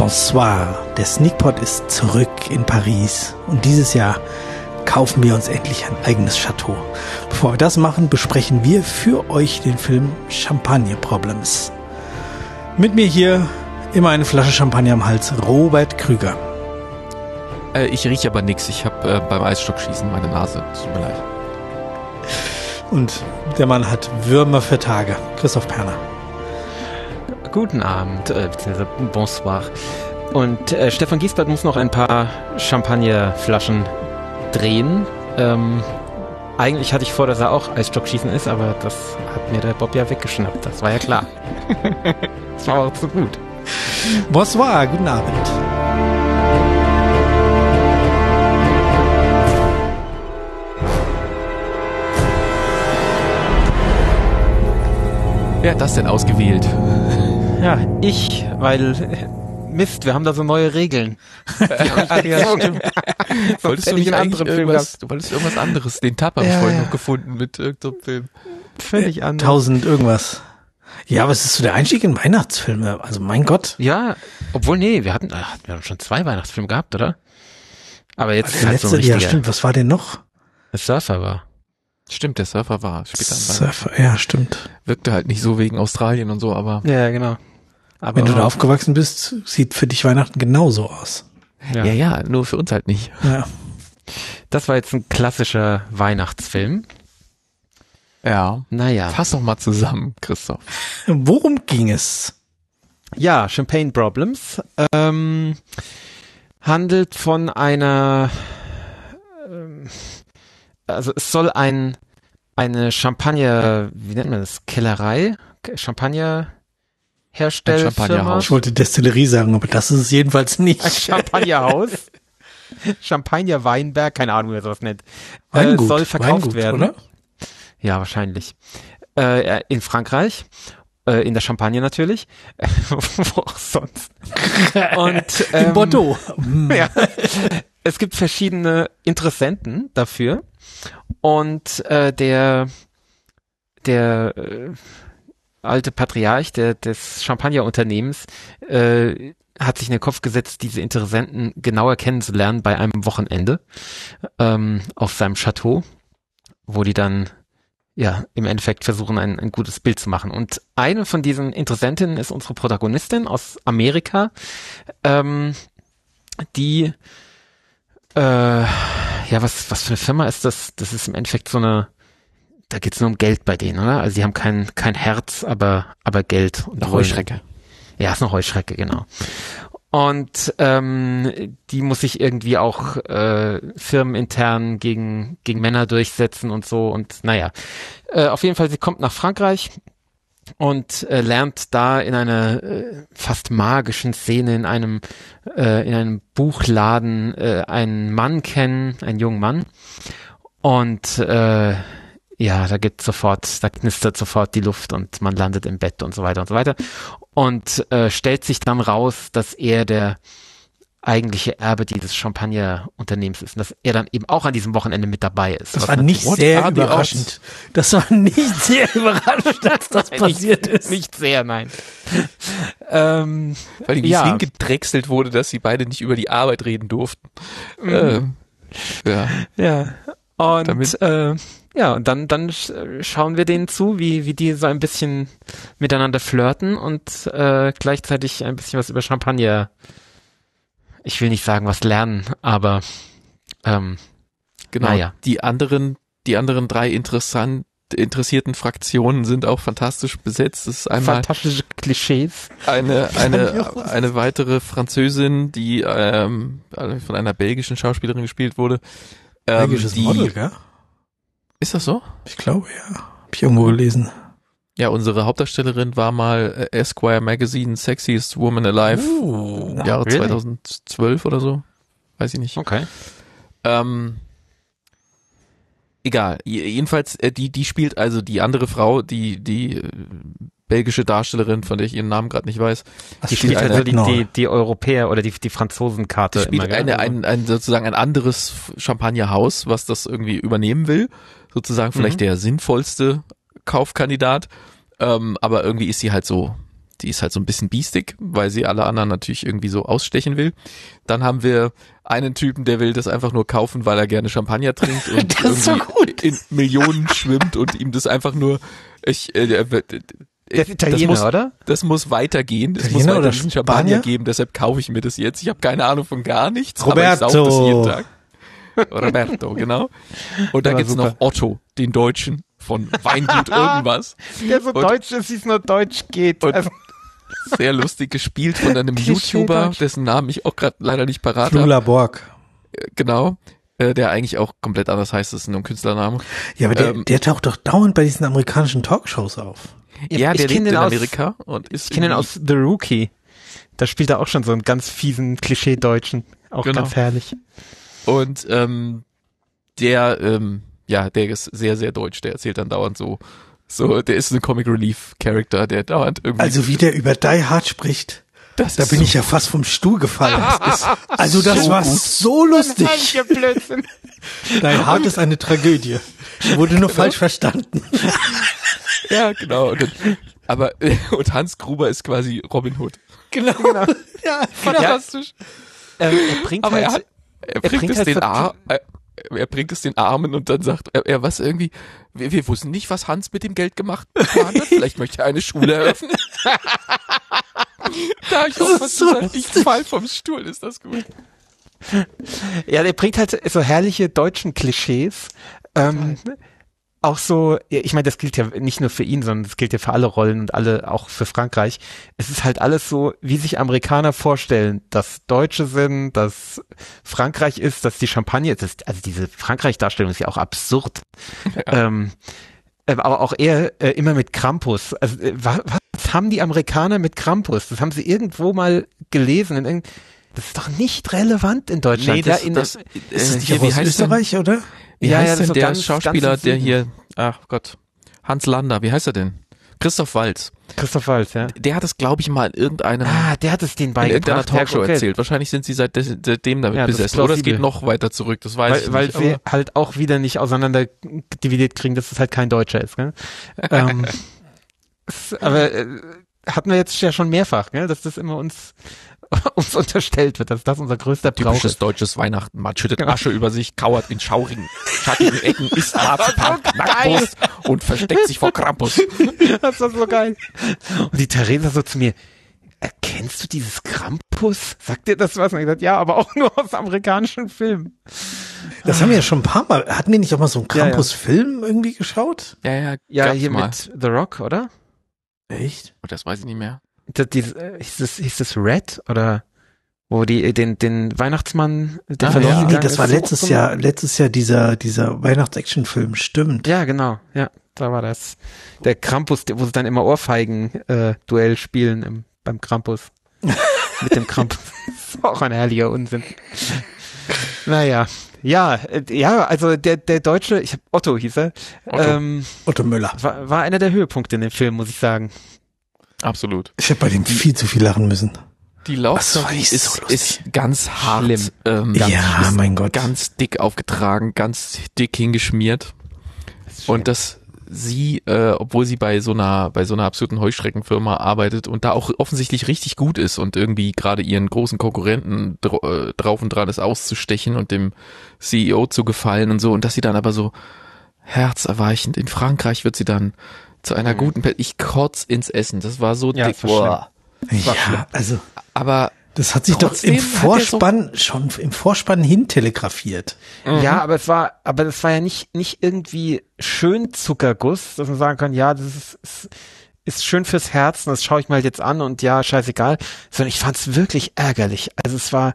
Bonsoir, der Sneakpot ist zurück in Paris und dieses Jahr kaufen wir uns endlich ein eigenes Chateau. Bevor wir das machen, besprechen wir für euch den Film Champagne Problems. Mit mir hier immer eine Flasche Champagner am Hals, Robert Krüger. Ich rieche aber nichts. Ich habe beim Eisstockschießen meine Nase. Tut mir leid. Und der Mann hat Würmer für Tage. Christoph Perner. Guten Abend, beziehungsweise bonsoir. Und Stefan Giesbert muss noch ein paar Champagnerflaschen drehen. Eigentlich hatte ich vor, dass er auch Eisstockschießen ist, aber das hat mir der Bob ja weggeschnappt. Das war ja klar. Das war auch so gut. Bonsoir, guten Abend. Wer hat das denn ausgewählt? Ja, weil Mist, wir haben da so neue Regeln. Wolltest du nicht eigentlich irgendwas, du wolltest irgendwas anderes. Den Tab habe ich vorhin noch gefunden mit irgendeinem Film. Völlig anders. 1000 irgendwas. Ja, aber es ist so der Einstieg in Weihnachtsfilme. Also mein Gott. Ja, obwohl wir hatten schon 2 Weihnachtsfilme gehabt, oder? Aber jetzt ist halt so ein richtiger. Ja, stimmt. Was war denn noch? Der Surfer war. Stimmt, der Surfer war später. Surfer, ja, stimmt. Wirkte halt nicht so wegen Australien und so, aber. Ja, genau. Aber wenn du da aufgewachsen bist, sieht für dich Weihnachten genauso aus. Ja, nur für uns halt nicht. Ja. Das war jetzt ein klassischer Weihnachtsfilm. Ja. Naja. Fass doch mal zusammen, Christoph. Worum ging es? Ja, Champagne Problems handelt von einer also es soll eine Champagner, wie nennt man das, Kellerei? Champagnerherstellfirma. Ich wollte Destillerie sagen, aber das ist es jedenfalls nicht. Ein Champagnerhaus. Champagner Weinberg, keine Ahnung, wie man sowas nennt. Weingut, soll verkauft werden. Oder? Ja, wahrscheinlich. In Frankreich. In der Champagne natürlich. Wo auch sonst. Und, in Bordeaux. Ja. Es gibt verschiedene Interessenten dafür. Und der alte Patriarch des Champagnerunternehmens hat sich in den Kopf gesetzt, diese Interessenten genauer kennenzulernen bei einem Wochenende auf seinem Chateau, wo die dann ja im Endeffekt versuchen, ein gutes Bild zu machen. Und eine von diesen Interessentinnen ist unsere Protagonistin aus Amerika, die was für eine Firma ist das? Das ist im Endeffekt so eine, da geht's nur um Geld bei denen, oder? Also die haben kein Herz, aber Geld. Und eine Heuschrecke. Ja, ist eine Heuschrecke, genau. Und die muss sich irgendwie auch firmenintern gegen Männer durchsetzen und so. Und naja, auf jeden Fall, sie kommt nach Frankreich und lernt da in einer fast magischen Szene in einem Buchladen einen Mann kennen, einen jungen Mann. Und da knistert sofort die Luft und man landet im Bett und so weiter und so weiter. Und stellt sich dann raus, dass er der eigentliche Erbe dieses Champagnerunternehmens ist und dass er dann eben auch an diesem Wochenende mit dabei ist. Das war nicht sehr überraschend. Das war nicht sehr überraschend, dass das passiert ist. Nicht sehr, nein. Weil wie es hingedrechselt wurde, dass sie beide nicht über die Arbeit reden durften. Ja. Und und dann schauen wir denen zu, wie die so ein bisschen miteinander flirten und gleichzeitig ein bisschen was über Champagner, ich will nicht sagen was lernen, aber genau. Naja. Die anderen 3 interessierten Fraktionen sind auch fantastisch besetzt. Das ist einmal fantastische Klischees. Eine weitere Französin, die von einer belgischen Schauspielerin gespielt wurde. Belgisches Model, gell? Ist das so? Ich glaube, ja. Hab ich irgendwo gelesen. Ja, unsere Hauptdarstellerin war mal Esquire Magazine Sexiest Woman Alive im Jahre 2012 oder so. Weiß ich nicht. Okay. Egal. Jedenfalls, die spielt also die andere Frau, die belgische Darstellerin, von der ich ihren Namen gerade nicht weiß. Die spielt also die Europäer oder die Franzosenkarte. Die spielt sozusagen ein anderes Champagnerhaus, was das irgendwie übernehmen will. Sozusagen vielleicht der sinnvollste Kaufkandidat. Aber irgendwie ist sie halt so Die ist halt so ein bisschen biestig, weil sie alle anderen natürlich irgendwie so ausstechen will. Dann haben wir einen Typen, der will das einfach nur kaufen, weil er gerne Champagner trinkt und Das ist so gut. in Millionen schwimmt und ihm das einfach nur, Der ist Italiener, oder? Das muss weitergehen. Es muss Italiener weiter oder diesen Champagner Spanier? geben, deshalb kaufe ich mir das jetzt. Ich habe keine Ahnung von gar nichts, Roberto. aber ich sauf das jeden Tag. Roberto, genau. Und dann Aber gibt's super. noch Otto, den Deutschen von Weingut irgendwas. Der so Und- deutsch ist, wie es nur deutsch geht. Und- Also, Sehr lustig gespielt von einem Klischee YouTuber, Deutsch. dessen Namen ich auch gerade leider nicht parat habe. Flula Borg. Genau. Der eigentlich auch komplett anders heißt, das ist nur ein Künstlername. Ja, aber der taucht doch dauernd bei diesen amerikanischen Talkshows auf. Ja, ich der kenn lebt den in aus- Amerika und ist Ich kenne ihn irgendwie- aus The Rookie. Da spielt er auch schon so einen ganz fiesen Klischee-Deutschen. Auch Genau. ganz herrlich. Und der ist sehr, sehr deutsch. Der erzählt dann dauernd so, der ist ein Comic Relief Character, der dauernd irgendwie. Also wie der über Die Hard spricht, das da ist bin so, ich ja fast vom Stuhl gefallen. Also das so war gut. so lustig. Blödsinn. Die Hard ist eine Tragödie. Wurde nur falsch verstanden. Ja, genau. Und Hans Gruber ist quasi Robin Hood. Genau. Ja, Fantastisch. Er bringt Aber halt, er bringt bringt es halt den so- er bringt es den Armen und dann sagt er was irgendwie, wir wussten nicht, was Hans mit dem Geld gemacht hat. Vielleicht möchte er eine Schule eröffnen. Da hab ich auch Das was ist so gesagt. Ich fall vom Stuhl, ist das gut. Ja, der bringt halt so herrliche deutschen Klischees. Auch so, ich meine, das gilt ja nicht nur für ihn, sondern das gilt ja für alle Rollen und alle, auch für Frankreich. Es ist halt alles so, wie sich Amerikaner vorstellen, dass Deutsche sind, dass Frankreich ist, dass die Champagner ist. Also diese Frankreich-Darstellung ist ja auch absurd. Ja. Aber auch eher immer mit Krampus. Also was haben die Amerikaner mit Krampus? Das haben sie irgendwo mal gelesen. Das ist doch nicht relevant in Deutschland. Nee, ja, Ist das nicht hier, auch aus Österreich, oder? Wie Ja, ja, heißt das denn ist so der ganz- Schauspieler, ganz im der Süden. hier, ach Gott, Hans Lander, wie heißt er denn? Christoph Waltz. Christoph Waltz, ja. Der hat es, glaube ich, mal in irgendeiner Der hat es denen in irgendeiner beigebracht. Talkshow okay. erzählt. Wahrscheinlich sind sie seitdem damit Ja, das ist besessen. Oder es plausibel. geht noch weiter zurück, das weiß ich Weil nicht. sie aber- halt auch wieder nicht auseinander dividiert kriegen, dass es halt kein Deutscher ist. Gell? Aber hatten wir jetzt ja schon mehrfach, gell? Dass das immer uns unterstellt wird, dass das unser größter Brauch Typisches ist. deutsches Weihnachten. Man schüttet Genau. Asche über sich, kauert in schaurigen, schattigen Ecken, isst Marzipan, Knackwurst und versteckt sich vor Krampus. Das war so geil. Und die Theresa so zu mir, erkennst du dieses Krampus? Sagt dir das was? Und ich gesagt, ja, aber auch nur aus amerikanischen Filmen. Das haben wir ja schon ein paar Mal. Hatten wir nicht auch mal so einen Ja, ja. Krampus-Film irgendwie geschaut? Ja, Ja, gab's hier mal. mit The Rock, oder? Echt? Oh, das weiß ich nicht mehr. Hieß das Red? Oder wo den Weihnachtsmann, der Ah, verloren ja. Nee, gegangen das ist? war So- letztes Jahr dieser Weihnachts-Action-Film, stimmt. Ja, genau. Ja, da war das. Der Krampus, wo sie dann immer Ohrfeigen-Duell spielen beim Krampus. Mit dem Krampus. Das ist auch ein herrlicher Unsinn. Naja. Ja, also der Deutsche, Otto hieß er, Otto. Otto Müller. war einer der Höhepunkte in dem Film, muss ich sagen. Absolut. Ich habe bei dem viel zu viel lachen müssen. Die Das Laufstory fand ich so lustig. ist ganz hart. Schlimm. Ja, mein Gott. Ganz dick aufgetragen, ganz dick hingeschmiert. Und dass sie, obwohl sie bei so einer absurden Heuschreckenfirma arbeitet und da auch offensichtlich richtig gut ist und irgendwie gerade ihren großen Konkurrenten drauf und dran ist auszustechen und dem CEO zu gefallen und so, und dass sie dann aber so herzerweichend in Frankreich wird sie dann zu einer guten ich kotz ins Essen. Das war so Ja, dick. das war Ja, also Aber das hat sich Trotzdem doch im Vorspann hin telegrafiert. Ja, aber das war ja nicht irgendwie schön Zuckerguss, dass man sagen kann, ja, das ist schön fürs Herzen, das schaue ich mal jetzt an und ja, scheißegal, sondern ich fand es wirklich ärgerlich. Also es war,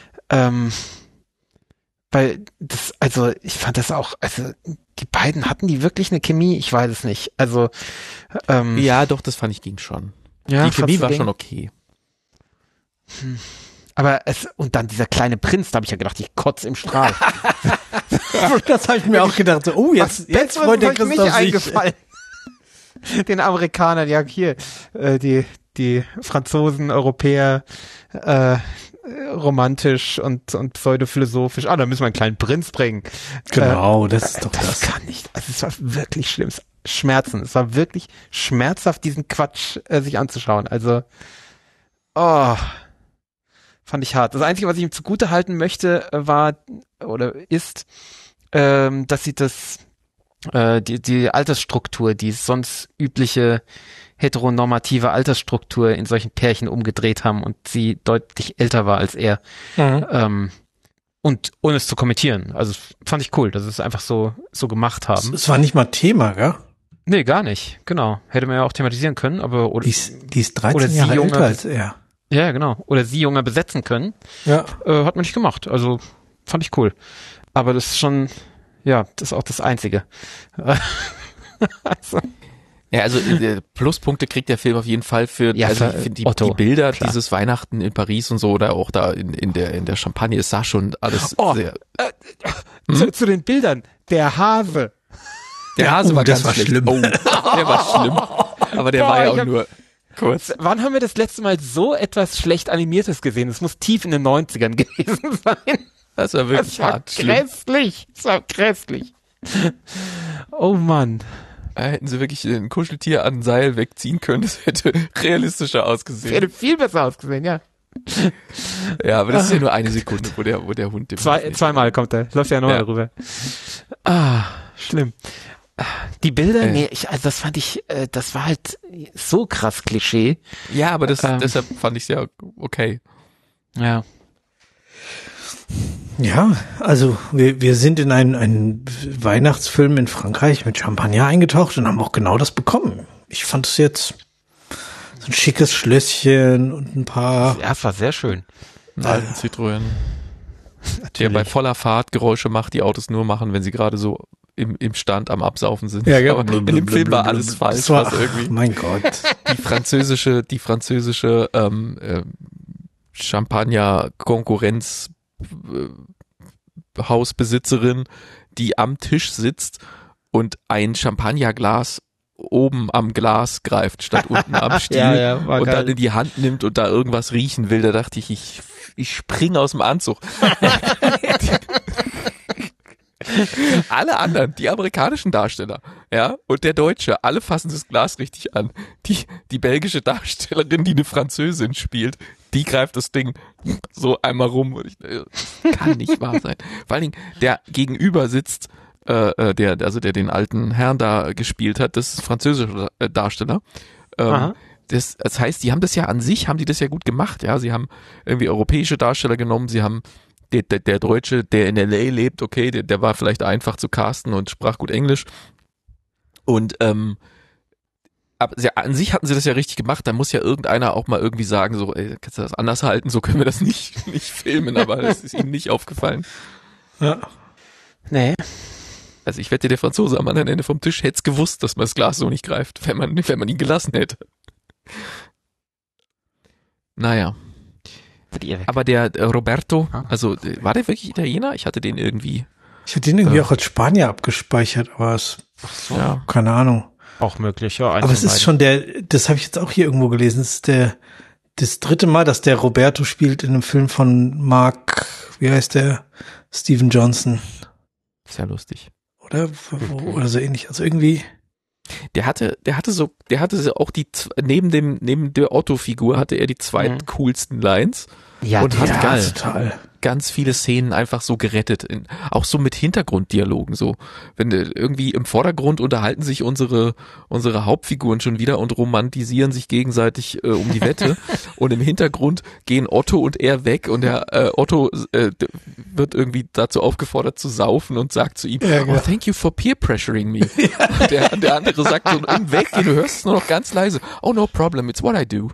ich fand das auch, also die beiden, hatten die wirklich eine Chemie? Ich weiß es nicht. Also, ja, doch, das fand ich ging schon. ja, Die Chemie fandst du war den? schon okay. Aber und dann dieser kleine Prinz, da habe ich ja gedacht, ich kotze im Strahl. Das habe ich mir auch gedacht. So, oh, jetzt freut der ist mir nicht Christoph sich. eingefallen. Den Amerikanern, ja hier, die Franzosen, Europäer, romantisch und pseudophilosophisch. Da müssen wir einen kleinen Prinz bringen. Genau, das ist doch Das das. kann nicht. Also es war wirklich schlimm. Es ist Schmerzen. Es war wirklich schmerzhaft, diesen Quatsch sich anzuschauen. Also, fand ich hart. Das Einzige, was ich ihm zugute halten möchte, ist, dass sie die Altersstruktur, die sonst übliche heteronormative Altersstruktur in solchen Pärchen umgedreht haben und sie deutlich älter war als er. Und ohne es zu kommentieren. Also fand ich cool, dass sie es einfach so gemacht haben. Es war nicht mal Thema, gell? Nee, gar nicht. Genau. Hätte man ja auch thematisieren können, aber die ist 13 Jahre älter als er. Ja, genau. Oder sie jünger besetzen können. Ja. Hat man nicht gemacht. Also fand ich cool. Aber das ist schon, ja, das ist auch das Einzige. Also Pluspunkte kriegt der Film auf jeden Fall für die Bilder, klar. Dieses Weihnachten in Paris und so oder auch da in der Champagne, es sah schon alles sehr... Zu den Bildern, der Hase. Der Hase war das ganz war schlimm. Oh, der war schlimm. Aber der war ja auch nur kurz. Wann haben wir das letzte Mal so etwas schlecht Animiertes gesehen? Das muss tief in den 90ern gewesen sein. Das war wirklich hart. Grässlich. Das war grässlich. Oh Mann. Hätten sie wirklich ein Kuscheltier an ein Seil wegziehen können, das hätte realistischer ausgesehen. Das hätte viel besser ausgesehen, ja. Ja, aber das ist ja nur eine Sekunde, wo der Hund dem zweimal kommt er, läuft ja neu rüber. Schlimm. Die Bilder, das fand ich, das war halt so krass Klischee. Ja, aber deshalb fand ich es ja okay. Ja. Ja, also wir sind in einen Weihnachtsfilm in Frankreich mit Champagner eingetaucht und haben auch genau das bekommen. Ich fand es jetzt so ein schickes Schlösschen und ein paar... Ja, es war sehr schön. Ein alten Citroën, der bei voller Fahrt Geräusche macht, die Autos nur machen, wenn sie gerade so im Stand am Absaufen sind. Ja, genau. Aber in dem Film war alles falsch. Mein Gott. Die französische Champagner-Konkurrenz Hausbesitzerin, die am Tisch sitzt und ein Champagnerglas oben am Glas greift, statt unten am Stiel und geil. Dann in die Hand nimmt und da irgendwas riechen will, da dachte ich spring aus dem Anzug. Alle anderen, die amerikanischen Darsteller, ja, und der Deutsche, alle fassen das Glas richtig an. Die belgische Darstellerin, die eine Französin spielt, die greift das Ding so einmal rum. Und das kann nicht wahr sein. Vor allen Dingen, der gegenüber sitzt, der den alten Herrn da gespielt hat, das ist ein französischer Darsteller. Das heißt, die haben das ja an sich, haben die das ja gut gemacht, ja. Sie haben irgendwie europäische Darsteller genommen, sie haben der Deutsche, der in L.A. lebt, okay, der war vielleicht einfach zu casten und sprach gut Englisch. Und aber an sich hatten sie das ja richtig gemacht, da muss ja irgendeiner auch mal irgendwie sagen, so, ey, kannst du das anders halten, so können wir das nicht filmen, aber das ist ihnen nicht aufgefallen. Ja. Nee. Also ich wette, der Franzose am anderen Ende vom Tisch hätte es gewusst, dass man das Glas so nicht greift, wenn man ihn gelassen hätte. Naja. Aber der Roberto, also war der wirklich Italiener? Ich hatte den irgendwie auch als Spanier abgespeichert, aber keine Ahnung. Auch möglich, ja. Aber es ist schon das habe ich jetzt auch hier irgendwo gelesen, es ist das dritte Mal, dass der Roberto spielt in einem Film von Mark, wie heißt der? Steven Johnson. Sehr lustig. Oder so ähnlich, also irgendwie. Der hatte auch neben der Otto-Figur hatte er die zweitcoolsten Lines. Ja, und hat total. Ganz viele Szenen einfach so gerettet, auch so mit Hintergrunddialogen so. Wenn irgendwie im Vordergrund unterhalten sich unsere Hauptfiguren schon wieder und romantisieren sich gegenseitig um die Wette und im Hintergrund gehen Otto und er weg und der Otto wird irgendwie dazu aufgefordert zu saufen und sagt zu ihm, oh, thank you for peer pressuring me. Ja. Und der andere sagt so, weggehen, du hörst es nur noch ganz leise. Oh, no problem, it's what I do.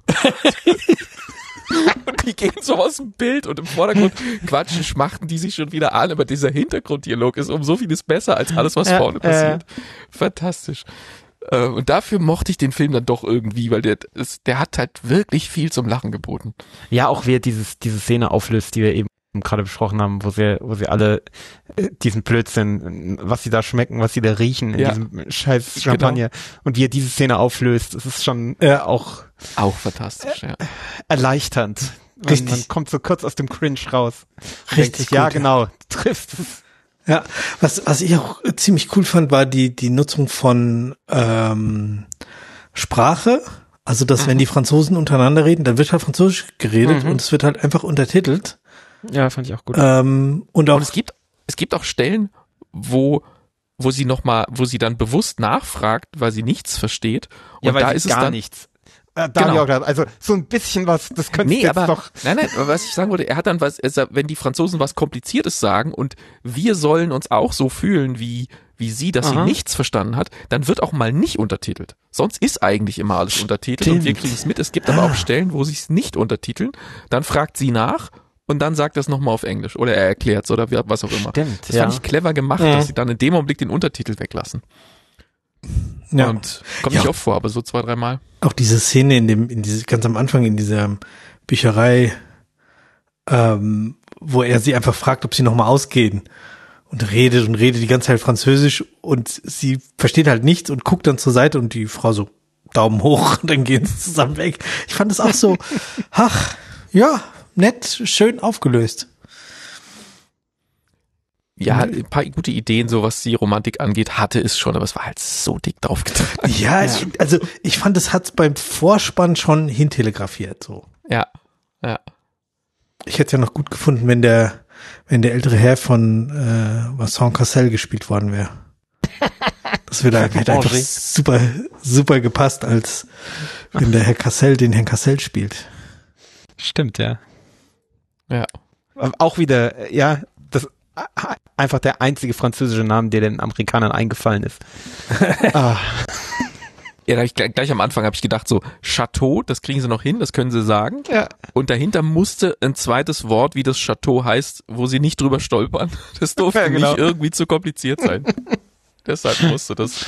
Und die gehen so aus dem Bild und im Vordergrund quatschen, schmachten die sich schon wieder an, aber dieser Hintergrunddialog ist um so vieles besser als alles, was vorne passiert. Fantastisch. Und dafür mochte ich den Film dann doch irgendwie, weil der hat halt wirklich viel zum Lachen geboten. Ja, auch wie er diese Szene auflöst, die wir eben gerade besprochen haben, wo sie alle diesen Blödsinn, was sie da schmecken, was sie da riechen in diesem scheiß Champagner und wie er diese Szene auflöst, das ist schon auch fantastisch, erleichternd. Man kommt so kurz aus dem Cringe raus. Und denkt sich, ja, genau, du triffst es. Ja, was ich auch ziemlich cool fand, war die Nutzung von Sprache. Also, dass wenn die Franzosen untereinander reden, dann wird halt Französisch geredet und es wird halt einfach untertitelt. Ja, fand ich auch gut. Und es gibt auch Stellen, wo sie dann bewusst nachfragt, weil sie nichts versteht. Und ja, weil da sie ist gar es dann nichts. Da habe ich auch gedacht, also so ein bisschen was, das könnte ich jetzt doch. Nein, was ich sagen wollte, er hat dann wenn die Franzosen was Kompliziertes sagen und wir sollen uns auch so fühlen wie sie, dass sie nichts verstanden hat, dann wird auch mal nicht untertitelt. Sonst ist eigentlich immer alles untertitelt und wir kriegen es mit. Es gibt aber auch Stellen, wo sie es nicht untertiteln. Dann fragt sie nach und dann sagt er es nochmal auf Englisch oder er erklärt es oder was auch immer. Stimmt, das fand ich clever gemacht, dass sie dann in dem Augenblick den Untertitel weglassen. Ja. Und kommt nicht oft vor, aber so 2-3 Mal. Auch diese Szene ganz am Anfang in dieser Bücherei, wo er sie einfach fragt, ob sie nochmal ausgehen und redet die ganze Zeit Französisch und sie versteht halt nichts und guckt dann zur Seite und die Frau so Daumen hoch und dann gehen sie zusammen weg. Ich fand es auch so, ach, ja, nett, schön aufgelöst. Ja, ein paar gute Ideen, so was die Romantik angeht, hatte es schon, aber es war halt so dick draufgetragen. Ja, ich fand, es hat beim Vorspann schon hintelegrafiert, so. Ja. Ich hätte ja noch gut gefunden, wenn der ältere Herr von Vincent Cassel gespielt worden wäre. Das hätte einfach super, super gepasst, als wenn der Herr Cassel den Herrn Cassel spielt. Stimmt, ja. Ja. Auch wieder, ja, das einfach der einzige französische Name, der den Amerikanern eingefallen ist. Ja, gleich am Anfang habe ich gedacht, so Chateau, das kriegen sie noch hin, das können sie sagen. Ja. Und dahinter musste ein zweites Wort, wie das Chateau heißt, wo sie nicht drüber stolpern. Das durfte nicht irgendwie zu kompliziert sein. Deshalb musste das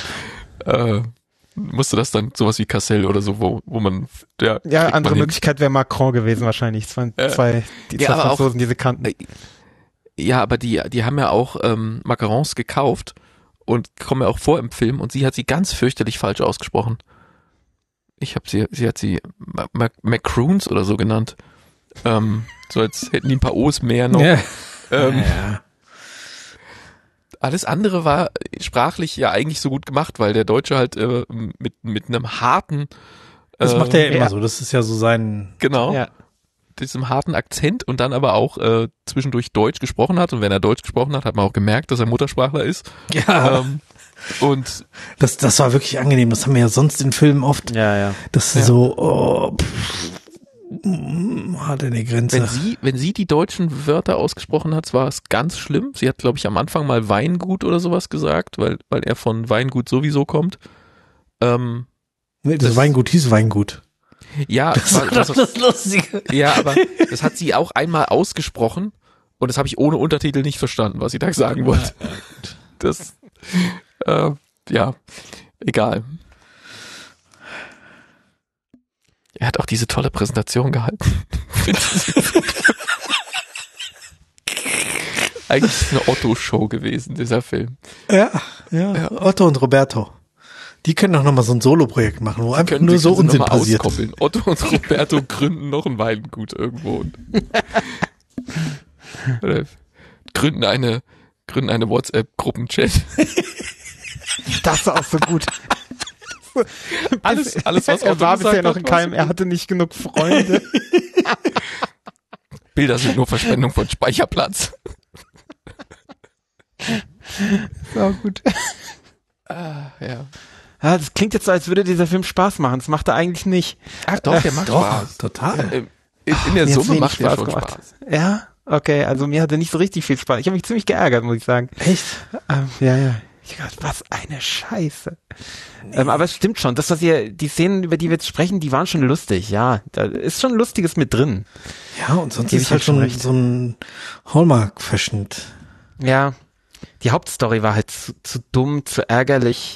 dann sowas wie Cassel oder so, wo man andere Möglichkeit wäre Macron gewesen wahrscheinlich. Es waren zwei Franzosen, die sie kannten. Ja, aber die haben ja auch Macarons gekauft und kommen ja auch vor im Film und sie hat sie ganz fürchterlich falsch ausgesprochen. Sie hat sie Macroons oder so genannt. So als hätten die ein paar O's mehr noch. Ja. Alles andere war sprachlich ja eigentlich so gut gemacht, weil der Deutsche halt mit einem harten das macht er ja immer so, das ist ja so sein genau. Ja. Diesem harten Akzent und dann aber auch zwischendurch Deutsch gesprochen hat. Und wenn er Deutsch gesprochen hat, hat man auch gemerkt, dass er Muttersprachler ist. Ja. Und das war wirklich angenehm. Das haben wir ja sonst in Filmen oft. Ja. Das ist so, hat eine Grenze. Wenn sie die deutschen Wörter ausgesprochen hat, war es ganz schlimm. Sie hat, glaube ich, am Anfang mal Weingut oder sowas gesagt, weil er von Weingut sowieso kommt. Das Weingut hieß Weingut. Ja, das war das Lustige. Ja, aber das hat sie auch einmal ausgesprochen und das habe ich ohne Untertitel nicht verstanden, was sie da sagen wollte. Das, egal. Er hat auch diese tolle Präsentation gehalten. Eigentlich ist es eine Otto-Show gewesen, dieser Film. Ja, Otto und Roberto. Die können doch nochmal so ein Solo-Projekt machen, wo einfach nur so Unsinn passiert. Otto und Roberto gründen noch ein Weingut irgendwo. Oder gründen eine WhatsApp-Gruppenchat. Das war auch so gut. Alles, was er war bisher noch in keinem, er hatte nicht genug Freunde. Bilder sind nur Verschwendung von Speicherplatz. So gut. Ja. Ja, das klingt jetzt so, als würde dieser Film Spaß machen. Das macht er eigentlich nicht. Ach doch, der macht Spaß. Total. In der Summe macht der schon Spaß. Ja, okay, also mir hat er nicht so richtig viel Spaß. Ich habe mich ziemlich geärgert, muss ich sagen. Echt? Ja. Ich dachte, was eine Scheiße. Nee. Aber es stimmt schon, die Szenen, über die wir jetzt sprechen, die waren schon lustig, ja. Da ist schon Lustiges mit drin. Ja, und sonst ist halt schon so ein Hallmark-Verschnitt. Ja, die Hauptstory war halt zu dumm, zu ärgerlich.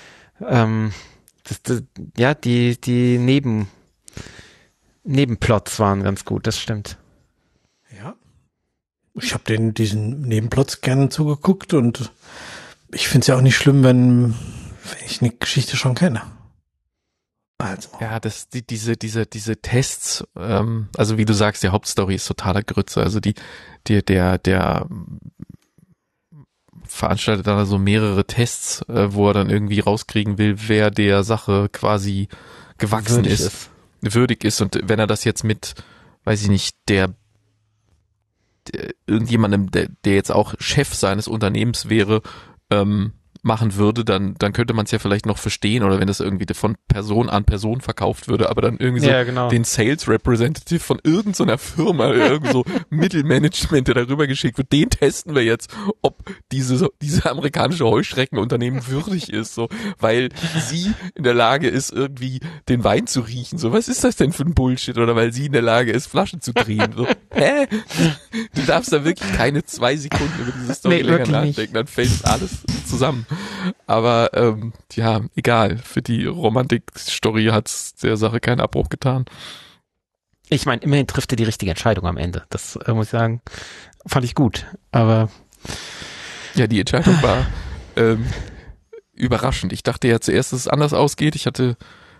Die Nebenplots waren ganz gut, das stimmt. Ja. Ich habe diesen Nebenplots gerne zugeguckt und ich finde es ja auch nicht schlimm, wenn ich eine Geschichte schon kenne. Also. Ja, diese Tests, also wie du sagst, die Hauptstory ist totaler Grütze. Also der veranstaltet dann so mehrere Tests, wo er dann irgendwie rauskriegen will, wer der Sache quasi gewachsen würdig ist. Und wenn er das jetzt mit, weiß ich nicht, der irgendjemandem, der jetzt auch Chef seines Unternehmens wäre, machen würde, dann könnte man es ja vielleicht noch verstehen, oder wenn das irgendwie von Person an Person verkauft würde, aber dann irgendwie so den Sales Representative von irgendeiner Firma, irgend so Mittelmanagement, der darüber geschickt wird, den testen wir jetzt, ob diese amerikanische Heuschreckenunternehmen würdig ist, so, weil sie in der Lage ist, irgendwie den Wein zu riechen, so, was ist das denn für ein Bullshit, oder weil sie in der Lage ist, Flaschen zu drehen, so, hä? Du darfst da wirklich keine 2 Sekunden über diese Story länger nachdenken, dann fällt alles zusammen. Aber ja, egal. Für die Romantik-Story hat's der Sache keinen Abbruch getan. Ich meine, immerhin trifft er die richtige Entscheidung am Ende. Das muss ich sagen, fand ich gut. Aber ja, die Entscheidung war überraschend. Ich dachte ja zuerst, dass es anders ausgeht. Ich hatte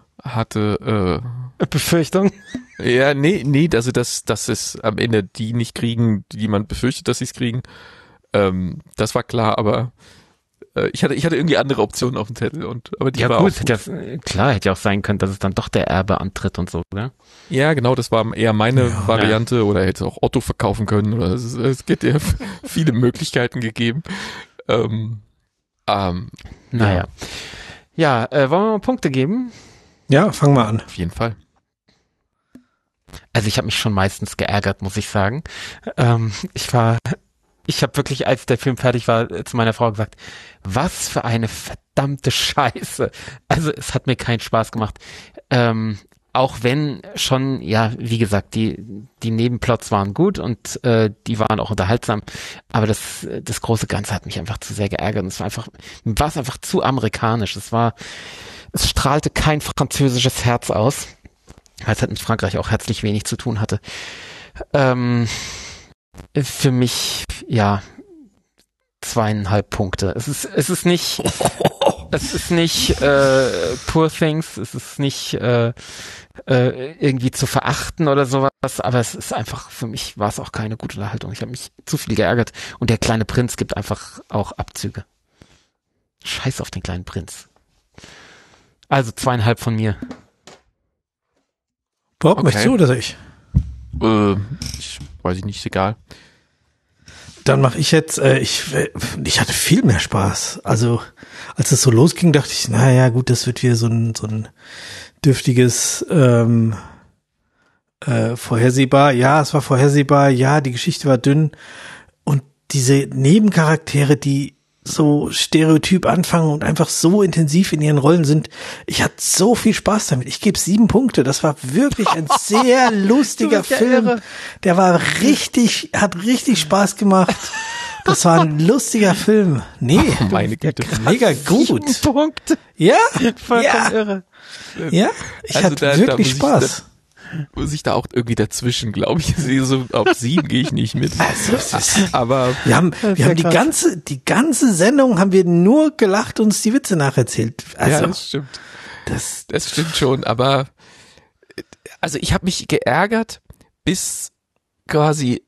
Befürchtung. Ja, nee, also dass es am Ende die nicht kriegen, die man befürchtet, dass sie es kriegen. Das war klar, aber ich hatte irgendwie andere Optionen auf dem Zettel, aber die war gut, auch gut. Klar, hätte ja auch sein können, dass es dann doch der Erbe antritt und so, oder? Ja, genau, das war eher meine Variante, oder er hätte auch Otto verkaufen können, oder es gibt ja viele Möglichkeiten gegeben. Naja. Ja, wollen wir mal Punkte geben? Ja, fang mal an. Auf jeden Fall. Also ich habe mich schon meistens geärgert, muss ich sagen. Ich habe wirklich, als der Film fertig war, zu meiner Frau gesagt, was für eine verdammte Scheiße. Also es hat mir keinen Spaß gemacht. Auch wenn schon, ja, wie gesagt, die Nebenplots waren gut und die waren auch unterhaltsam, aber das große Ganze hat mich einfach zu sehr geärgert. Und es war einfach zu amerikanisch. Es strahlte kein französisches Herz aus, weil es halt mit Frankreich auch herzlich wenig zu tun hatte. Für mich, ja, 2,5 Punkte. Es ist nicht Poor Things, es ist nicht irgendwie zu verachten oder sowas, aber es ist einfach, für mich war es auch keine gute Unterhaltung. Ich habe mich zu viel geärgert und der kleine Prinz gibt einfach auch Abzüge. Scheiß auf den kleinen Prinz. Also 2,5 von mir. Bob, möchtest du oder ich? Weiß ich nicht, ist egal. Dann mache ich jetzt, ich hatte viel mehr Spaß. Also, als es so losging, dachte ich, naja, gut, das wird wieder so ein dürftiges, vorhersehbar. Ja, es war vorhersehbar. Ja, die Geschichte war dünn. Und diese Nebencharaktere, die so stereotyp anfangen und einfach so intensiv in ihren Rollen sind. Ich hatte so viel Spaß damit. Ich gebe 7 Punkte. Das war wirklich ein sehr lustiger Film. Der war hat richtig Spaß gemacht. Das war ein lustiger Film. Nee, meine Güte. Mega gut. 7 Punkte. Ja, Vollkommen irre. Ja, ich hatte wirklich Spaß. Muss ich da auch irgendwie dazwischen, glaube ich. So auf 7 gehe ich nicht mit. Also, aber wir haben die ganze Sendung haben wir nur gelacht und uns die Witze nacherzählt. Also, ja, das stimmt. Das stimmt schon, aber also ich habe mich geärgert bis quasi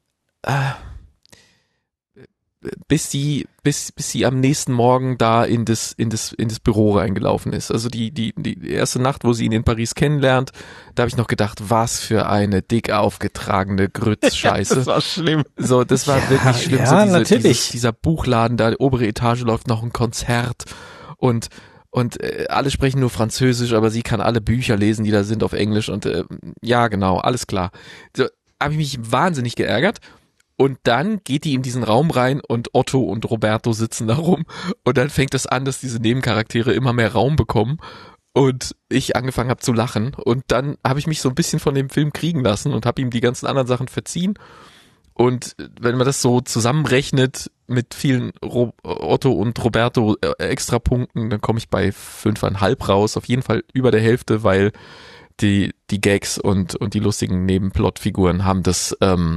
bis sie am nächsten Morgen da in das Büro reingelaufen ist. Also die erste Nacht, wo sie ihn in Paris kennenlernt, da habe ich noch gedacht, was für eine dick aufgetragene Grützscheiße. Das war schlimm. So, das war wirklich schlimm. Ja, so natürlich. Dieser Buchladen da, die obere Etage läuft noch ein Konzert und alle sprechen nur Französisch, aber sie kann alle Bücher lesen, die da sind auf Englisch und ja, genau, alles klar. So, habe ich mich wahnsinnig geärgert. Und dann geht die in diesen Raum rein und Otto und Roberto sitzen da rum. Und dann fängt es an, dass diese Nebencharaktere immer mehr Raum bekommen. Und ich angefangen habe zu lachen. Und dann habe ich mich so ein bisschen von dem Film kriegen lassen und habe ihm die ganzen anderen Sachen verziehen. Und wenn man das so zusammenrechnet mit vielen Otto und Roberto Extrapunkten, dann komme ich bei 5,5 raus. Auf jeden Fall über der Hälfte, weil die Gags und die lustigen Nebenplotfiguren haben das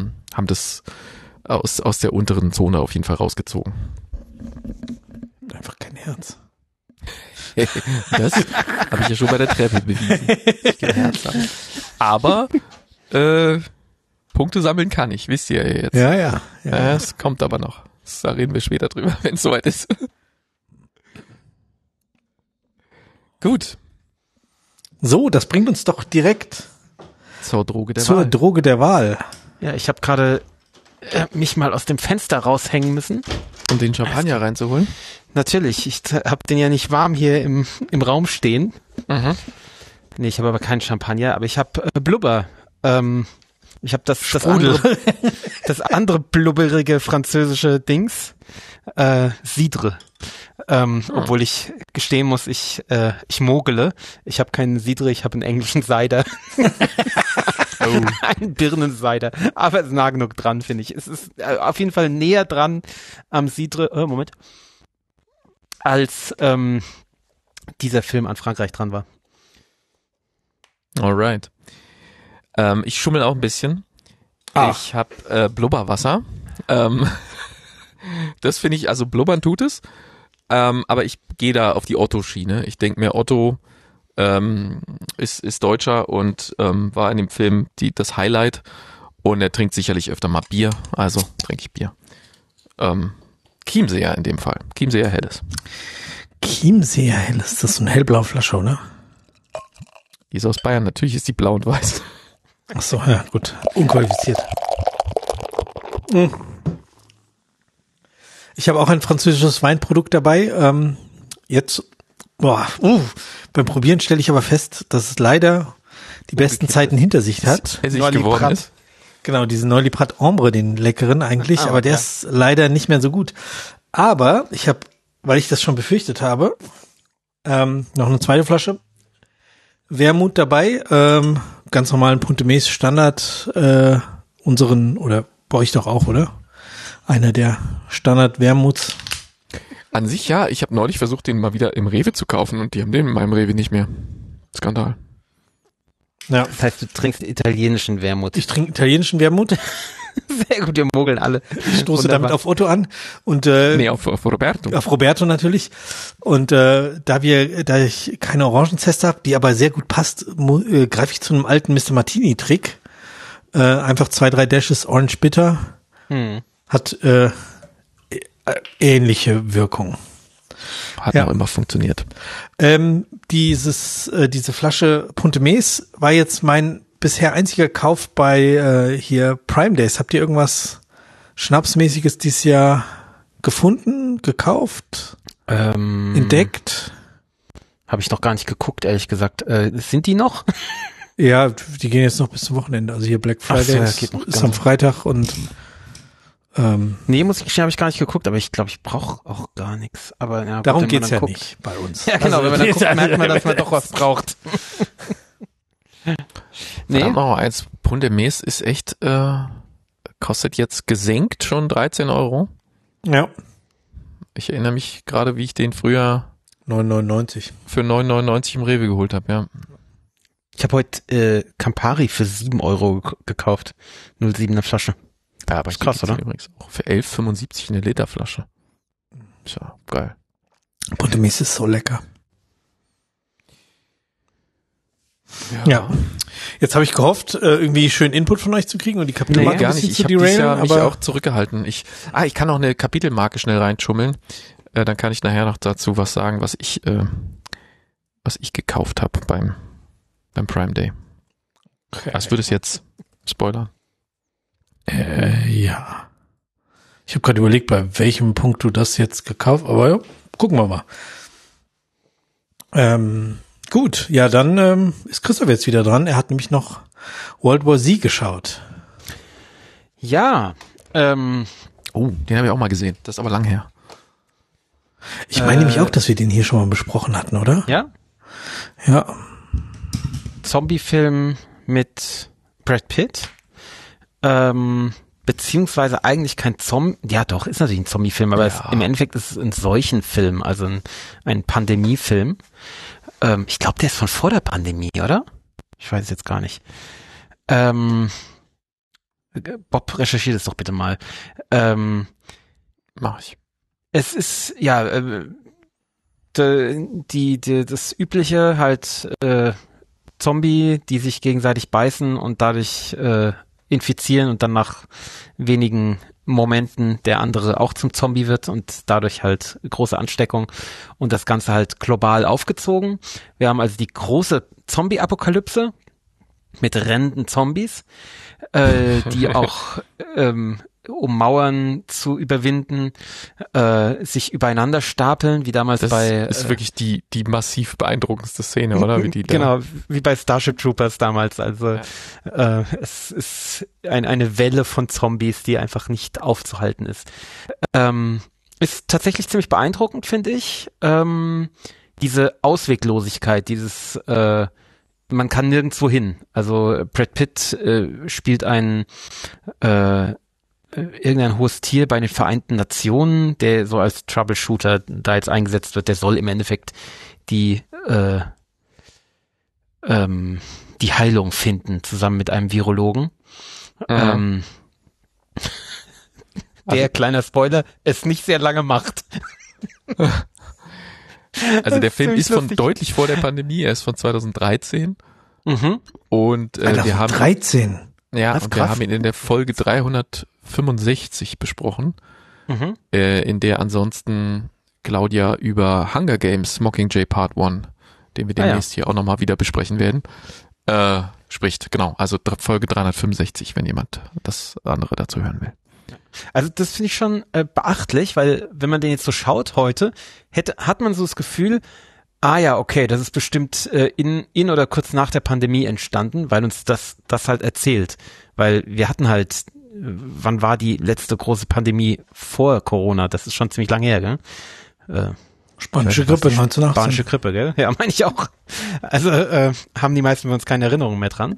aus der unteren Zone auf jeden Fall rausgezogen. Einfach kein Herz. Das habe ich ja schon bei der Treppe bewiesen. dass ich kein Herz habe. Aber Punkte sammeln kann ich, wisst ihr ja jetzt. Ja. Es kommt aber noch. Da reden wir später drüber, wenn es soweit ist. Gut. So, das bringt uns doch direkt Zur Droge der zur Wahl. Droge der Wahl. Ja, ich habe gerade mich mal aus dem Fenster raushängen müssen. Um den Champagner reinzuholen. Natürlich, ich habe den ja nicht warm hier im Raum stehen. Mhm. Nee, ich habe aber keinen Champagner, aber ich habe Blubber. Ich habe das andere blubberige französische Dings, Cidre. Obwohl ich gestehen muss, ich mogele. Ich habe keinen Cidre, ich habe einen englischen Cider. Ein Birnensider. Aber es ist nah genug dran, finde ich. Es ist auf jeden Fall näher dran am Cidre, Moment, als dieser Film an Frankreich dran war. Alright. Ich schummel auch ein bisschen. Ich habe Blubberwasser. Das finde ich, also blubbern tut es. Aber ich gehe da auf die Otto-Schiene. Ich denke mir, Otto ist Deutscher und war in dem Film das Highlight. Und er trinkt sicherlich öfter mal Bier. Also trinke ich Bier. Chiemseer in dem Fall. Chiemseer Helles. Chiemseer Helles, das ist so eine hellblaue Flasche, oder? Die ist aus Bayern. Natürlich ist die blau und weiß. Ach so, ja, gut. Unqualifiziert. Ich habe auch ein französisches Weinprodukt dabei. Jetzt, beim Probieren stelle ich aber fest, dass es leider die besten Zeiten hinter sich hat. Geworden ist. Genau, diesen Neuliprat Ambre, den leckeren eigentlich, aber der ist leider nicht mehr so gut. Aber ich habe, weil ich das schon befürchtet habe, noch eine zweite Flasche Wermut dabei, ganz normalen Puntemes Standard, unseren, oder bei euch doch auch, oder? Einer der Standard-Wermuts. An sich ja, ich habe neulich versucht, den mal wieder im Rewe zu kaufen und die haben den in meinem Rewe nicht mehr. Skandal. Ja. Das heißt, du trinkst italienischen Wermut. Ich trinke italienischen Wermut. Sehr gut, wir mogeln alle. Ich stoße damit auf Otto an und auf Roberto. Auf Roberto natürlich. Und da ich keine Orangenzeste habe, die aber sehr gut passt, greife ich zu einem alten Mr. Martini-Trick. Einfach 2-3 Dashes Orange Bitter. Hat ähnliche Wirkung. Hat auch immer funktioniert. Diese Flasche Puntemes war jetzt mein bisher einziger Kauf bei hier Prime Days. Habt ihr irgendwas Schnapsmäßiges dieses Jahr gefunden, gekauft, entdeckt? Habe ich noch gar nicht geguckt, ehrlich gesagt. Sind die noch? Ja, die gehen jetzt noch bis zum Wochenende. Also hier Black Friday ist am Freitag und nee, muss ich gestehen, habe ich gar nicht geguckt, aber ich glaube, ich brauche auch gar nichts. Aber ja, darum geht's ja nicht bei uns. Ja, genau, wenn man dann guckt, merkt man, dass man doch was braucht. Nee. Noch eins, Puntemes ist echt, kostet jetzt gesenkt schon 13 €. Ja. Ich erinnere mich gerade, wie ich den früher 9,99 für 9,99 im Rewe geholt habe, ja. Ich habe heute Campari für 7 € gekauft. 0,7er Flasche. Ja, aber ist krass, oder? Übrigens auch für 11,75 eine Literflasche. Tja, geil. Puntemes ist so lecker. Ja. Jetzt habe ich gehofft, irgendwie schön Input von euch zu kriegen und die Kapitelmarke gar nicht. Ich habe dieses Jahr mich auch zurückgehalten. Ich kann noch eine Kapitelmarke schnell reinschummeln. Dann kann ich nachher noch dazu was sagen, was ich gekauft habe beim Prime Day. Okay. Was würde es jetzt spoilern? Ja. Ich habe gerade überlegt, bei welchem Punkt du das jetzt gekauft, aber ja, gucken wir mal. Gut, ja, dann ist Christoph jetzt wieder dran. Er hat nämlich noch World War Z geschaut. Ja. Den habe ich auch mal gesehen. Das ist aber lang her. Ich meine nämlich auch, dass wir den hier schon mal besprochen hatten, oder? Ja? Ja. Zombie-Film mit Brad Pitt. Beziehungsweise eigentlich kein ja doch, ist natürlich ein Zombie-Film, aber im Endeffekt ist es ein Seuchenfilm, also ein Pandemie-Film. Ich glaube, der ist von vor der Pandemie, oder? Ich weiß es jetzt gar nicht. Bob, recherchiert es doch bitte mal. Mach ich. Es ist, ja, das übliche halt Zombie, die sich gegenseitig beißen und dadurch infizieren und dann nach wenigen Momenten der andere auch zum Zombie wird und dadurch halt große Ansteckung und das Ganze halt global aufgezogen. Wir haben also die große Zombie-Apokalypse mit rennenden Zombies, die auch um Mauern zu überwinden, sich übereinander stapeln, wie damals das ist wirklich die massiv beeindruckendste Szene, oder? Wie die genau, wie bei Starship Troopers damals. Also es ist eine Welle von Zombies, die einfach nicht aufzuhalten ist. Ist tatsächlich ziemlich beeindruckend, finde ich. Diese Ausweglosigkeit, dieses man kann nirgendwo hin. Also Brad Pitt spielt einen irgendein hohes Tier bei den Vereinten Nationen, der so als Troubleshooter da jetzt eingesetzt wird, der soll im Endeffekt die Heilung finden, zusammen mit einem Virologen. Der, kleiner Spoiler, es nicht sehr lange macht. Also der Film ist von deutlich vor der Pandemie, er ist von 2013. Und wir haben 2013. Ja, und wir haben ihn in der Folge 365 besprochen, in der ansonsten Claudia über Hunger Games Mockingjay Part 1, den wir demnächst hier auch nochmal wieder besprechen werden, spricht. Genau, also Folge 365, wenn jemand das andere dazu hören will. Also das finde ich schon beachtlich, weil wenn man den jetzt so schaut heute, hat man so das Gefühl, okay, das ist bestimmt in oder kurz nach der Pandemie entstanden, weil uns das halt erzählt. Weil wir hatten halt, wann war die letzte große Pandemie vor Corona? Das ist schon ziemlich lange her, gell? Spanische Grippe, 1918. Spanische Grippe, gell? Ja, meine ich auch. Also haben die meisten von uns keine Erinnerungen mehr dran.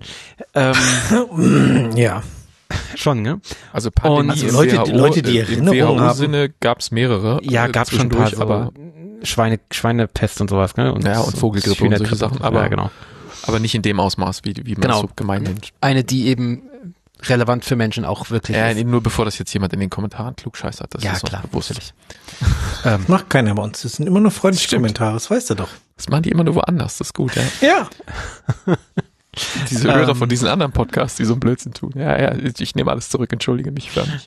Ja. Schon, ne? Also Pandemie also Leute, die Erinnerungen haben. Im WHO-Sinne gab's mehrere. Ja, gab's schon ein paar, so aber Schweinepest und sowas, ne? Und Vogelgrippe und solche Sachen, aber, ja, genau. Aber nicht in dem Ausmaß, wie man es so gemeinhin. Eine, die eben relevant für Menschen auch wirklich ist. Nur bevor das jetzt jemand in den Kommentaren klugscheißert, das ist klar, bewusst. Das macht keiner bei uns, das sind immer nur freundliche Kommentare, das weißt du doch. Das machen die immer nur woanders, das ist gut, ja. Ja. Diese Hörer von diesen anderen Podcasts, die so einen Blödsinn tun. Ja, ich nehme alles zurück, entschuldige mich für mich.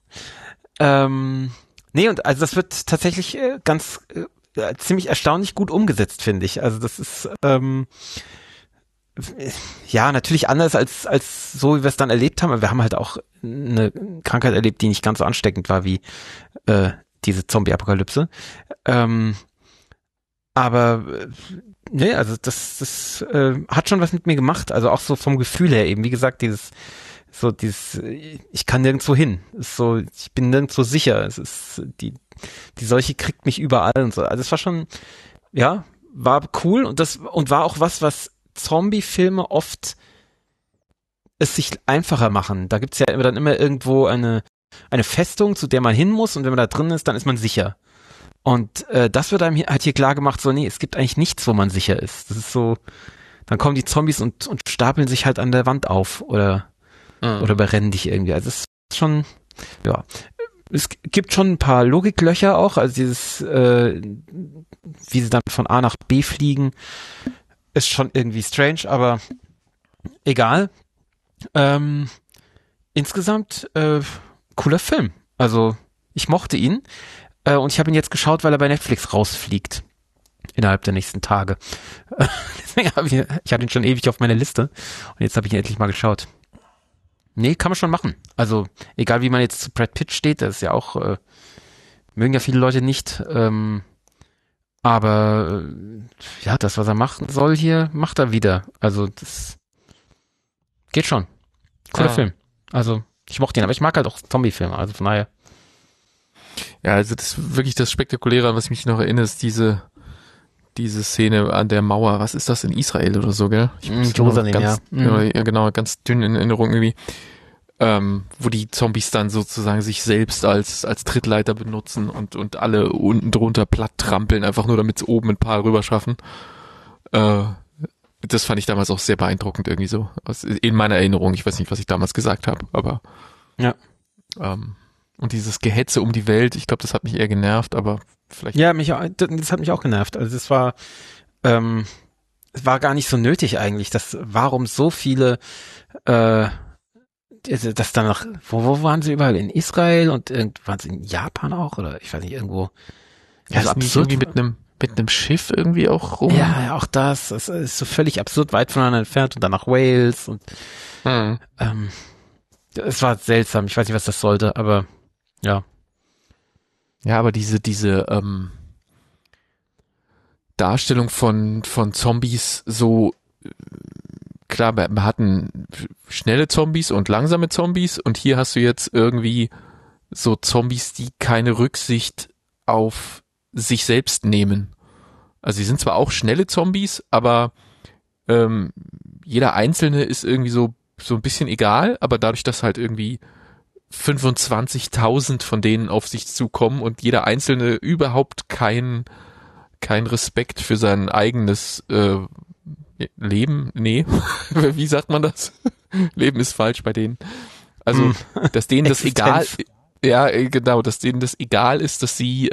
Nee, und also das wird tatsächlich ganz ziemlich erstaunlich gut umgesetzt, finde ich. Also das ist natürlich anders als so, wie wir es dann erlebt haben. Aber wir haben halt auch eine Krankheit erlebt, die nicht ganz so ansteckend war wie diese Zombie-Apokalypse. Aber nee, also das hat schon was mit mir gemacht. Also auch so vom Gefühl her eben. Wie gesagt, ich kann nirgendwo hin. Ist so, ich bin nirgendwo sicher. Es ist die Seuche kriegt mich überall und so. Also es war schon, war cool und war auch was Zombie-Filme oft es sich einfacher machen. Da gibt's ja dann immer irgendwo eine Festung, zu der man hin muss und wenn man da drin ist, dann ist man sicher. Und das wird einem halt hier klar gemacht, so, nee, es gibt eigentlich nichts, wo man sicher ist. Das ist so, dann kommen die Zombies und stapeln sich halt an der Wand auf oder überrennen dich irgendwie. Also es ist schon, es gibt schon ein paar Logiklöcher auch, also dieses, wie sie dann von A nach B fliegen, ist schon irgendwie strange, aber egal. Insgesamt cooler Film. Also ich mochte ihn. Und ich habe ihn jetzt geschaut, weil er bei Netflix rausfliegt. Innerhalb der nächsten Tage. Deswegen ich hatte ihn schon ewig auf meiner Liste. Und jetzt habe ich ihn endlich mal geschaut. Nee, kann man schon machen. Also, egal wie man jetzt zu Brad Pitt steht, das ist ja auch, mögen ja viele Leute nicht. Aber das, was er machen soll hier, macht er wieder. Also, das geht schon. Cooler Film. Also, ich mochte ihn, aber ich mag halt auch Zombie-Filme. Also von daher. Ja, also das wirklich das Spektakuläre, an was ich mich noch erinnere, ist diese Szene an der Mauer. Was ist das, in Israel oder so, gell? Jerusalem, Genau, ganz dünn in Erinnerung irgendwie. Wo die Zombies dann sozusagen sich selbst als Trittleiter benutzen und alle unten drunter platt trampeln, einfach nur damit sie oben ein paar rüber schaffen. Das fand ich damals auch sehr beeindruckend irgendwie so. In meiner Erinnerung, ich weiß nicht, was ich damals gesagt habe, aber und dieses Gehetze um die Welt, ich glaube, das hat mich eher genervt, aber vielleicht... Ja, das hat mich auch genervt. Also es war gar nicht so nötig eigentlich, warum so viele das dann noch, wo waren sie überall? In Israel und waren sie in Japan auch? Oder ich weiß nicht, irgendwo. Ja, so absurd. Irgendwie mit einem Schiff irgendwie auch rum. Ja, auch das ist so völlig absurd weit voneinander entfernt und dann nach Wales und es war seltsam. Ich weiß nicht, was das sollte, aber ja. Ja, aber diese Darstellung von Zombies so, klar, wir hatten schnelle Zombies und langsame Zombies und hier hast du jetzt irgendwie so Zombies, die keine Rücksicht auf sich selbst nehmen. Also sie sind zwar auch schnelle Zombies, aber jeder einzelne ist irgendwie so ein bisschen egal, aber dadurch, dass halt irgendwie 25.000 von denen auf sich zukommen und jeder einzelne überhaupt kein Respekt für sein eigenes Leben, nee, wie sagt man das? Leben ist falsch bei denen. Also, dass denen das egal, ja, genau, dass denen das egal ist, dass sie,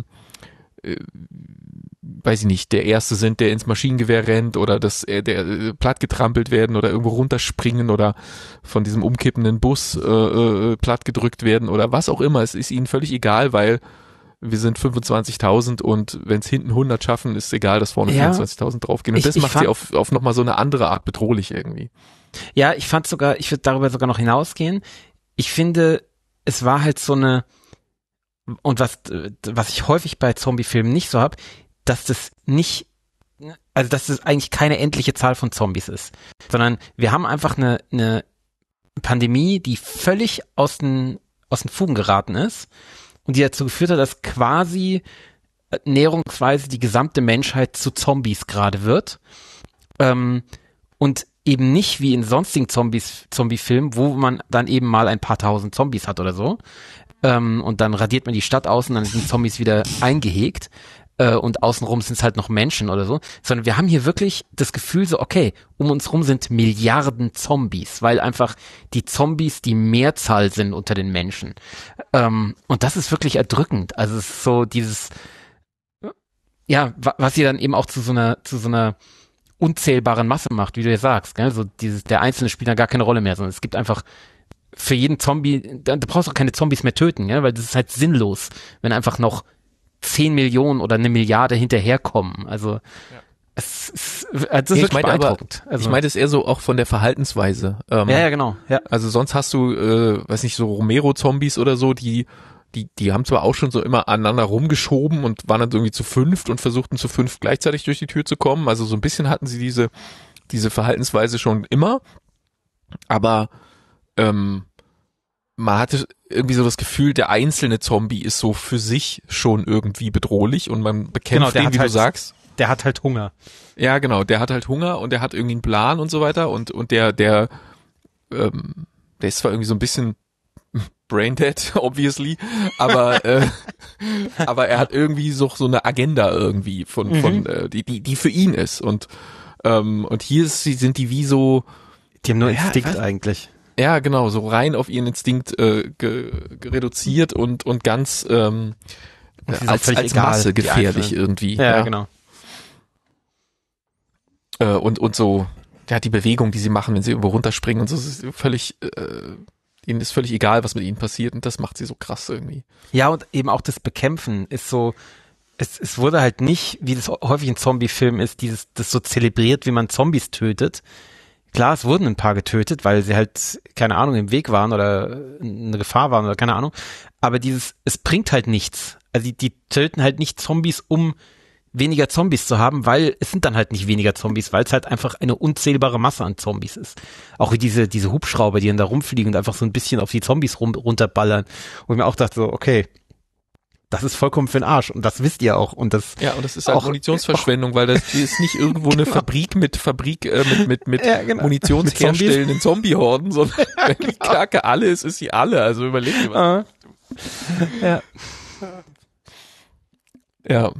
weiß ich nicht, der Erste sind, der ins Maschinengewehr rennt oder dass der plattgetrampelt werden oder irgendwo runterspringen oder von diesem umkippenden Bus plattgedrückt werden oder was auch immer. Es ist ihnen völlig egal, weil wir sind 25.000 und wenn es hinten 100 schaffen, ist egal, dass vorne 24.000 draufgehen. Und das macht sie auf nochmal so eine andere Art bedrohlich irgendwie. Ja, ich würde darüber sogar noch hinausgehen. Ich finde, es war halt so eine, und was ich häufig bei Zombie-Filmen nicht so habe, dass das eigentlich keine endliche Zahl von Zombies ist, sondern wir haben einfach eine Pandemie, die völlig aus den Fugen geraten ist und die dazu geführt hat, dass quasi näherungsweise die gesamte Menschheit zu Zombies gerade wird. Und eben nicht wie in sonstigen Zombie-Filmen, wo man dann eben mal ein paar tausend Zombies hat oder so. Und dann radiert man die Stadt aus und dann sind Zombies wieder eingehegt. Und außenrum sind es halt noch Menschen oder so. Sondern wir haben hier wirklich das Gefühl so, okay, um uns rum sind Milliarden Zombies, weil einfach die Zombies die Mehrzahl sind unter den Menschen. Und das ist wirklich erdrückend. Also es ist so dieses, ja, was sie dann eben auch zu so einer unzählbaren Masse macht, wie du ja sagst, gell? So der Einzelne spielt da gar keine Rolle mehr, sondern es gibt einfach für jeden Zombie, du brauchst auch keine Zombies mehr töten, gell? Weil das ist halt sinnlos, wenn einfach noch 10 Millionen oder 1 Milliarde hinterherkommen. Also es ist wirklich beeindruckend. Ich meine es eher so auch von der Verhaltensweise. Ja, genau. Ja. Also sonst hast du, weiß nicht, so Romero-Zombies oder so, die haben zwar auch schon so immer aneinander rumgeschoben und waren dann irgendwie zu 5 und versuchten zu 5 gleichzeitig durch die Tür zu kommen. Also so ein bisschen hatten sie diese Verhaltensweise schon immer. Aber man hatte irgendwie so das Gefühl, der einzelne Zombie ist so für sich schon irgendwie bedrohlich und man bekämpft den, wie du sagst. Der hat halt Hunger. Ja, genau, der hat halt Hunger und der hat irgendwie einen Plan und so weiter und der ist zwar irgendwie so ein bisschen braindead, obviously, aber er hat irgendwie so eine Agenda irgendwie die für ihn ist und hier sind die wie so, die haben nur Instinkt eigentlich. Ja, genau, so rein auf ihren Instinkt reduziert und ganz als Masse gefährlich irgendwie. Ja, genau. Und so, ja, die Bewegung, die sie machen, wenn sie irgendwo runterspringen und so, ist völlig, ihnen ist völlig egal, was mit ihnen passiert und das macht sie so krass irgendwie. Ja, und eben auch das Bekämpfen ist so, es wurde halt nicht, wie das häufig in Zombie-Filmen ist, das so zelebriert, wie man Zombies tötet. Klar, es wurden ein paar getötet, weil sie halt, keine Ahnung, im Weg waren oder eine Gefahr waren oder keine Ahnung. Aber es bringt halt nichts. Also die töten halt nicht Zombies, um weniger Zombies zu haben, weil es sind dann halt nicht weniger Zombies, weil es halt einfach eine unzählbare Masse an Zombies ist. Auch wie diese Hubschrauber, die dann da rumfliegen und einfach so ein bisschen auf die Zombies runterballern. Und ich mir auch dachte so, okay, das ist vollkommen für den Arsch und das wisst ihr auch und das ist halt auch Munitionsverschwendung, weil das ist nicht irgendwo eine Fabrik mit ja, genau. munitionsherstellenden Zombiehorden, sondern wenn die Kacke alle ist sie alle, also überleg dir was. Ja. Ja.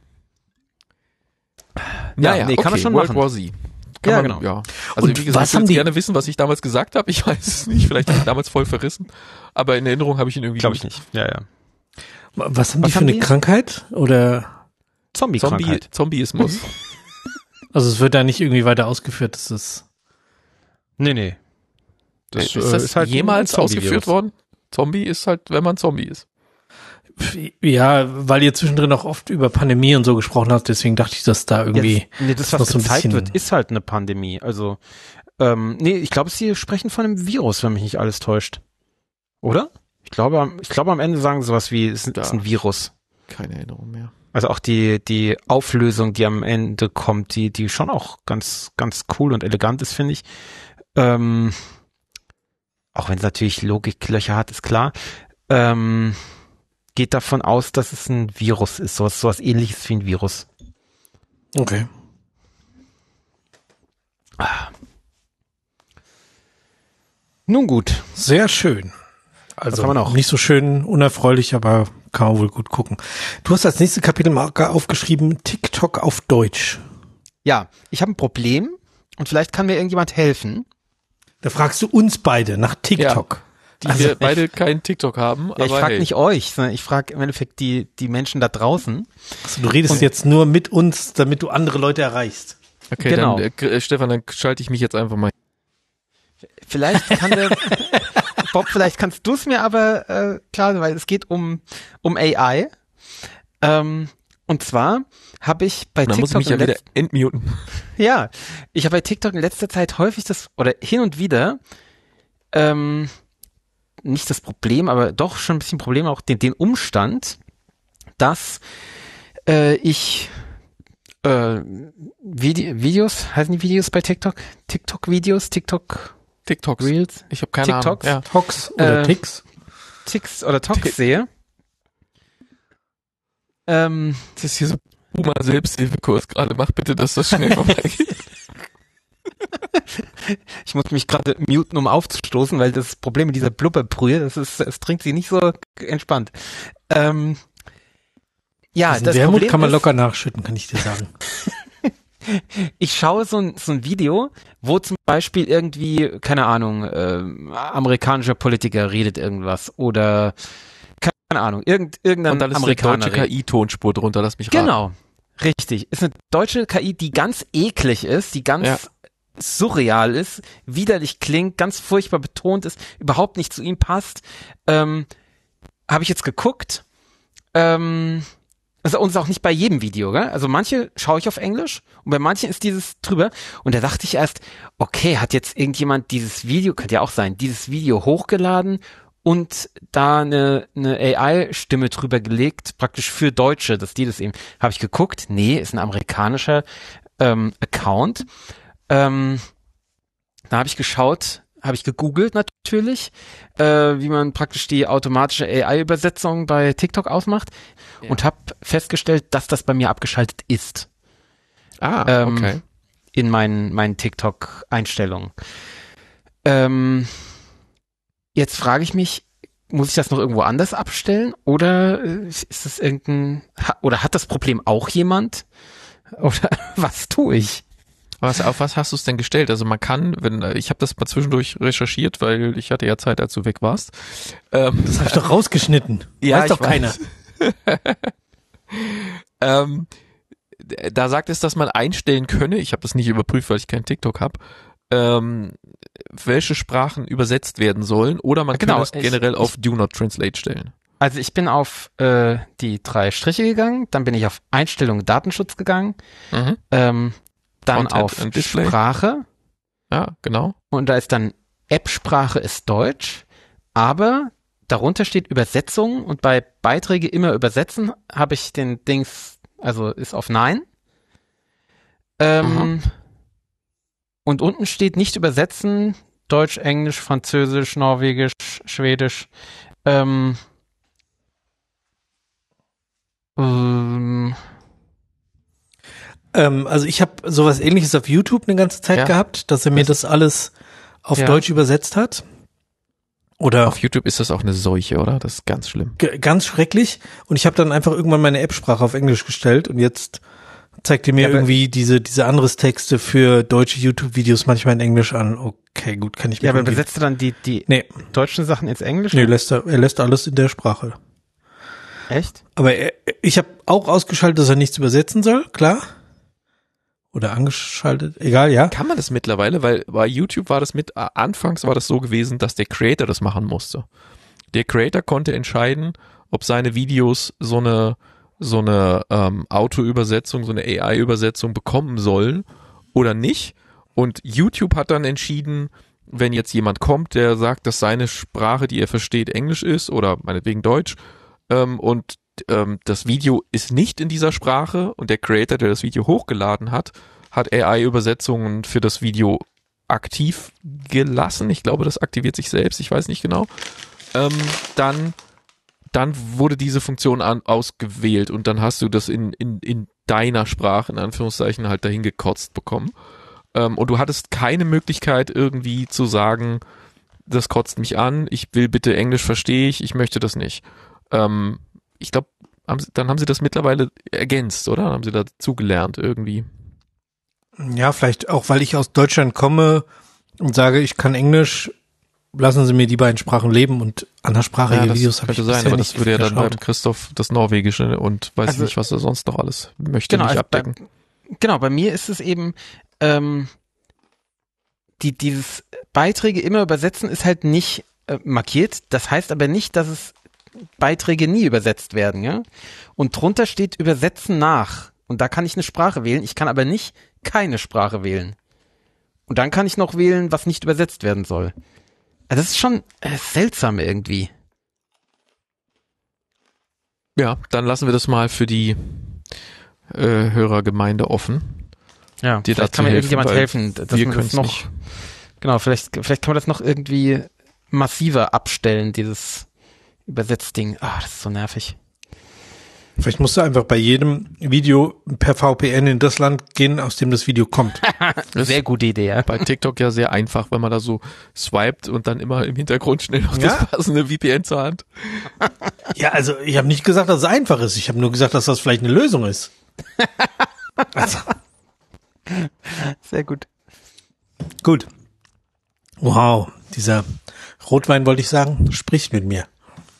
Ja, nee, kann man schon World machen. War Z. Genau. Ja. Also und wie gesagt, was ich würde haben die gerne wissen, was ich damals gesagt habe. Ich weiß es nicht, vielleicht habe ich damals voll verrissen, aber in Erinnerung habe ich ihn irgendwie Glaube ich nicht. Ja. Was haben die für eine Krankheit? Oder Zombie-Krankheit. Zombieismus. also es wird da nicht irgendwie weiter ausgeführt, dass es Nee. Das ist halt jemals ausgeführt worden? Zombie ist halt, wenn man Zombie ist. Ja, weil ihr zwischendrin auch oft über Pandemie und so gesprochen habt, deswegen dachte ich, dass da irgendwie das, was gezeigt wird, ist halt eine Pandemie. Also, ich glaube, sie sprechen von einem Virus, wenn mich nicht alles täuscht. Oder? Ich glaube, am Ende sagen sie sowas wie, es ist ein Virus. Keine Erinnerung mehr. Also auch die Auflösung, die am Ende kommt, die schon auch ganz, ganz cool und elegant ist, finde ich. Auch wenn es natürlich Logiklöcher hat, ist klar. Geht davon aus, dass es ein Virus ist, sowas ähnliches wie ein Virus. Okay. Nun gut. Sehr schön. Also haben wir noch? Nicht so schön unerfreulich, aber kann man wohl gut gucken. Du hast als nächste Kapitelmarke aufgeschrieben, TikTok auf Deutsch. Ja, ich habe ein Problem und vielleicht kann mir irgendjemand helfen. Da fragst du uns beide nach TikTok. Ja, wir beide keinen TikTok haben. Ja, ich frage nicht euch, sondern ich frage im Endeffekt die Menschen da draußen. Also du redest jetzt nur mit uns, damit du andere Leute erreichst. Okay, genau. Dann Stefan, dann schalte ich mich jetzt einfach mal. Vielleicht kann der Bob, vielleicht kannst du es mir aber klar, weil es geht um AI. Und zwar habe ich bei TikTok muss ich mich ja wieder entmuten. Ja, ich habe bei TikTok in letzter Zeit häufig oder hin und wieder nicht das Problem, aber doch schon ein bisschen Problem, auch den Umstand, dass ich Videos, heißen die Videos bei TikTok? TikTok-Videos, TikToks. Reels? Ich habe keine Ahnung. Ja. Tox oder Ticks? Ticks oder Tox sehe. Das ist hier so Boomer Selbsthilfekurs gerade. Mach bitte, dass das schnell vorbeigeht. Ich muss mich gerade muten, um aufzustoßen, weil das Problem mit dieser Blubberbrühe, es trinkt sie nicht so entspannt. Ja, das Wermut Problem kann man locker nachschütten, kann ich dir sagen. Ich schaue so ein Video, wo zum Beispiel irgendwie, keine Ahnung, amerikanischer Politiker redet irgendwas oder keine Ahnung, irgendein und dann ist Amerikaner. Eine deutsche KI-Tonspur drunter, lass mich raten. Genau, richtig. Ist eine deutsche KI, die ganz eklig ist, die ganz surreal ist, widerlich klingt, ganz furchtbar betont ist, überhaupt nicht zu ihm passt. Habe ich jetzt geguckt. Also uns auch nicht bei jedem Video, gell? Also manche schaue ich auf Englisch und bei manchen ist dieses drüber und da dachte ich erst, okay, hat jetzt irgendjemand dieses Video, könnte ja auch sein, dieses Video hochgeladen und da eine AI-Stimme drüber gelegt, praktisch für Deutsche, dass die das eben, habe ich geguckt, nee, ist ein amerikanischer Account. Da habe ich geschaut, habe ich gegoogelt natürlich, wie man praktisch die automatische AI-Übersetzung bei TikTok ausmacht und habe festgestellt, dass das bei mir abgeschaltet ist. Okay. In meinen TikTok-Einstellungen. Jetzt frage ich mich, muss ich das noch irgendwo anders abstellen oder ist das oder hat das Problem auch jemand? Oder was tue ich? Auf was hast du es denn gestellt? Also man kann, ich habe das mal zwischendurch recherchiert, weil ich hatte ja Zeit, als du weg warst. Das habe ich doch rausgeschnitten. Ja, weiß doch keiner. Da sagt es, dass man einstellen könne, ich habe das nicht überprüft, weil ich keinen TikTok habe, welche Sprachen übersetzt werden sollen oder man kann es generell auf Do Not Translate stellen. Also ich bin auf die 3 Striche gegangen, dann bin ich auf Einstellungen Datenschutz gegangen, dann auf Sprache. Ja, genau. Und da ist dann App-Sprache ist Deutsch, aber darunter steht Übersetzung und bei Beiträge immer übersetzen habe ich den Dings, also ist auf Nein. Und unten steht nicht übersetzen, Deutsch, Englisch, Französisch, Norwegisch, Schwedisch. Also ich habe sowas Ähnliches auf YouTube eine ganze Zeit gehabt, dass er mir das alles auf Deutsch übersetzt hat. Oder auf YouTube ist das auch eine Seuche, oder? Das ist ganz schlimm. Ganz schrecklich. Und ich habe dann einfach irgendwann meine App-Sprache auf Englisch gestellt und jetzt zeigt ihr mir irgendwie diese anderes Texte für deutsche YouTube-Videos manchmal in Englisch an. Okay, gut, kann ich mir. Ja, aber übersetzt du dann die deutschen Sachen ins Englische? Nee, er lässt alles in der Sprache. Echt? Aber ich habe auch ausgeschaltet, dass er nichts übersetzen soll, klar. oder angeschaltet. Egal, ja. Kann man das mittlerweile, weil bei YouTube war das anfangs war das so gewesen, dass der Creator das machen musste. Der Creator konnte entscheiden, ob seine Videos so eine Auto-Übersetzung, so eine AI-Übersetzung bekommen sollen oder nicht. Und YouTube hat dann entschieden, wenn jetzt jemand kommt, der sagt, dass seine Sprache, die er versteht, Englisch ist oder meinetwegen Deutsch, und das Video ist nicht in dieser Sprache und der Creator, der das Video hochgeladen hat AI-Übersetzungen für das Video aktiv gelassen. Ich glaube, das aktiviert sich selbst, ich weiß nicht genau. Dann wurde diese Funktion ausgewählt und dann hast du das in deiner Sprache, in Anführungszeichen, halt dahin gekotzt bekommen. Und du hattest keine Möglichkeit irgendwie zu sagen, das kotzt mich an, ich will bitte Englisch, verstehe ich möchte das nicht. Ich glaube, dann haben sie das mittlerweile ergänzt, oder? Dann haben sie dazu gelernt irgendwie. Ja, vielleicht auch, weil ich aus Deutschland komme und sage, ich kann Englisch, lassen Sie mir die beiden Sprachen leben und anderssprachige Videos habe ich sein, aber das würde ja dann beim Christoph das Norwegische und weiß nicht, was er sonst noch alles möchte, nicht abdecken. Bei mir ist es eben dieses Beiträge immer übersetzen ist halt nicht markiert. Das heißt aber nicht, dass es Beiträge nie übersetzt werden, ja? Und drunter steht Übersetzen nach. Und da kann ich eine Sprache wählen. Ich kann aber nicht keine Sprache wählen. Und dann kann ich noch wählen, was nicht übersetzt werden soll. Also das ist schon seltsam irgendwie. Ja, dann lassen wir das mal für die Hörergemeinde offen. Ja, vielleicht kann mir irgendjemand helfen. Wir können es noch. Genau, vielleicht kann man das noch irgendwie massiver abstellen, dieses Übersetzding. Das ist so nervig. Vielleicht musst du einfach bei jedem Video per VPN in das Land gehen, aus dem das Video kommt. Sehr gute Idee, ja. Bei TikTok ja sehr einfach, wenn man da so swiped und dann immer im Hintergrund schnell noch das passende VPN zur Hand. Ja, also ich habe nicht gesagt, dass es einfach ist. Ich habe nur gesagt, dass das vielleicht eine Lösung ist. Also. Sehr gut. Gut. Wow, dieser Rotwein, wollte ich sagen, spricht mit mir.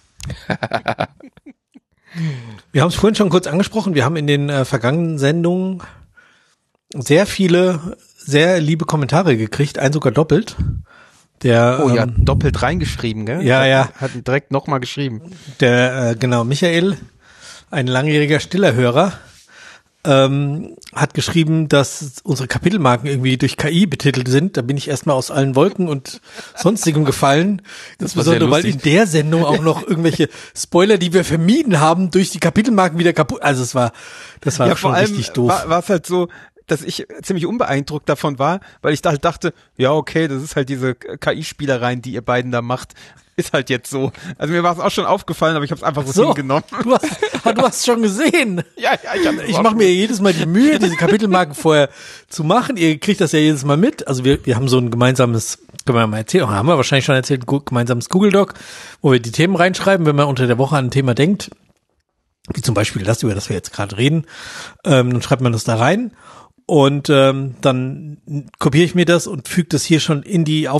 Wir haben es vorhin schon kurz angesprochen. Wir haben in den vergangenen Sendungen sehr viele, sehr liebe Kommentare gekriegt, einen sogar doppelt. Doppelt reingeschrieben, gell? Ja. Hat direkt nochmal geschrieben. Genau, Michael, ein langjähriger stiller Hörer, hat geschrieben, dass unsere Kapitelmarken irgendwie durch KI betitelt sind. Da bin ich erstmal aus allen Wolken und sonstigem gefallen. Insbesondere, weil in der Sendung auch noch irgendwelche Spoiler, die wir vermieden haben, durch die Kapitelmarken wieder kaputt. Also das war schon richtig doof. War es halt so, dass ich ziemlich unbeeindruckt davon war, weil ich da halt dachte, ja okay, das ist halt diese KI-Spielereien, die ihr beiden da macht. Ist halt jetzt so. Also mir war es auch schon aufgefallen, aber ich habe es einfach so hingenommen. Du hast schon gesehen. Ja, ich mache mir jedes Mal die Mühe, diese Kapitelmarken vorher zu machen. Ihr kriegt das ja jedes Mal mit. Also wir haben so ein gemeinsames, können wir mal erzählen, haben wir wahrscheinlich schon erzählt, ein gemeinsames Google Doc, wo wir die Themen reinschreiben, wenn man unter der Woche an ein Thema denkt. Wie zum Beispiel das, über das wir jetzt gerade reden. Dann schreibt man das da rein. Und dann kopiere ich mir das und füge das hier schon in die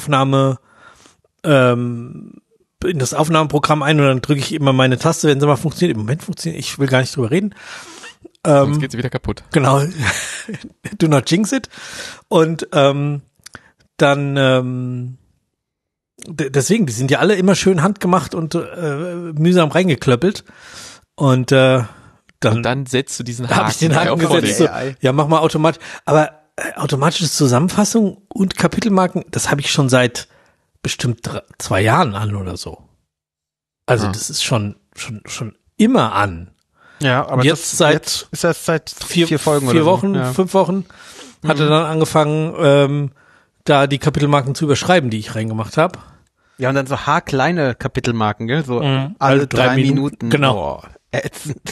in das Aufnahmeprogramm ein und dann drücke ich immer meine Taste, wenn sie mal funktioniert. Im Moment funktioniert, ich will gar nicht drüber reden. Sonst geht sie wieder kaputt. Genau. Do not jinx it. Und dann deswegen, die sind ja alle immer schön handgemacht und mühsam reingeklöppelt. Und dann setzt du diesen Haken. Habe ich den Haken gesetzt. So, ja, mach mal automatisch. Aber automatische Zusammenfassung und Kapitelmarken, das habe ich schon seit bestimmt 2 Jahren an oder so. Also das ist schon immer an. Ja, aber jetzt ist erst seit 4 Folgen 4 Wochen, 5 Wochen hat er dann angefangen, da die Kapitelmarken zu überschreiben, die ich reingemacht habe. Ja, und dann so haarkleine Kapitelmarken, gell? So alle 3 Minuten. Genau. Ätzend.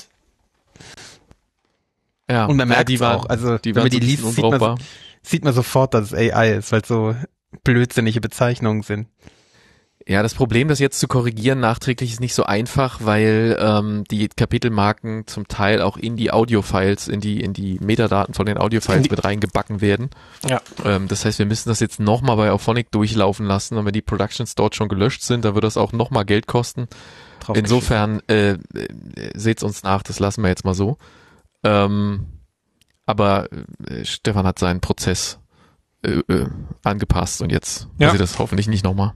Ja, und man merkt auch, also wenn man die liest, sieht man sofort, dass es AI ist, weil so blödsinnige Bezeichnungen sind. Ja, das Problem, das jetzt zu korrigieren nachträglich, ist nicht so einfach, weil die Kapitelmarken zum Teil auch in die Audiofiles, in die Metadaten von den Audiofiles mit reingebacken werden. Ja. Das heißt, wir müssen das jetzt nochmal bei Auphonic durchlaufen lassen und wenn die Productions dort schon gelöscht sind, dann wird das auch nochmal Geld kosten. Insofern seht's uns nach, das lassen wir jetzt mal so. Aber Stefan hat seinen Prozess angepasst und jetzt passiert das hoffentlich nicht nochmal.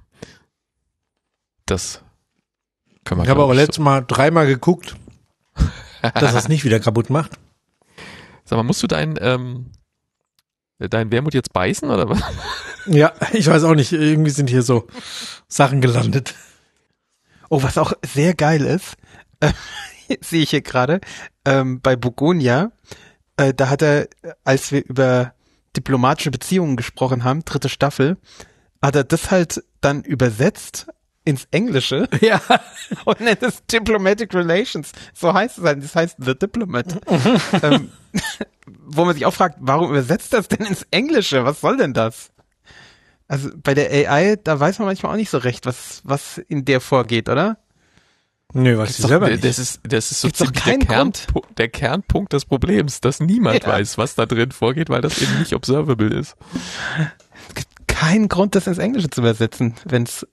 Das können wir. Ich habe aber letztes Mal 3-mal geguckt, dass das nicht wieder kaputt macht. Sag mal, musst du dein Wermut jetzt beißen oder was? Ja, ich weiß auch nicht. Irgendwie sind hier so Sachen gelandet. Oh, was auch sehr geil ist, sehe ich hier gerade, bei Bogonia, da hat er, als wir über diplomatische Beziehungen gesprochen haben, 3. Staffel, hat er das halt dann übersetzt ins Englische. Ja. Und nennt es Diplomatic Relations. So heißt es halt. Das heißt The Diplomat. Wo man sich auch fragt, warum übersetzt das denn ins Englische? Was soll denn das? Also bei der AI, da weiß man manchmal auch nicht so recht, was in der vorgeht, oder? Nö, weiß ich selber nicht. Das ist so Gibt's doch ziemlich keinen der Kernpunkt des Problems, dass niemand weiß, was da drin vorgeht, weil das eben nicht observable ist. Es gibt keinen Grund, das ins Englische zu übersetzen, wenn es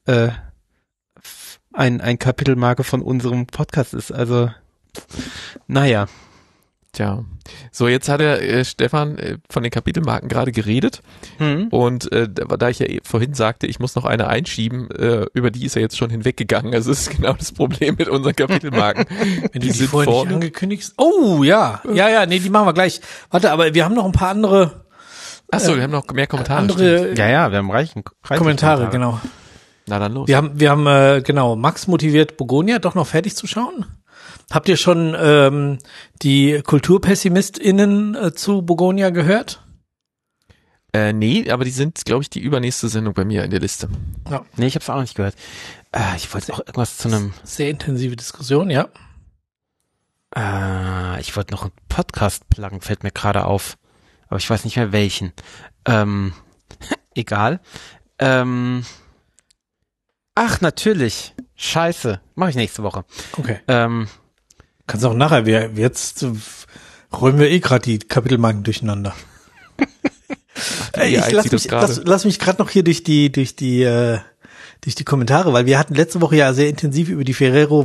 ein Kapitelmarke von unserem Podcast ist. Also, naja. Tja, so jetzt hat Stefan von den Kapitelmarken gerade geredet und da ich ja vorhin sagte, ich muss noch eine einschieben, über die ist er jetzt schon hinweggegangen. Also das ist genau das Problem mit unseren Kapitelmarken. Wenn du die vorher nicht angekündigt. Oh, ja. Ja, nee, die machen wir gleich. Warte, aber wir haben noch ein paar andere. Achso, wir haben noch mehr Kommentare. Ja, wir haben reichen Kommentare, genau. Na dann los. Wir haben genau, Max motiviert Bogonia doch noch fertig zu schauen. Habt ihr schon die KulturpessimistInnen zu Bogonia gehört? Nee, aber die sind, glaube ich, die übernächste Sendung bei mir in der Liste. Ja. Nee, ich habe es auch nicht gehört. Ich wollte auch irgendwas zu einem... Sehr intensive Diskussion, ja. Ich wollte noch einen Podcast pluggen, fällt mir gerade auf. Aber ich weiß nicht mehr welchen. Egal. Ach, natürlich. Scheiße. Mache ich nächste Woche. Okay. Kannst auch nachher, jetzt räumen wir gerade die Kapitelmarken durcheinander. Lass mich gerade noch hier durch die Kommentare, weil wir hatten letzte Woche ja sehr intensiv über die Ferrero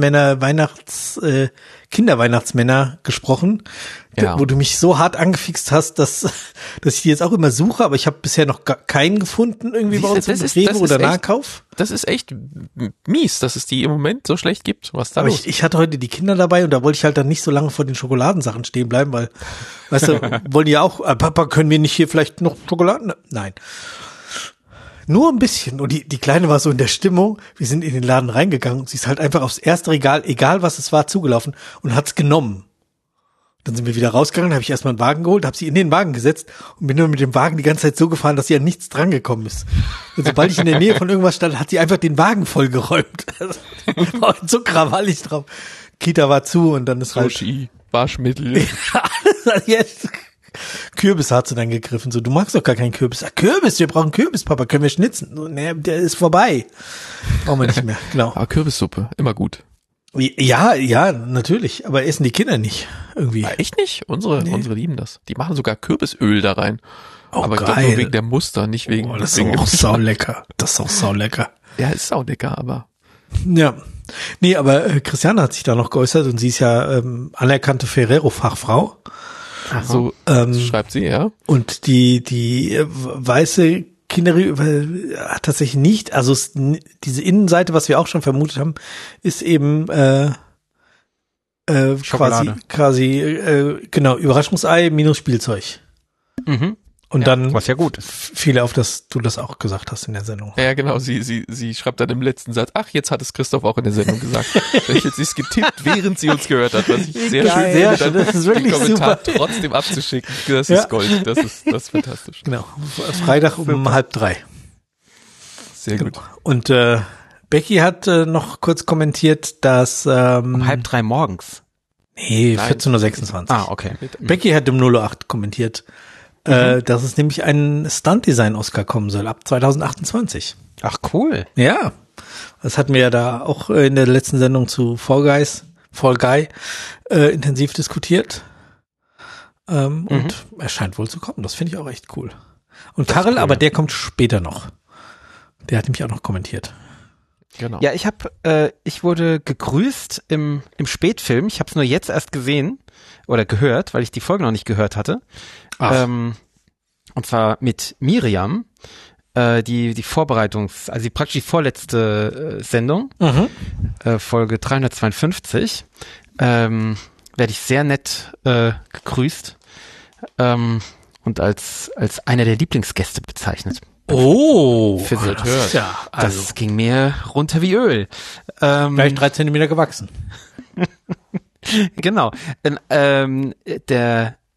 Kinderweihnachtsmänner gesprochen, wo du mich so hart angefixt hast, dass ich die jetzt auch immer suche, aber ich habe bisher noch keinen gefunden irgendwie bei uns im Rewe oder Nahkauf. Das ist echt mies, dass es die im Moment so schlecht gibt. Was da los? Ich hatte heute die Kinder dabei und da wollte ich halt dann nicht so lange vor den Schokoladensachen stehen bleiben, weil, weißt du, wollen die ja auch, Papa, können wir nicht hier vielleicht noch Schokoladen? Nein. Nur ein bisschen. Und die Kleine war so in der Stimmung, wir sind in den Laden reingegangen und sie ist halt einfach aufs erste Regal, egal was es war, zugelaufen und hat's genommen. Dann sind wir wieder rausgegangen, habe ich erstmal einen Wagen geholt, habe sie in den Wagen gesetzt und bin nur mit dem Wagen die ganze Zeit so gefahren, dass sie an nichts drangekommen ist. Und sobald ich in der Nähe von irgendwas stand, hat sie einfach den Wagen vollgeräumt. So krawallig drauf. Kita war zu und dann ist Sushi, Waschmittel. Jetzt. Kürbis hat sie dann gegriffen, so, du magst doch gar keinen Kürbis. Kürbis, wir brauchen Kürbis, Papa, können wir schnitzen? So, nee, der ist vorbei. Brauchen wir nicht mehr, genau. Aber Kürbissuppe, immer gut. Ja, natürlich, aber essen die Kinder nicht, irgendwie. Echt nicht? Unsere lieben das. Die machen sogar Kürbisöl da rein. Oh, aber geil. Ich glaube nur wegen der Muster, nicht wegen... das ist auch saulecker. Das ist auch saulecker. Ja, ist saulecker, aber... Ja. Nee, aber Christiane hat sich da noch geäußert und sie ist ja anerkannte Ferrero-Fachfrau. So schreibt sie, ja. Und die weiße Kinderriegel hat tatsächlich nicht, also diese Innenseite, was wir auch schon vermutet haben, ist eben quasi genau, Überraschungsei minus Spielzeug. Mhm. Und dann, was ja gut ist. Fiel auf, dass du das auch gesagt hast in der Sendung. Ja, genau, sie schreibt dann im letzten Satz, ach, jetzt hat es Christoph auch in der Sendung gesagt. Vielleicht hat sie es getippt, während sie uns gehört hat, was ich sehr geil, schön finde, schön, das ist wirklich den Kommentar super. trotzdem abzuschicken. Das ist Gold, das ist fantastisch. Genau, Freitag um 2:30. Sehr gut. Und Becky hat noch kurz kommentiert, dass um 2:30 morgens. Nee, 14:26 Ah, okay. Becky hat im 08 kommentiert, dass es nämlich einen Stunt-Design-Oscar kommen soll, ab 2028. Ach, cool. Ja, das hatten wir ja da auch in der letzten Sendung zu Fall Guy intensiv diskutiert. Und er scheint wohl zu kommen, das finde ich auch echt cool. Und Karel, cool. Aber der kommt später noch. Der hat nämlich auch noch kommentiert. Genau. Ja, ich wurde gegrüßt im Spätfilm. Ich habe es nur jetzt erst gesehen oder gehört, weil ich die Folge noch nicht gehört hatte. Und zwar mit Miriam, die praktisch die vorletzte Sendung, Folge 352, werde ich sehr nett gegrüßt und als einer der Lieblingsgäste bezeichnet. Oh, für sie. das, ja, also Das ging mir runter wie Öl. gleich 3 Zentimeter gewachsen. Genau. Der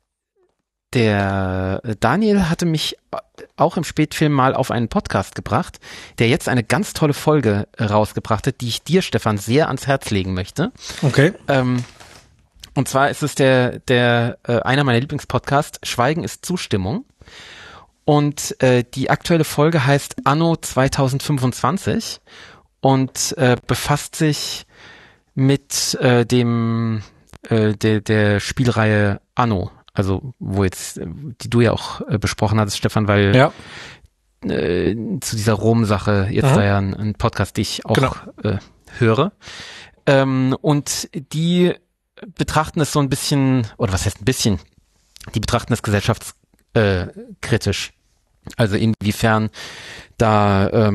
Daniel hatte mich auch im Spätfilm mal auf einen Podcast gebracht, der jetzt eine ganz tolle Folge rausgebracht hat, die ich dir, Stefan, sehr ans Herz legen möchte. Okay. Und zwar ist es einer meiner Lieblingspodcasts, Schweigen ist Zustimmung. Und die aktuelle Folge heißt Anno 2025 und befasst sich mit der Spielreihe Anno. Also wo jetzt, die du ja auch besprochen hattest, Stefan, weil zu dieser Rom-Sache jetzt da ja ein Podcast, den ich auch höre. Und die betrachten es so ein bisschen, oder was heißt ein bisschen, die betrachten es gesellschaftskritisch. Also inwiefern da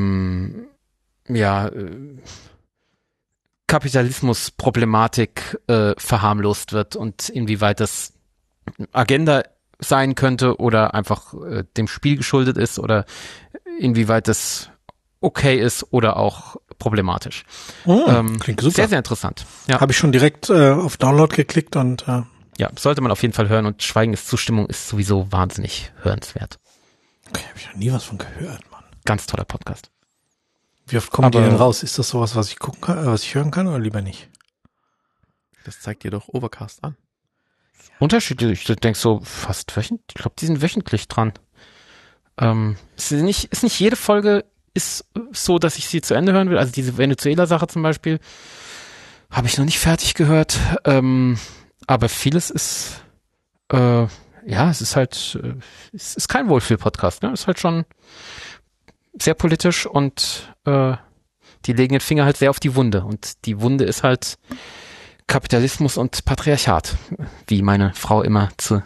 Kapitalismusproblematik verharmlost wird und inwieweit das Agenda sein könnte oder einfach dem Spiel geschuldet ist oder inwieweit das okay ist oder auch problematisch. Klingt super. Sehr, sehr interessant. Ja. Habe ich schon direkt auf Download geklickt und Ja, sollte man auf jeden Fall hören und Schweigen ist Zustimmung ist sowieso wahnsinnig hörenswert. okay, habe ich noch nie was von gehört, Mann. Ganz toller Podcast. Wie oft kommen die denn raus? Ist das sowas, was ich gucken kann, was ich hören kann oder lieber nicht? Das zeigt dir doch Overcast an. Unterschiedlich. Ich denke so fast wöchentlich. Ich glaube, die sind wöchentlich dran. Ist nicht jede Folge ist so, dass ich sie zu Ende hören will. Also diese Venezuela-Sache zum Beispiel habe ich noch nicht fertig gehört. Aber vieles ist es ist halt es ist kein Wohlfühl-Podcast. Ne? Es ist halt schon sehr politisch und die legen den Finger halt sehr auf die Wunde. Und die Wunde ist halt Kapitalismus und Patriarchat, wie meine Frau immer zu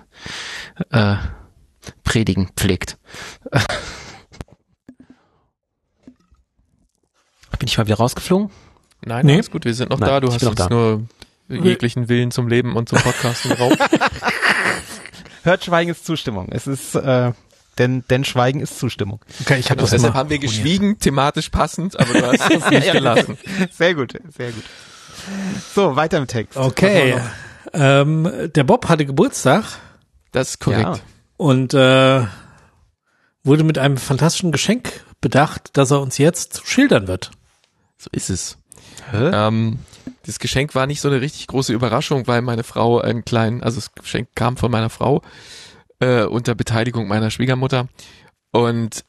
predigen pflegt. Bin ich mal wieder rausgeflogen? Nein, Nee. alles gut, wir sind noch Nein, da. Du ich hast bin noch uns da. nur jeglichen Willen zum Leben und zum Podcasten geraubt. Hört, Schweigen ist Zustimmung. Es ist, denn Schweigen ist Zustimmung. Okay, ich habe das Deshalb immer haben wir abonniert. geschwiegen, thematisch passend, aber du hast es nicht gelassen. Sehr gut, sehr gut. So, weiter im Text. Okay. Der Bob hatte Geburtstag Das ist korrekt. Ja. und wurde mit einem fantastischen Geschenk bedacht, das er uns jetzt schildern wird. So ist es. Hä? Das Geschenk war nicht so eine richtig große Überraschung, weil meine Frau also das Geschenk kam von meiner Frau unter Beteiligung meiner Schwiegermutter. Und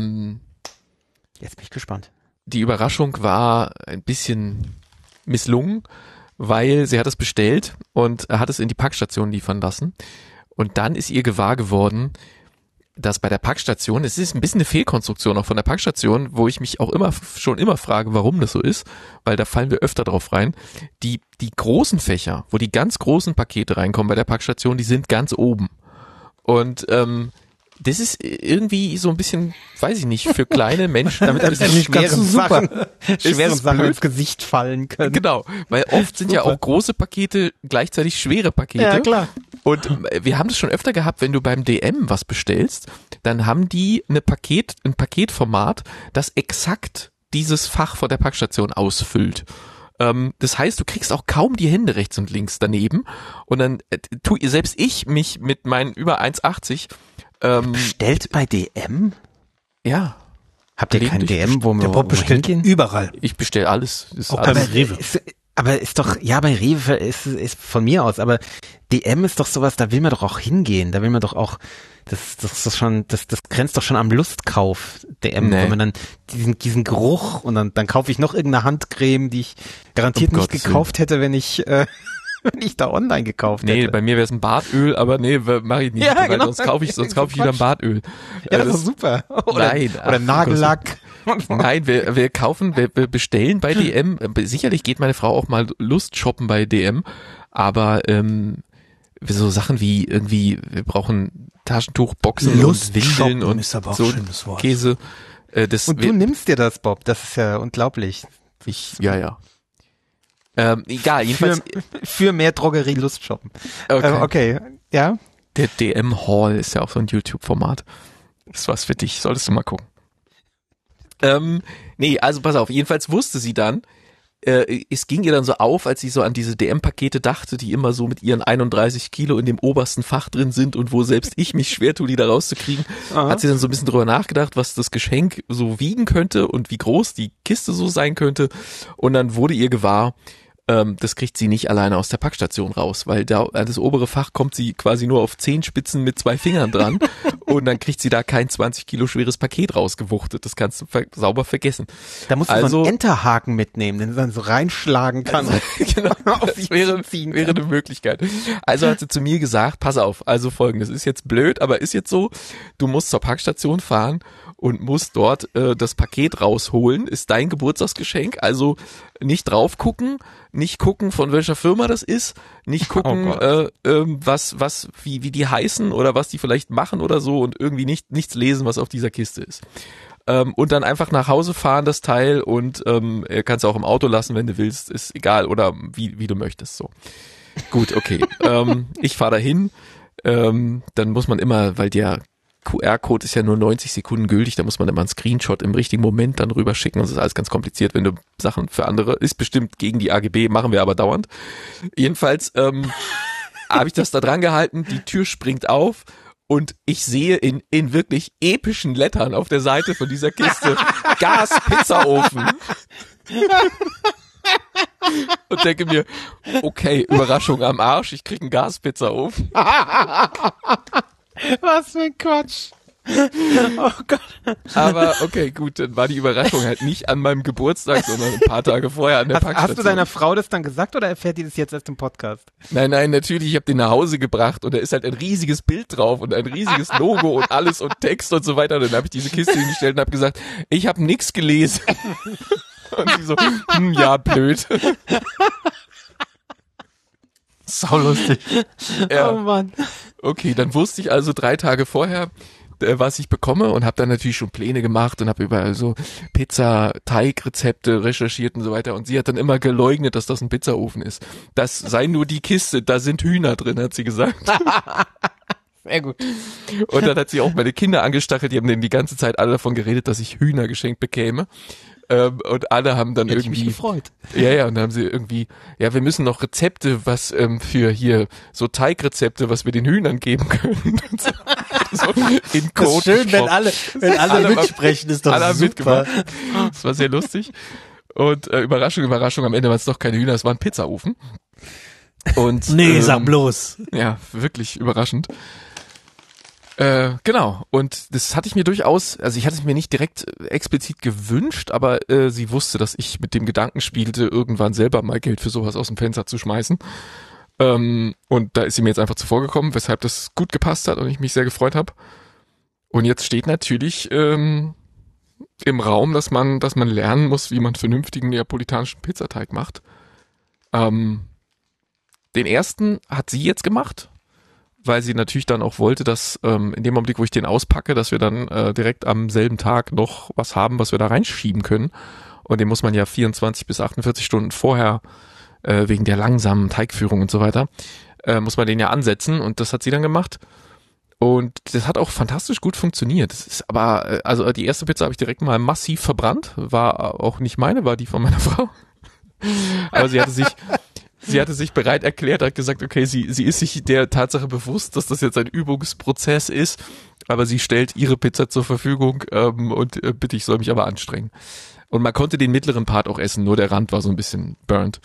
Jetzt bin ich gespannt. die Überraschung war ein bisschen misslungen, weil sie hat es bestellt und hat es in die Packstation liefern lassen. Und dann ist ihr gewahr geworden, dass bei der Packstation, es ist ein bisschen eine Fehlkonstruktion auch von der Packstation, wo ich mich auch schon immer frage, warum das so ist, weil da fallen wir öfter drauf rein. Die großen Fächer, wo die ganz großen Pakete reinkommen bei der Packstation, die sind ganz oben. Und das ist irgendwie so ein bisschen, weiß ich nicht, für kleine Menschen. Damit ist einem nicht schweren ganz so super. schweren es Sachen blöd? ins Gesicht fallen können. Genau, weil oft sind ja auch große Pakete gleichzeitig schwere Pakete. Ja, klar. Und wir haben das schon öfter gehabt, wenn du beim DM was bestellst, dann haben die ein Paketformat, das exakt dieses Fach vor der Packstation ausfüllt. Das heißt, du kriegst auch kaum die Hände rechts und links daneben. Und dann selbst ich mich mit meinen über 1,80 Bestellt bei DM? ja, Habt ihr kein Gelegentlich DM, wo wir Der Bob bestellt überall. ich bestelle alles. Das ist Auch alles. bei Rewe. Aber ist doch, ja, bei Rewe ist von mir aus, aber DM ist doch sowas, da will man doch auch hingehen, da will man doch auch, das ist doch schon, das grenzt doch schon am Lustkauf, DM, Nee. wenn man dann diesen Geruch und dann kaufe ich noch irgendeine Handcreme, die ich garantiert Um nicht Gottes gekauft hätte, wenn ich da online gekauft Nee, hätte. bei mir wäre es ein Badöl, aber nee, mache ich nicht, Ja, weil genau. sonst kaufe ich wieder ein Badöl. Ja, das ist doch super. Oder Nein, oder ach, Nagellack. Nein, wir bestellen bei DM. Sicherlich geht meine Frau auch mal Lust shoppen bei DM, aber so Sachen wie irgendwie, wir brauchen Taschentuchboxen und Windeln und ist aber auch so ein schönes Wort. Käse. Und du nimmst dir das, Bob. Das ist ja unglaublich. Ja. Egal, jedenfalls. Für mehr Drogerie-Lust shoppen. Okay. Ja. Der DM Hall ist ja auch so ein YouTube-Format. Ist was für dich, solltest du mal gucken. Nee, also pass auf, jedenfalls wusste sie dann, es ging ihr dann so auf, als sie so an diese DM-Pakete dachte, die immer so mit ihren 31 Kilo in dem obersten Fach drin sind und wo selbst ich mich schwer tue, die da rauszukriegen, hat sie dann so ein bisschen drüber nachgedacht, was das Geschenk so wiegen könnte und wie groß die Kiste so sein könnte. Und dann wurde ihr gewahr, das kriegt sie nicht alleine aus der Packstation raus, weil da das obere Fach kommt sie quasi nur auf Zehenspitzen mit 2 Fingern dran und dann kriegt sie da kein 20 Kilo schweres Paket rausgewuchtet. Das kannst du sauber vergessen. Da musst du so einen Enterhaken mitnehmen, den du dann so reinschlagen kannst. Genau, das wäre eine Möglichkeit. Also hat sie zu mir gesagt, pass auf, also Folgendes, ist jetzt blöd, aber ist jetzt so, du musst zur Packstation fahren und musst dort das Paket rausholen, ist dein Geburtstagsgeschenk, also nicht drauf gucken, nicht gucken, von welcher Firma das ist, nicht gucken, wie die heißen oder was die vielleicht machen oder so und irgendwie nichts lesen, was auf dieser Kiste ist. Und dann einfach nach Hause fahren, das Teil, und kannst du auch im Auto lassen, wenn du willst, ist egal, oder wie du möchtest, so. Gut, okay. Ich fahre dahin, dann muss man immer, weil der QR-Code ist ja nur 90 Sekunden gültig, da muss man immer einen Screenshot im richtigen Moment dann rüber schicken, und das ist alles ganz kompliziert, wenn du Sachen für andere, ist bestimmt gegen die AGB, machen wir aber dauernd. Jedenfalls habe ich das da dran gehalten, die Tür springt auf und ich sehe in wirklich epischen Lettern auf der Seite von dieser Kiste Gas-Pizzaofen. Und denke mir, okay, Überraschung am Arsch, ich krieg einen Gaspizzaofen. Was für ein Quatsch. Oh Gott. Aber okay, gut, dann war die Überraschung halt nicht an meinem Geburtstag, sondern ein paar Tage vorher an der Packstation. Hast du deiner Frau das dann gesagt oder erfährt die das jetzt erst im Podcast? Nein, natürlich, ich habe den nach Hause gebracht und da ist halt ein riesiges Bild drauf und ein riesiges Logo und alles und Text und so weiter. Und dann habe ich diese Kiste hingestellt und habe gesagt, ich habe nichts gelesen. Und sie so, ja, blöd. Saulustig. Ja. Oh Mann. Okay, dann wusste ich also 3 Tage vorher, was ich bekomme, und habe dann natürlich schon Pläne gemacht und habe überall so Pizza-Teig-Rezepte recherchiert und so weiter. Und sie hat dann immer geleugnet, dass das ein Pizzaofen ist. Das sei nur die Kiste, da sind Hühner drin, hat sie gesagt. Sehr gut. Und dann hat sie auch meine Kinder angestachelt, die haben denen die ganze Zeit alle davon geredet, dass ich Hühner geschenkt bekäme. Und alle haben dann irgendwie mich gefreut. Ja, und dann haben sie irgendwie, ja, wir müssen noch Rezepte, was für hier so Teigrezepte, was wir den Hühnern geben können. So in Code. Das ist schön, wenn alle mitsprechen, ist doch alle super. Das war sehr lustig. Und Überraschung, am Ende waren es doch keine Hühner, es war ein Pizzaofen. Und nee, sag bloß. Ja, wirklich überraschend. Genau, und das hatte ich mir durchaus, also ich hatte es mir nicht direkt explizit gewünscht, aber sie wusste, dass ich mit dem Gedanken spielte, irgendwann selber mal Geld für sowas aus dem Fenster zu schmeißen. Und da ist sie mir jetzt einfach zuvor gekommen, weshalb das gut gepasst hat und ich mich sehr gefreut habe. Und jetzt steht natürlich im Raum, dass man lernen muss, wie man vernünftigen neapolitanischen Pizzateig macht. Den ersten hat sie jetzt gemacht, weil sie natürlich dann auch wollte, dass in dem Augenblick, wo ich den auspacke, dass wir dann direkt am selben Tag noch was haben, was wir da reinschieben können. Und den muss man ja 24 bis 48 Stunden vorher, wegen der langsamen Teigführung und so weiter, muss man den ja ansetzen. Und das hat sie dann gemacht. Und das hat auch fantastisch gut funktioniert. Das ist aber, also die erste Pizza habe ich direkt mal massiv verbrannt. War auch nicht meine, war die von meiner Frau. Aber sie hatte sich bereit erklärt, hat gesagt, okay, sie ist sich der Tatsache bewusst, dass das jetzt ein Übungsprozess ist, aber sie stellt ihre Pizza zur Verfügung und bitte, ich soll mich aber anstrengen. Und man konnte den mittleren Part auch essen, nur der Rand war so ein bisschen burnt.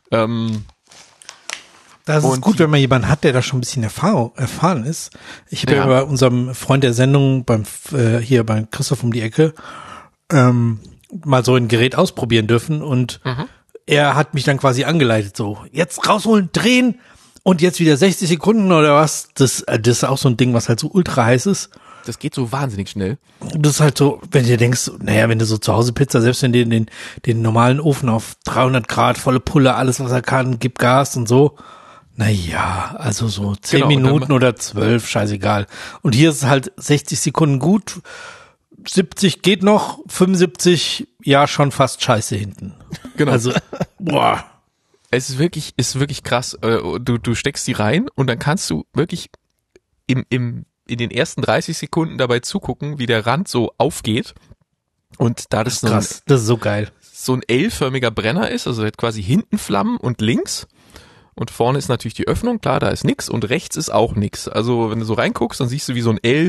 Das ist gut, wenn man jemanden hat, der da schon ein bisschen erfahren ist. Ich habe ja bei unserem Freund der Sendung hier beim Christoph um die Ecke mal so ein Gerät ausprobieren dürfen und er hat mich dann quasi angeleitet, so, jetzt rausholen, drehen und jetzt wieder 60 Sekunden oder was. Das ist auch so ein Ding, was halt so ultra heiß ist. das geht so wahnsinnig schnell. Das ist halt so, wenn du denkst, naja, wenn du so zu Hause Pizza, selbst wenn du den normalen Ofen auf 300 Grad, volle Pulle, alles was er kann, gib Gas und so. Naja, also so 10 Minuten oder 12, scheißegal. Und hier ist es halt 60 Sekunden gut, 70 geht noch, 75, ja, schon fast scheiße hinten. Genau. Also, boah. Es ist wirklich krass. Du steckst die rein und dann kannst du wirklich in den ersten 30 Sekunden dabei zugucken, wie der Rand so aufgeht. Und da das krass, das ist so geil. So ein L-förmiger Brenner ist, also der hat quasi hinten Flammen und links. Und vorne ist natürlich die Öffnung, klar, da ist nix. Und rechts ist auch nix. Also wenn du so reinguckst, dann siehst du wie so ein L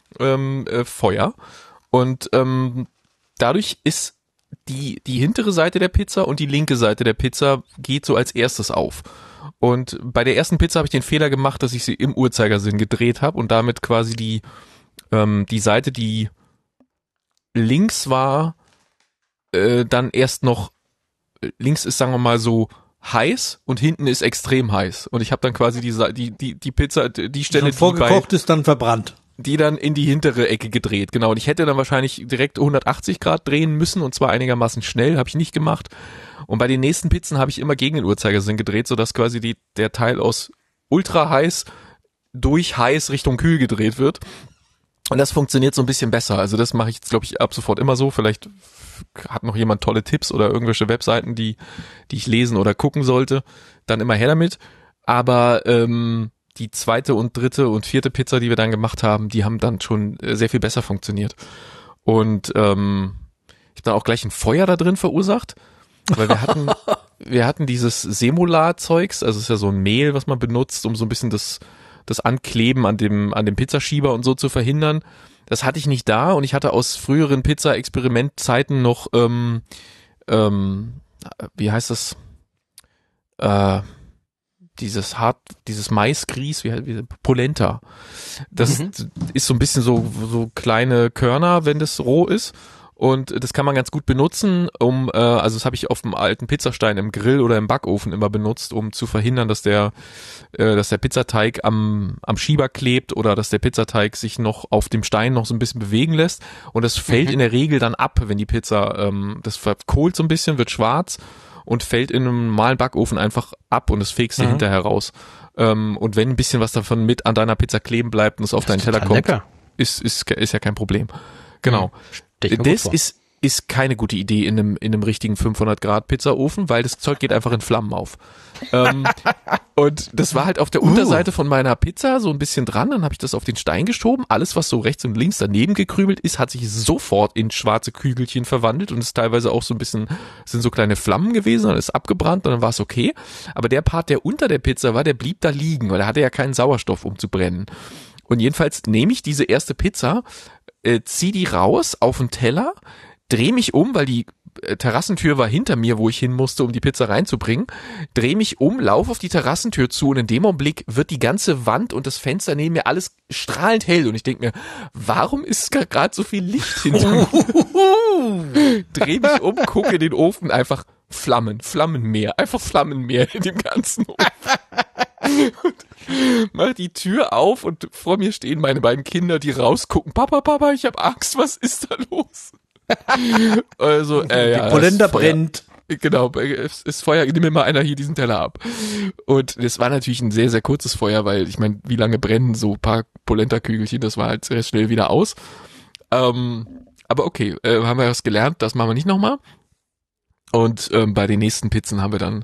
Feuer. Und dadurch ist die hintere Seite der Pizza und die linke Seite der Pizza geht so als erstes auf. Und bei der ersten Pizza habe ich den Fehler gemacht, dass ich sie im Uhrzeigersinn gedreht habe und damit quasi die Seite, die links war, dann erst noch, links ist, sagen wir mal, so heiß und hinten ist extrem heiß. Und ich habe dann quasi die Pizza, die Stelle, die vorgekocht ist, dann verbrannt. Die dann in die hintere Ecke gedreht, genau. Und ich hätte dann wahrscheinlich direkt 180 Grad drehen müssen und zwar einigermaßen schnell, habe ich nicht gemacht. Und bei den nächsten Pizzen habe ich immer gegen den Uhrzeigersinn gedreht, sodass quasi der Teil aus ultra heiß durch heiß Richtung kühl gedreht wird. Und das funktioniert so ein bisschen besser. Also das mache ich jetzt, glaube ich, ab sofort immer so. Vielleicht hat noch jemand tolle Tipps oder irgendwelche Webseiten, die ich lesen oder gucken sollte. Dann immer her damit. Aber die zweite und dritte und vierte Pizza, die wir dann gemacht haben, die haben dann schon sehr viel besser funktioniert. Und ich habe dann auch gleich ein Feuer da drin verursacht, weil wir hatten dieses Semola-Zeugs, also es ist ja so ein Mehl, was man benutzt, um so ein bisschen das Ankleben an dem Pizzaschieber und so zu verhindern. Das hatte ich nicht da und ich hatte aus früheren Pizza-Experiment-Zeiten noch, wie heißt das? Dieses Maisgrieß, wie Polenta. Das ist so ein bisschen so kleine Körner, wenn das roh ist. Und das kann man ganz gut benutzen, also das habe ich auf dem alten Pizzastein im Grill oder im Backofen immer benutzt, um zu verhindern, dass der Pizzateig am Schieber klebt oder dass der Pizzateig sich noch auf dem Stein noch so ein bisschen bewegen lässt. Und das fällt in der Regel dann ab, wenn die Pizza, das verkohlt so ein bisschen, wird schwarz und fällt in einem normalen Backofen einfach ab und es fegst dir hinterher raus. Und wenn ein bisschen was davon mit an deiner Pizza kleben bleibt und es auf deinen Teller kommt, ist ja kein Problem. Genau. Das ist keine gute Idee in einem richtigen 500 Grad Pizzaofen, weil das Zeug geht einfach in Flammen auf. Und das war halt auf der Unterseite von meiner Pizza so ein bisschen dran, dann habe ich das auf den Stein geschoben. Alles, was so rechts und links daneben gekrümelt ist, hat sich sofort in schwarze Kügelchen verwandelt und ist teilweise auch so ein bisschen, sind so kleine Flammen gewesen, dann ist abgebrannt und dann war es okay. Aber der Part, der unter der Pizza war, der blieb da liegen, weil er hatte ja keinen Sauerstoff, um zu brennen. Und jedenfalls nehme ich diese erste Pizza, zieh die raus auf den Teller, dreh mich um, weil die Terrassentür war hinter mir, wo ich hin musste, um die Pizza reinzubringen, dreh mich um, lauf auf die Terrassentür zu und in dem Augenblick wird die ganze Wand und das Fenster neben mir alles strahlend hell und ich denke mir, warum ist gerade so viel Licht hinter mir? Dreh mich um, gucke in den Ofen, einfach Flammenmeer in dem ganzen Ofen. Und mach die Tür auf und vor mir stehen meine beiden Kinder, die rausgucken. Papa, ich hab Angst, was ist da los? Also, die Polenta brennt. Genau, es ist Feuer, nimm mir mal einer hier diesen Teller ab. Und das war natürlich ein sehr, sehr kurzes Feuer, weil ich meine, wie lange brennen so ein paar Polenta-Kügelchen, das war halt sehr schnell wieder aus. Aber okay, haben wir was gelernt, das machen wir nicht nochmal. Und bei den nächsten Pizzen haben wir dann,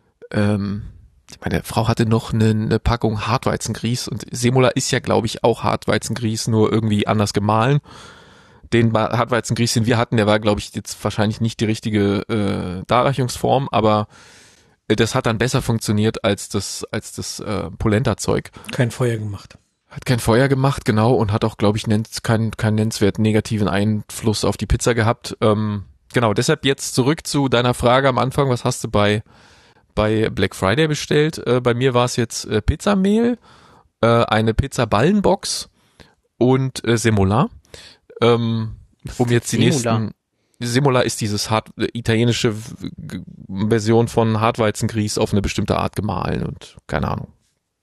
meine Frau hatte noch eine Packung Hartweizengrieß und Semola ist ja, glaube ich, auch Hartweizengrieß, nur irgendwie anders gemahlen. Den Hartweizengrieß, den wir hatten, der war, glaube ich, jetzt wahrscheinlich nicht die richtige Darreichungsform, aber das hat dann besser funktioniert als das Polenta-Zeug. Kein Feuer gemacht. Hat kein Feuer gemacht, genau, und hat auch, glaube ich, keinen nennenswert negativen Einfluss auf die Pizza gehabt. Genau, deshalb jetzt zurück zu deiner Frage am Anfang, was hast du bei Black Friday bestellt? Bei mir war es jetzt Pizzamehl, eine Pizzaballenbox und Semola. Um jetzt die nächsten. Semola ist dieses italienische Version von Hartweizengrieß auf eine bestimmte Art gemahlen und keine Ahnung.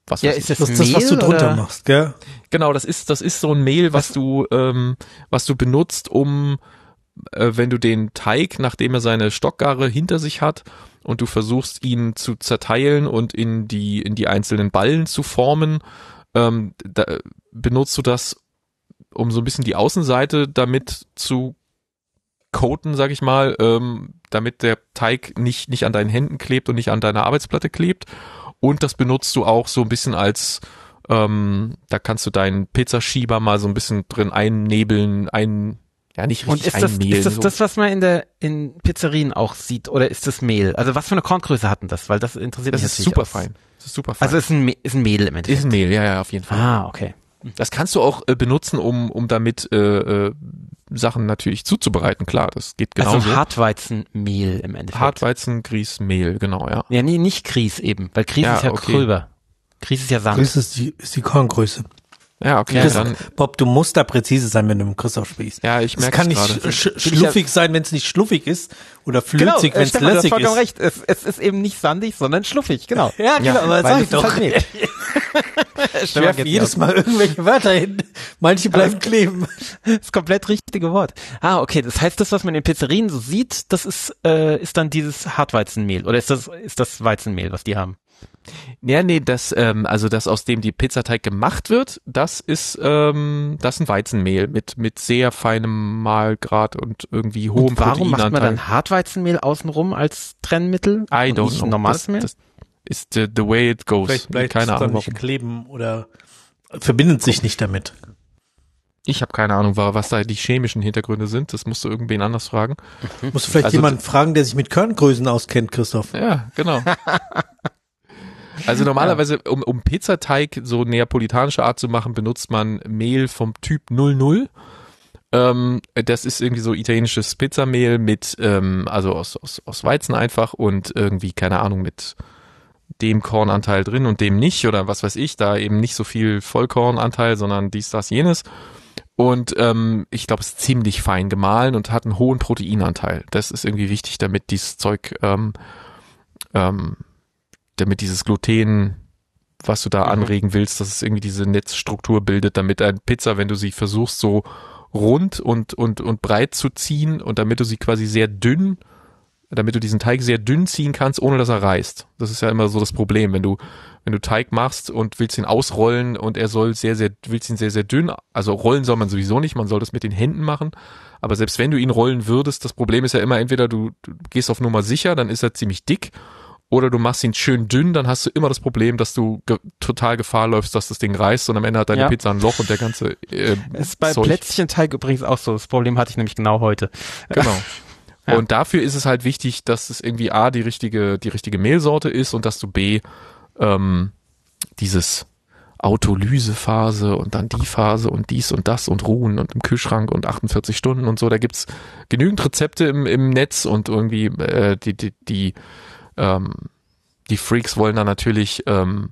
was Ja, weiß ist ich. das Das ist das, was du Mehl, drunter oder? machst, gell? Genau, das ist so ein Mehl, was du benutzt, um wenn du den Teig, nachdem er seine Stockgare hinter sich hat und du versuchst ihn zu zerteilen und in die einzelnen Ballen zu formen, da benutzt du das, um so ein bisschen die Außenseite damit zu coaten, sag ich mal, damit der Teig nicht an deinen Händen klebt und nicht an deiner Arbeitsplatte klebt. Und das benutzt du auch so ein bisschen als, da kannst du deinen Pizzaschieber mal so ein bisschen drin einnebeln, nicht Und richtig ist das, einmehlen. ist das so. das, was man in Pizzerien auch sieht, oder ist das Mehl? Also was für eine Korngröße hatten das? Weil das interessiert Das mich ist natürlich super auch. fein. Das ist super fein. Also ist ein Mehl im Endeffekt. Ist ein Mehl, ja, auf jeden Fall. Ah, okay. Das kannst du auch benutzen, um damit Sachen natürlich zuzubereiten, klar, das geht genauso. Also Hartweizenmehl im Endeffekt. Hartweizen-Grießmehl, genau, ja. Ja, nee, nicht Grieß eben, weil Grieß Ja, ist ja okay. gröber. Grieß ist ja Sand. Größe ist die Korngröße. Ja, okay, Ja, dann, Bob, du musst da präzise sein, wenn du mit Christoph sprichst. ja, ich Es merke kann es nicht gerade. schluffig sein, wenn es nicht schluffig ist, oder flüssig, wenn es Stefan, du hast lässig vollkommen ist. recht. Es ist eben nicht sandig, sondern schluffig, genau. Ja, genau, aber Weil sag es ich doch. ist halt Mehl. Ich Stefan werfe geht's jedes aus. Mal irgendwelche Wörter hin. Manche bleiben kleben. Das komplett richtige Wort. Ah, okay. Das heißt, das, was man in Pizzerien so sieht, das ist dann dieses Hartweizenmehl. Oder ist das Weizenmehl, was die haben? Ja, nee, das aus dem die Pizzateig gemacht wird, das ist ein Weizenmehl mit sehr feinem Mahlgrad und irgendwie hohem Und warum macht man Proteinanteil. dann Hartweizenmehl außenrum als Trennmittel? I und don't nicht know. normales Mehl? Das ist the way it goes. Vielleicht bleibt Keine es dann Ahnung nicht warum. kleben oder verbindet sich nicht damit. Ich habe keine Ahnung, was da die chemischen Hintergründe sind. Das musst du irgendwen anders fragen. Musst du vielleicht Also jemanden fragen, der sich mit Körngrößen auskennt, Christoph. Ja, genau. Also normalerweise, um Pizzateig so neapolitanische Art zu machen, benutzt man Mehl vom Typ 00. Das ist irgendwie so italienisches Pizzamehl mit, also aus Weizen einfach und irgendwie, keine Ahnung, mit dem Kornanteil drin und dem nicht oder was weiß ich, da eben nicht so viel Vollkornanteil, sondern dies, das, jenes. Und ich glaube, es ist ziemlich fein gemahlen und hat einen hohen Proteinanteil. Das ist irgendwie wichtig, damit dieses Zeug, damit dieses Gluten, was du da anregen willst, dass es irgendwie diese Netzstruktur bildet, damit eine Pizza, wenn du sie versuchst, so rund und breit zu ziehen und damit du sie quasi damit du diesen Teig sehr dünn ziehen kannst, ohne dass er reißt. Das ist ja immer so das Problem, wenn du Teig machst und willst ihn ausrollen und willst ihn sehr, sehr dünn, also rollen soll man sowieso nicht, man soll das mit den Händen machen, aber selbst wenn du ihn rollen würdest, das Problem ist ja immer, entweder du gehst auf Nummer sicher, dann ist er ziemlich dick, oder du machst ihn schön dünn, dann hast du immer das Problem, dass du total Gefahr läufst, dass das Ding reißt und am Ende hat deine Pizza ein Loch und der ganze Ist bei Zeug. Plätzchenteig übrigens auch so. Das Problem hatte ich nämlich genau heute. Genau. Ja. Und dafür ist es halt wichtig, dass es irgendwie A, die richtige Mehlsorte ist und dass du B, dieses Autolysephase und dann die Phase und dies und das und Ruhen und im Kühlschrank und 48 Stunden und so. Da gibt's genügend Rezepte im Netz und irgendwie die Freaks wollen da natürlich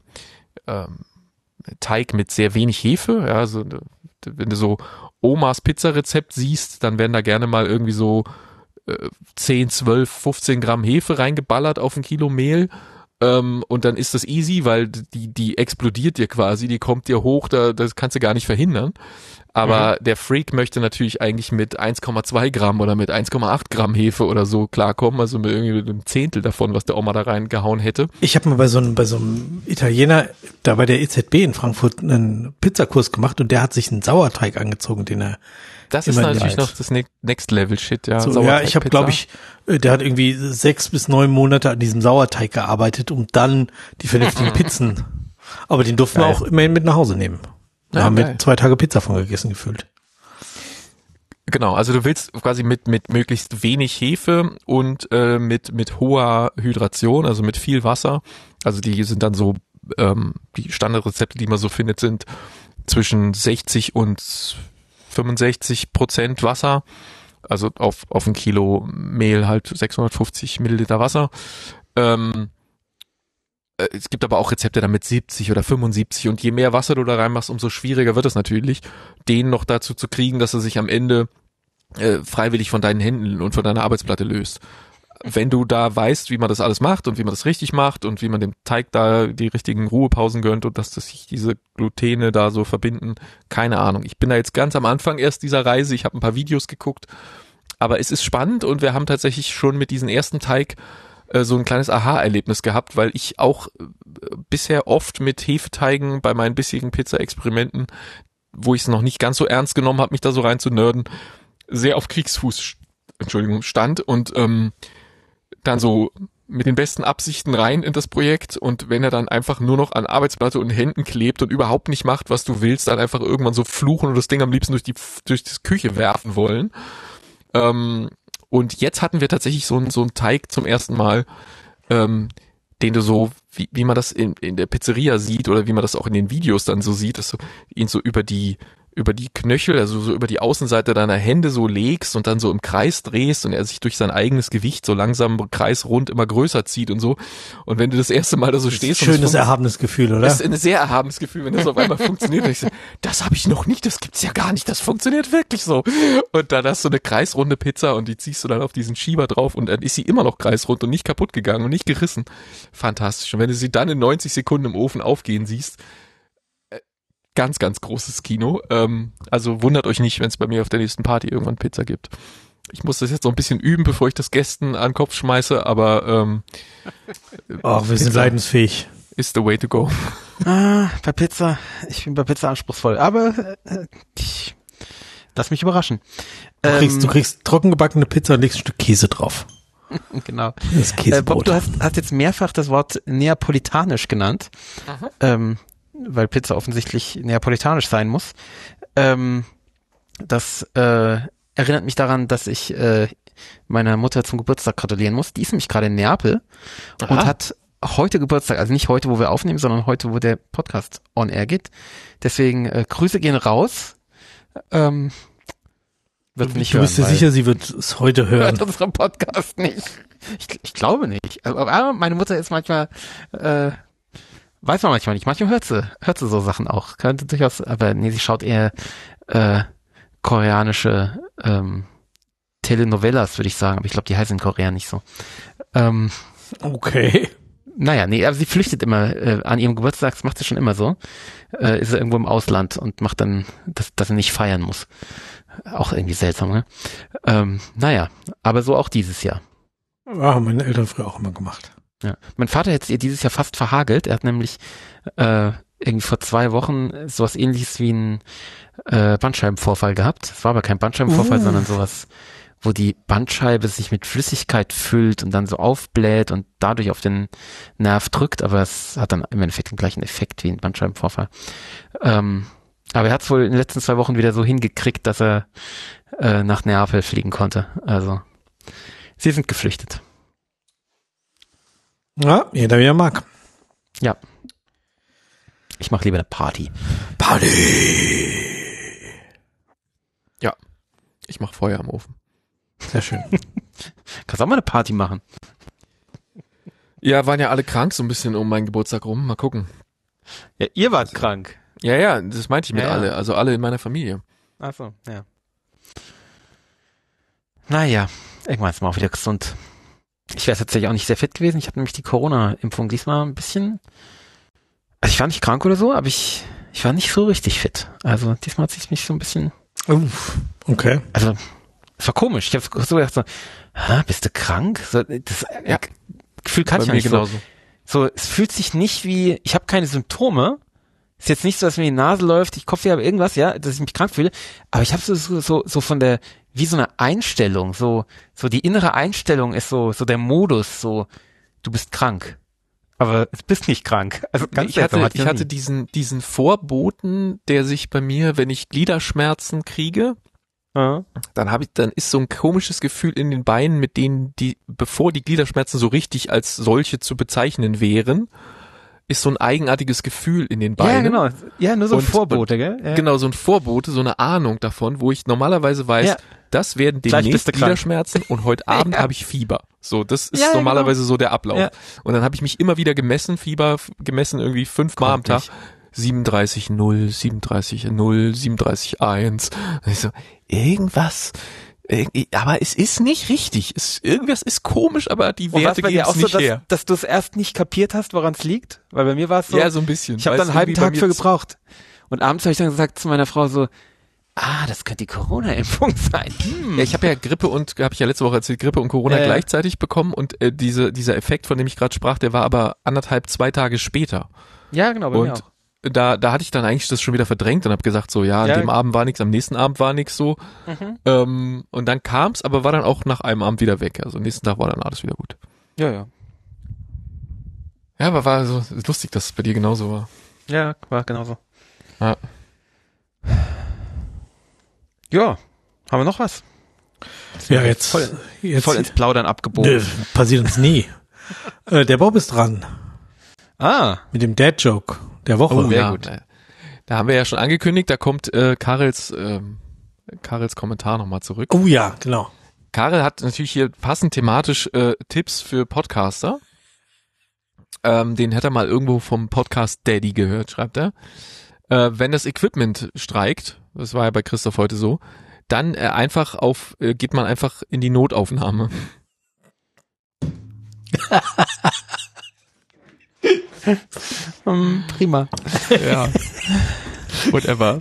Teig mit sehr wenig Hefe. Ja, also wenn du so Omas Pizzarezept siehst, dann werden da gerne mal irgendwie so 10, 12, 15 Gramm Hefe reingeballert auf ein Kilo Mehl. Und dann ist das easy, weil die explodiert dir quasi, die kommt dir hoch, das kannst du gar nicht verhindern. Aber der Freak möchte natürlich eigentlich mit 1,2 Gramm oder mit 1,8 Gramm Hefe oder so klarkommen, also mit irgendwie einem Zehntel davon, was der Oma da reingehauen hätte. Ich habe mal bei so einem Italiener, da bei der EZB in Frankfurt, einen Pizzakurs gemacht und der hat sich einen Sauerteig angezogen, den er Das ist immer natürlich leid. noch das Next Level Shit, ja. So, ja, ich habe, glaube ich, der hat irgendwie 6 bis 9 Monate an diesem Sauerteig gearbeitet, um dann die vernünftigen Pizzen. Aber den durften wir auch immerhin mit nach Hause nehmen. Da Ja, haben geil. wir 2 Tage Pizza von gegessen gefühlt. Genau, also du willst quasi mit möglichst wenig Hefe und mit hoher Hydration, also mit viel Wasser. Also die sind dann so, die Standardrezepte, die man so findet, sind zwischen 60 und 65% Wasser. Also auf ein Kilo Mehl halt 650 Milliliter Wasser. Es gibt aber auch Rezepte damit 70 oder 75 und je mehr Wasser du da reinmachst, umso schwieriger wird es natürlich, den noch dazu zu kriegen, dass er sich am Ende freiwillig von deinen Händen und von deiner Arbeitsplatte löst. wenn du da weißt, wie man das alles macht und wie man das richtig macht und wie man dem Teig da die richtigen Ruhepausen gönnt und dass sich diese Glutene da so verbinden, keine Ahnung. Ich bin da jetzt ganz am Anfang erst dieser Reise, ich habe ein paar Videos geguckt, aber es ist spannend und wir haben tatsächlich schon mit diesem ersten Teig so ein kleines Aha-Erlebnis gehabt, weil ich auch bisher oft mit Hefeteigen bei meinen bisherigen Pizza-Experimenten, wo ich es noch nicht ganz so ernst genommen habe, mich da so rein zu nerden, sehr auf Kriegsfuß stand und dann so mit den besten Absichten rein in das Projekt und wenn er dann einfach nur noch an Arbeitsplatte und Händen klebt und überhaupt nicht macht, was du willst, dann einfach irgendwann so fluchen und das Ding am liebsten durch die Küche werfen wollen. Und jetzt hatten wir tatsächlich so einen Teig zum ersten Mal, den du so, wie man das in der Pizzeria sieht oder wie man das auch in den Videos dann so sieht, dass du ihn so über die Knöchel, also so über die Außenseite deiner Hände so legst und dann so im Kreis drehst und er sich durch sein eigenes Gewicht so langsam kreisrund immer größer zieht und so. Und wenn du das erste Mal da so stehst. Schönes, erhabenes Gefühl, oder? Das ist ein sehr erhabenes Gefühl, wenn das auf einmal funktioniert. Und ich so, das habe ich noch nicht, das gibt's ja gar nicht, das funktioniert wirklich so. Und dann hast du eine kreisrunde Pizza und die ziehst du dann auf diesen Schieber drauf und dann ist sie immer noch kreisrund und nicht kaputt gegangen und nicht gerissen. Fantastisch. Und wenn du sie dann in 90 Sekunden im Ofen aufgehen siehst, ganz, ganz großes Kino. Also wundert euch nicht, wenn es bei mir auf der nächsten Party irgendwann Pizza gibt. Ich muss das jetzt noch ein bisschen üben, bevor ich das Gästen an den Kopf schmeiße, aber wir sind leidensfähig. Is the way to go. Bei Pizza, ich bin bei Pizza anspruchsvoll, aber lass mich überraschen. Du kriegst trockengebackene Pizza und legst ein Stück Käse drauf. Genau. Das Käsebrot. Bob, du hast jetzt mehrfach das Wort neapolitanisch genannt. Weil Pizza offensichtlich neapolitanisch sein muss. Das erinnert mich daran, dass ich meiner Mutter zum Geburtstag gratulieren muss. Die ist nämlich gerade in Neapel und hat heute Geburtstag, also nicht heute, wo wir aufnehmen, sondern heute, wo der Podcast on air geht. Deswegen Grüße gehen raus. Wird nicht hören. Du bist dir sicher, sie wird es heute hören? Hört unseren Podcast nicht. Ich glaube nicht. Aber meine Mutter ist manchmal weiß man manchmal nicht. Manchmal hört sie so Sachen auch. Könnte durchaus, aber nee, sie schaut eher koreanische Telenovelas, würde ich sagen. Aber ich glaube, die heißen in Korea nicht so. Okay. Naja, nee, aber sie flüchtet immer an ihrem Geburtstag, das macht sie schon immer so. Ist sie irgendwo im Ausland und macht dann, dass sie nicht feiern muss. Auch irgendwie seltsam, ne? Naja, aber so auch dieses Jahr. Haben meine Eltern früher auch immer gemacht. Ja. Mein Vater hätte es ihr dieses Jahr fast verhagelt. Er hat nämlich irgendwie vor 2 Wochen sowas Ähnliches wie einen Bandscheibenvorfall gehabt. Es war aber kein Bandscheibenvorfall, sondern sowas, wo die Bandscheibe sich mit Flüssigkeit füllt und dann so aufbläht und dadurch auf den Nerv drückt. Aber es hat dann im Endeffekt den gleichen Effekt wie ein Bandscheibenvorfall. Aber er hat es wohl in den letzten 2 Wochen wieder so hingekriegt, dass er nach Neapel fliegen konnte. Also sie sind geflüchtet. Ja, jeder wie er mag. Ja. Ich mache lieber eine Party. Ja, ich mache Feuer am Ofen. Sehr schön. Kannst auch mal eine Party machen. Ja, waren ja alle krank so ein bisschen um meinen Geburtstag rum. Mal gucken. Ja, ihr wart krank. Ja, das meinte ich mit alle. Also alle in meiner Familie. Ach so, ja. Naja, irgendwann ist man auch wieder gesund. Ich wäre tatsächlich auch nicht sehr fit gewesen. Ich habe nämlich die Corona-Impfung diesmal ein bisschen. Also ich war nicht krank oder so, aber ich war nicht so richtig fit. Also diesmal hat sich mich so ein bisschen. Okay. Also es war komisch. Ich habe so gedacht, bist du krank? So, das Gefühl kann ich ja nicht genauso. So, es fühlt sich nicht wie. Ich habe keine Symptome. Ist jetzt nicht so, dass mir die Nase läuft, ich Kopfweh habe, irgendwas, ja, dass ich mich krank fühle. Aber ich habe so von der, wie so eine Einstellung, so die innere Einstellung ist so der Modus, so, du bist krank. Aber du bist nicht krank. Also ganz ich hatte diesen Vorboten, der sich bei mir, wenn ich Gliederschmerzen kriege, dann ist so ein komisches Gefühl in den Beinen, mit denen bevor die Gliederschmerzen so richtig als solche zu bezeichnen wären, ist so ein eigenartiges Gefühl in den Beinen. Ja, genau. Ja, nur so ein Vorbote, gell? Ja. Genau, so ein Vorbote, so eine Ahnung davon, wo ich normalerweise weiß, das werden demnächst Gliederschmerzen und heute Abend habe ich Fieber. So, das ist normalerweise so der Ablauf. Ja. Und dann habe ich mich immer wieder Fieber gemessen, irgendwie 5-mal am Tag. 37,0, 37,0, 37,1. Ich so, irgendwas Aber es ist nicht richtig. Irgendwas ist komisch, aber die Und Werte bei geben dir auch es nicht so, her. dass du es erst nicht kapiert hast, woran es liegt? Weil bei mir war es so, Ja, so ein bisschen. ich habe Weil dann es einen halben irgendwie bei Tag mir für gebraucht. Und abends habe ich dann gesagt zu meiner Frau so, das könnte die Corona-Impfung sein. Ja, ich habe ja Grippe und, habe ich ja letzte Woche erzählt, Grippe und Corona gleichzeitig bekommen und dieser Effekt, von dem ich gerade sprach, der war aber 2 Tage später. Ja, genau, bei mir Und auch. da hatte ich dann eigentlich das schon wieder verdrängt und habe gesagt so, ja, an dem Abend war nichts, am nächsten Abend war nichts so. Und dann kam's, aber war dann auch nach einem Abend wieder weg. Also am nächsten Tag war dann alles wieder gut. Ja. Ja, aber war so lustig, dass es bei dir genauso war. Ja, war genauso. Ja. Ja, haben wir noch was? Ja, jetzt voll ins Plaudern abgebogen. Nö, passiert uns nie. Der Bob ist dran. Mit dem Dad-Joke der Woche. Oh, sehr gut. Da haben wir ja schon angekündigt, da kommt Karels Kommentar nochmal zurück. Oh ja, genau. Karel hat natürlich hier passend thematisch Tipps für Podcaster. Den hätte er mal irgendwo vom Podcast Daddy gehört, schreibt er. Wenn das Equipment streikt, das war ja bei Christoph heute so, dann geht man einfach in die Notaufnahme. Prima. Ja. Whatever.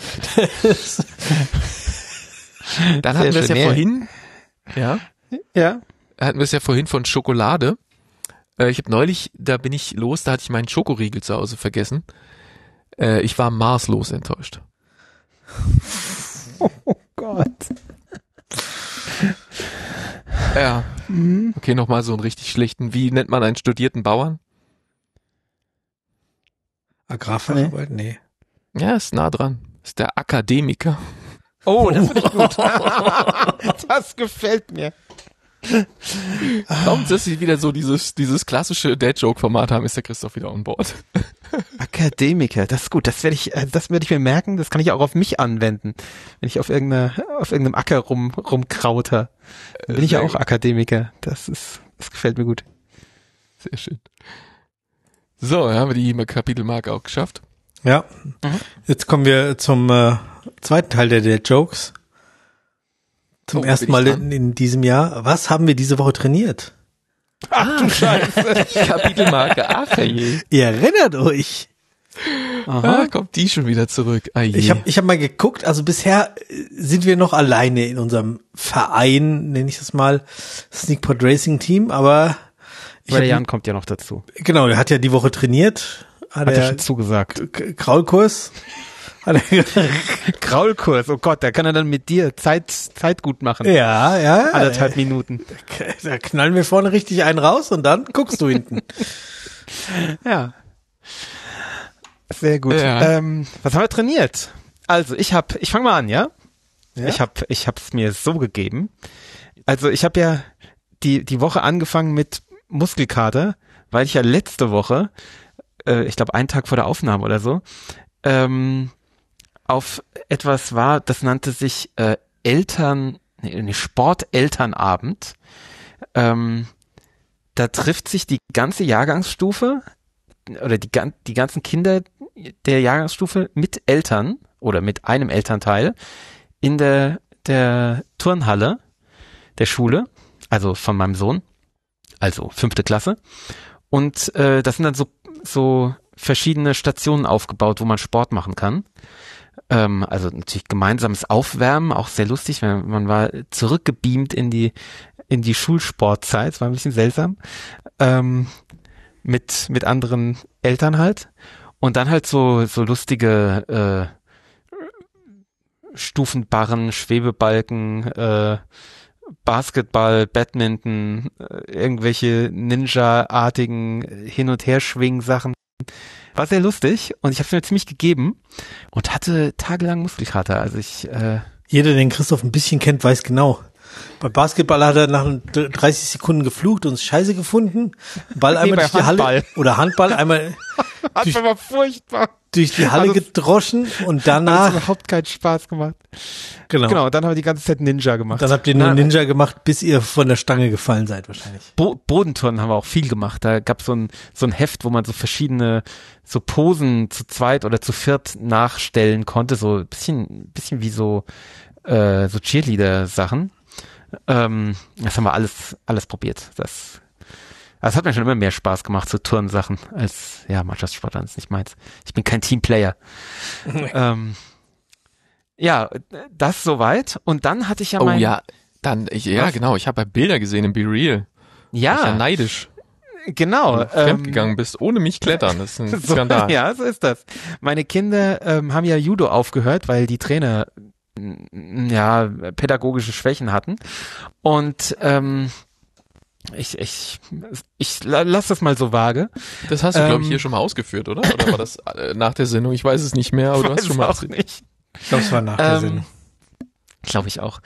Dann hatten wir es ja vorhin. Ja. Ja. Hatten wir es ja vorhin von Schokolade. Ich habe neulich, da bin ich los, da hatte ich meinen Schokoriegel zu Hause vergessen. Ich war maßlos enttäuscht. Oh Gott. Ja. Okay, nochmal so einen richtig schlechten. Wie nennt man einen studierten Bauern? Agrarfacharbeit? Nee. Ja, ist nah dran. Ist der Akademiker. Oh, das finde ich gut. Das gefällt mir. Kaum, dass sie wieder so dieses klassische Dad-Joke-Format haben, ist der Christoph wieder on board. Akademiker, das ist gut. Das werde ich mir merken. Das kann ich auch auf mich anwenden. Wenn ich auf irgendeinem Acker rumkrauter, dann bin ich ja auch Akademiker. Das gefällt mir gut. Sehr schön. So, dann haben wir die Kapitelmarke auch geschafft. Ja. Jetzt kommen wir zum zweiten Teil der Jokes. Zum ersten Mal in diesem Jahr. Was haben wir diese Woche trainiert? Ach du Scheiße. Kapitelmarke, ach je. Ihr erinnert euch. Aha. Kommt die schon wieder zurück. Ah, je. Ich hab mal geguckt, also bisher sind wir noch alleine in unserem Verein, nenne ich das mal, Sneakpot Racing Team, aber der Jan kommt ja noch dazu. Genau, der hat ja die Woche trainiert. Hat er schon zugesagt. Kraulkurs. Kraulkurs, oh Gott, da kann er dann mit dir Zeit gut machen. Ja. 1,5 Minuten. Da knallen wir vorne richtig einen raus und dann guckst du hinten. Ja. Sehr gut. Ja. Was haben wir trainiert? Also, ich fange mal an, ja? Ich hab's mir so gegeben. Also, ich habe ja die Woche angefangen mit Muskelkater, weil ich ja letzte Woche, ich glaube einen Tag vor der Aufnahme oder so, auf etwas war, das nannte sich Sportelternabend. Da trifft sich die ganze Jahrgangsstufe oder die ganzen Kinder der Jahrgangsstufe mit Eltern oder mit einem Elternteil in der Turnhalle der Schule, also von meinem Sohn, also 5. Klasse. Und das sind dann so verschiedene Stationen aufgebaut, wo man Sport machen kann. Also natürlich gemeinsames Aufwärmen, auch sehr lustig. Man war zurückgebeamt in die Schulsportzeit, es war ein bisschen seltsam. Mit anderen Eltern halt. Und dann halt so lustige Stufenbarren, Schwebebalken, Basketball, Badminton, irgendwelche Ninja-artigen Hin- und Herschwing-Sachen. War sehr lustig und ich habe es mir ziemlich gegeben und hatte tagelang Muskelkater. Also jeder, den Christoph ein bisschen kennt, weiß genau. Bei Basketball hat er nach 30 Sekunden geflucht und Scheiße gefunden. Ball einmal durch die Halle oder Handball einmal das war furchtbar. Durch die Halle gedroschen und danach hat überhaupt keinen Spaß gemacht. Genau, dann haben wir die ganze Zeit Ninja gemacht. Dann habt ihr nur Ninja gemacht, bis ihr von der Stange gefallen seid wahrscheinlich. Bodenturnen haben wir auch viel gemacht. Da gab es so ein Heft, wo man so verschiedene so Posen zu zweit oder zu viert nachstellen konnte, so ein bisschen wie so Cheerleader-Sachen. Das haben wir alles probiert. Das hat mir schon immer mehr Spaß gemacht, so Turnsachen, als, Mannschaftssport, das ist nicht meins. Ich bin kein Teamplayer. Das soweit. Und dann hatte ich ja genau, ich habe ja Bilder gesehen im Be Real. Ja. Ich ja neidisch. Genau. Wenn du fremdgegangen bist, ohne mich klettern, das ist ein Skandal. Ja, so ist das. Meine Kinder haben ja Judo aufgehört, weil die Trainer pädagogische Schwächen hatten. Und ich lass das mal so vage. Das hast du, glaube ich, hier schon mal ausgeführt, oder? Oder war das nach der Sendung? Ich weiß es nicht mehr, aber du hast schon mal auch nicht. Ich glaube, es war nach der Sendung. Glaube ich auch.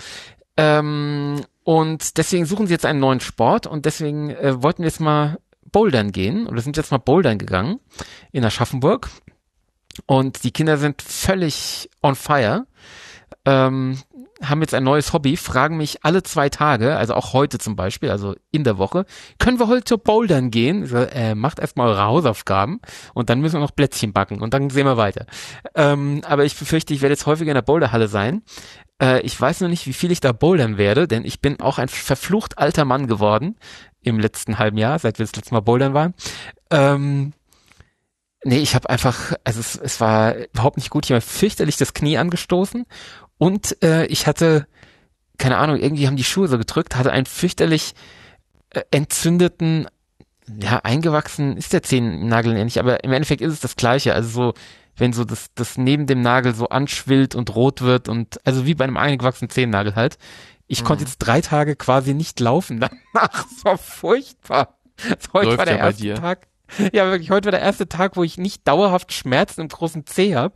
Und deswegen suchen sie jetzt einen neuen Sport und deswegen wollten wir jetzt mal bouldern gehen oder sind jetzt mal bouldern gegangen in Aschaffenburg und die Kinder sind völlig on fire, haben jetzt ein neues Hobby, fragen mich alle 2 Tage, also auch heute zum Beispiel, also in der Woche, können wir heute bouldern gehen? So, macht erstmal eure Hausaufgaben und dann müssen wir noch Plätzchen backen und dann sehen wir weiter. Aber ich befürchte, ich werde jetzt häufiger in der Boulderhalle sein. Ich weiß noch nicht, wie viel ich da bouldern werde, denn ich bin auch ein verflucht alter Mann geworden im letzten halben Jahr, seit wir das letzte Mal bouldern waren. Ich habe einfach, also es war überhaupt nicht gut. Ich habe fürchterlich das Knie angestoßen und ich hatte, keine Ahnung, irgendwie haben die Schuhe so gedrückt, hatte einen fürchterlich entzündeten, eingewachsen ist der Zehennagel nicht, aber im Endeffekt ist es das Gleiche. Also so, wenn so das neben dem Nagel so anschwillt und rot wird und also wie bei einem eingewachsenen Zehennagel halt. Ich konnte jetzt 3 Tage quasi nicht laufen danach. Das war furchtbar. Heute war der erste Tag. Ja, wirklich, heute war der erste Tag, wo ich nicht dauerhaft Schmerzen im großen Zeh hab.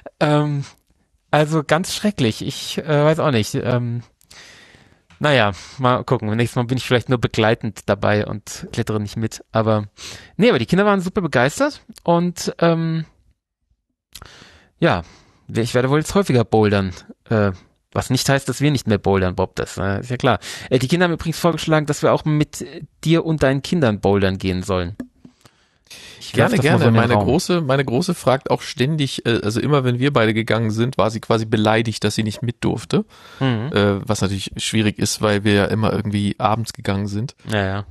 Also ganz schrecklich. Ich weiß auch nicht. Mal gucken. Nächstes Mal bin ich vielleicht nur begleitend dabei und klettere nicht mit. Aber die Kinder waren super begeistert und ich werde wohl jetzt häufiger bouldern. Was nicht heißt, dass wir nicht mehr bouldern, Bob, das ist ja klar. Die Kinder haben übrigens vorgeschlagen, dass wir auch mit dir und deinen Kindern bouldern gehen sollen. Gerne. So meine Große fragt auch ständig, also immer wenn wir beide gegangen sind, war sie quasi beleidigt, dass sie nicht mit durfte. Was natürlich schwierig ist, weil wir ja immer irgendwie abends gegangen sind. Ja.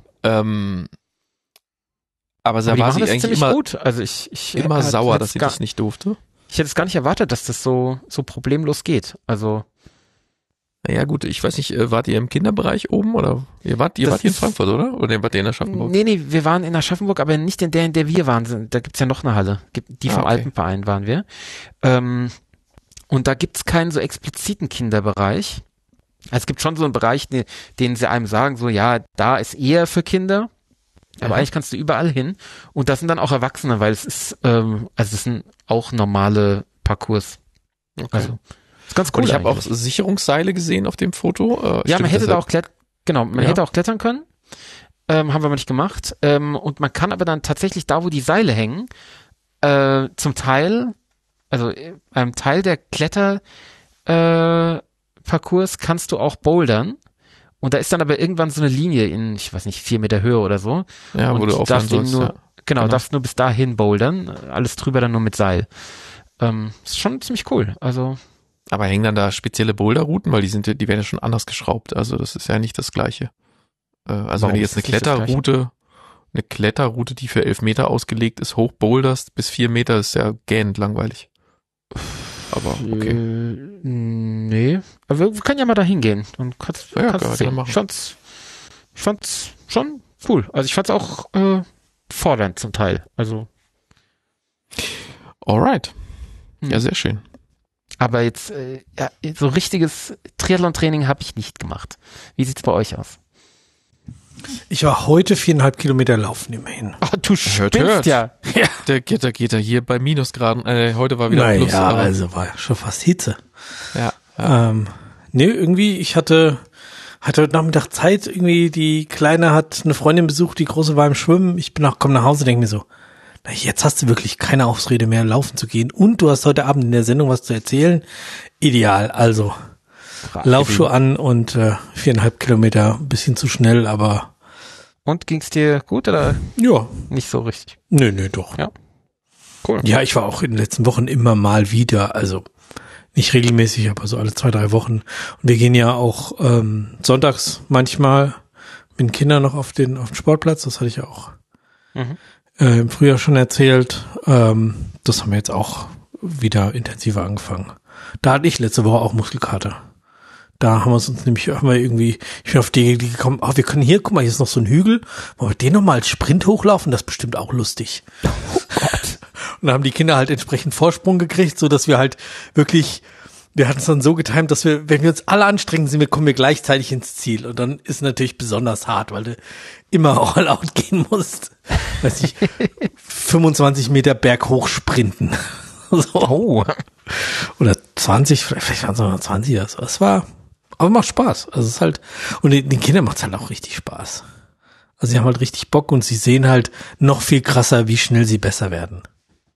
Aber da war sie eigentlich immer gut. Also ich immer sauer, dass sie das nicht durfte. Ich hätte es gar nicht erwartet, dass das so problemlos geht. Also naja gut, ich weiß nicht, wart ihr im Kinderbereich oben oder ihr wart hier in Frankfurt, oder? Oder wart ihr in Aschaffenburg? Nee, wir waren in Aschaffenburg, aber nicht in der wir waren. Da gibt's ja noch eine Halle. Die vom Alpenverein waren wir. Und da gibt's keinen so expliziten Kinderbereich. Also es gibt schon so einen Bereich, den sie einem sagen, so da ist eher für Kinder. Aber eigentlich kannst du überall hin. Und das sind dann auch Erwachsene, weil es ist, es sind auch normale Parcours. Okay. Also, ist ganz cool. Und ich habe auch Sicherungsseile gesehen auf dem Foto. Man hätte da auch hätte auch klettern können. Haben wir aber nicht gemacht. Und man kann aber dann tatsächlich da, wo die Seile hängen, zum Teil, also einem Teil der Kletterparcours kannst du auch bouldern. Und da ist dann aber irgendwann so eine Linie in, ich weiß nicht, 4 Meter Höhe oder so. Ja, und wo du aufhören sollst. Darfst nur bis dahin bouldern. Alles drüber dann nur mit Seil. Ist schon ziemlich cool. Also. Aber hängen dann da spezielle Boulderrouten? Weil die werden ja schon anders geschraubt. Also das ist ja nicht das Gleiche. Also wenn du jetzt eine Kletterroute, die für 11 Meter ausgelegt ist, hochboulderst bis 4 Meter, ist ja gähnend langweilig. Aber okay. Nee. Aber wir können ja mal da hingehen. Dann kannst sehen. Machen. Ich fand's schon cool. Also ich fand's auch fordernd zum Teil. Also. Alright. Ja, sehr schön. Aber jetzt so richtiges Triathlon-Training habe ich nicht gemacht. Wie sieht's bei euch aus? Ich war heute 4,5 Kilometer laufen immerhin. Ach, du spinnst ja. Der geht er hier bei Minusgraden. Heute war wieder Plus. Ja, also war ja schon fast Hitze. Ja. Irgendwie, ich hatte heute Nachmittag Zeit, irgendwie die Kleine hat eine Freundin besucht, die Große war im Schwimmen. Ich komm nach Hause, denke mir so, jetzt hast du wirklich keine Ausrede mehr, laufen zu gehen. Und du hast heute Abend in der Sendung was zu erzählen. Ideal, also Laufschuhe an und 4,5 Kilometer, ein bisschen zu schnell, aber. Und ging's dir gut oder? Ja. Nicht so richtig? Nö, doch. Ja. Cool. Ja, ich war auch in den letzten Wochen immer mal wieder, also Nicht regelmäßig, aber so alle 2-3 Wochen. Und wir gehen ja auch sonntags manchmal mit den Kindern noch auf den Sportplatz. Das hatte ich ja auch im Frühjahr schon erzählt. Das haben wir jetzt auch wieder intensiver angefangen. Da hatte ich letzte Woche auch Muskelkater. Da haben wir irgendwie, ich bin auf die Idee gekommen, wir können hier, guck mal, hier ist noch so ein Hügel, wollen wir den nochmal als Sprint hochlaufen? Das ist bestimmt auch lustig. Oh Gott. Und dann haben die Kinder halt entsprechend Vorsprung gekriegt, so dass wir halt wirklich, wir hatten es dann so getimt, dass wir, wenn wir uns alle anstrengen, kommen wir gleichzeitig ins Ziel. Und dann ist natürlich besonders hart, weil du immer all out gehen musst. Weiß ich, 25 Meter Berg hoch sprinten. So. Oh. Oder 20, vielleicht waren es noch 20 oder so. Es war, aber macht Spaß. Also es ist halt, und den Kindern macht es halt auch richtig Spaß. Also sie haben halt richtig Bock und sie sehen halt noch viel krasser, wie schnell sie besser werden.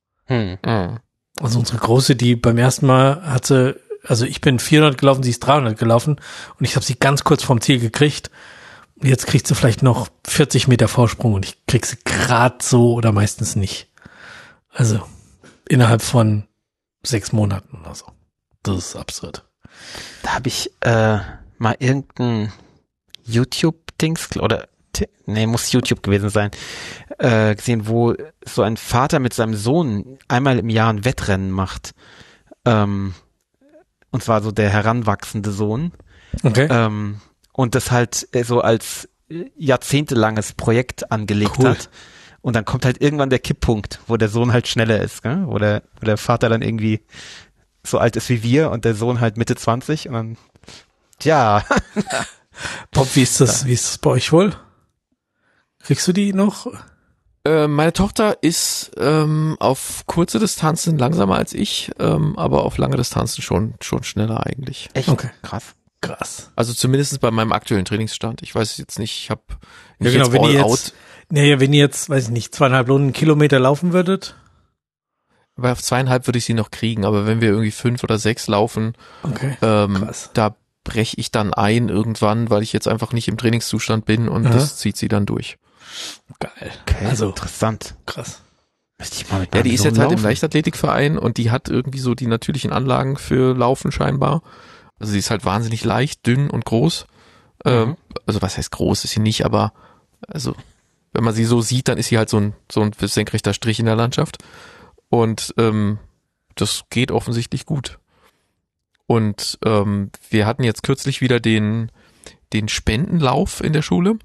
Also unsere Große, die beim ersten Mal hatte, also ich bin 400 gelaufen, sie ist 300 gelaufen und ich habe sie ganz kurz vom Ziel gekriegt. Jetzt kriegt sie vielleicht noch 40 Meter Vorsprung und ich krieg sie gerade so oder meistens nicht. Also innerhalb von 6 Monaten oder so. Das ist absurd. Da habe ich mal irgendein YouTube-Dings muss YouTube gewesen sein, gesehen, wo so ein Vater mit seinem Sohn einmal im Jahr ein Wettrennen macht. Und zwar so der heranwachsende Sohn. Okay. Und das halt so als jahrzehntelanges Projekt angelegt hat. Und dann kommt halt irgendwann der Kipppunkt, wo der Sohn halt schneller ist, gell? Wo der Vater dann irgendwie so alt ist wie wir und der Sohn halt Mitte 20 und dann, tja. Bob, wie ist das bei euch wohl? Kriegst du die noch? Meine Tochter ist auf kurze Distanzen langsamer als ich, aber auf lange Distanzen schon schneller eigentlich. Echt? Okay. Krass. Also zumindest bei meinem aktuellen Trainingsstand. Ich weiß jetzt nicht, ich habe ja, genau, wenn ihr jetzt, weiß ich nicht, 2,5 Kilometer laufen würdet. Weil auf 2,5 würde ich sie noch kriegen, aber wenn wir irgendwie 5 oder 6 laufen, okay. Da breche ich dann ein irgendwann, weil ich jetzt einfach nicht im Trainingszustand bin und das zieht sie dann durch. Geil. Okay, also interessant. Krass. Ja, die ist jetzt halt im Leichtathletikverein und die hat irgendwie so die natürlichen Anlagen für Laufen scheinbar. Also sie ist halt wahnsinnig leicht, dünn und groß. Also was heißt groß ist sie nicht, aber also wenn man sie so sieht, dann ist sie halt so ein senkrechter Strich in der Landschaft. Und das geht offensichtlich gut. Und wir hatten jetzt kürzlich wieder den Spendenlauf in der Schule.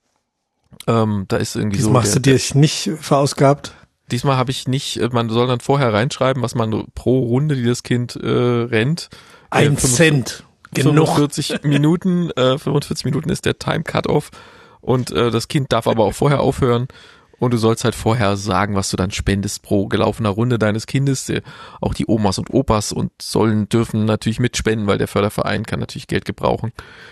Da ist irgendwie Diesmal hast du dir nicht verausgabt? Diesmal habe ich nicht, man soll dann vorher reinschreiben, was man pro Runde, die das Kind rennt. 1 Cent. Genug. 45 Minuten ist der Time Cut-Off und das Kind darf aber auch vorher aufhören. Und du sollst halt vorher sagen, was du dann spendest pro gelaufener Runde deines Kindes. Auch die Omas und Opas dürfen natürlich mitspenden, weil der Förderverein kann natürlich Geld gebrauchen.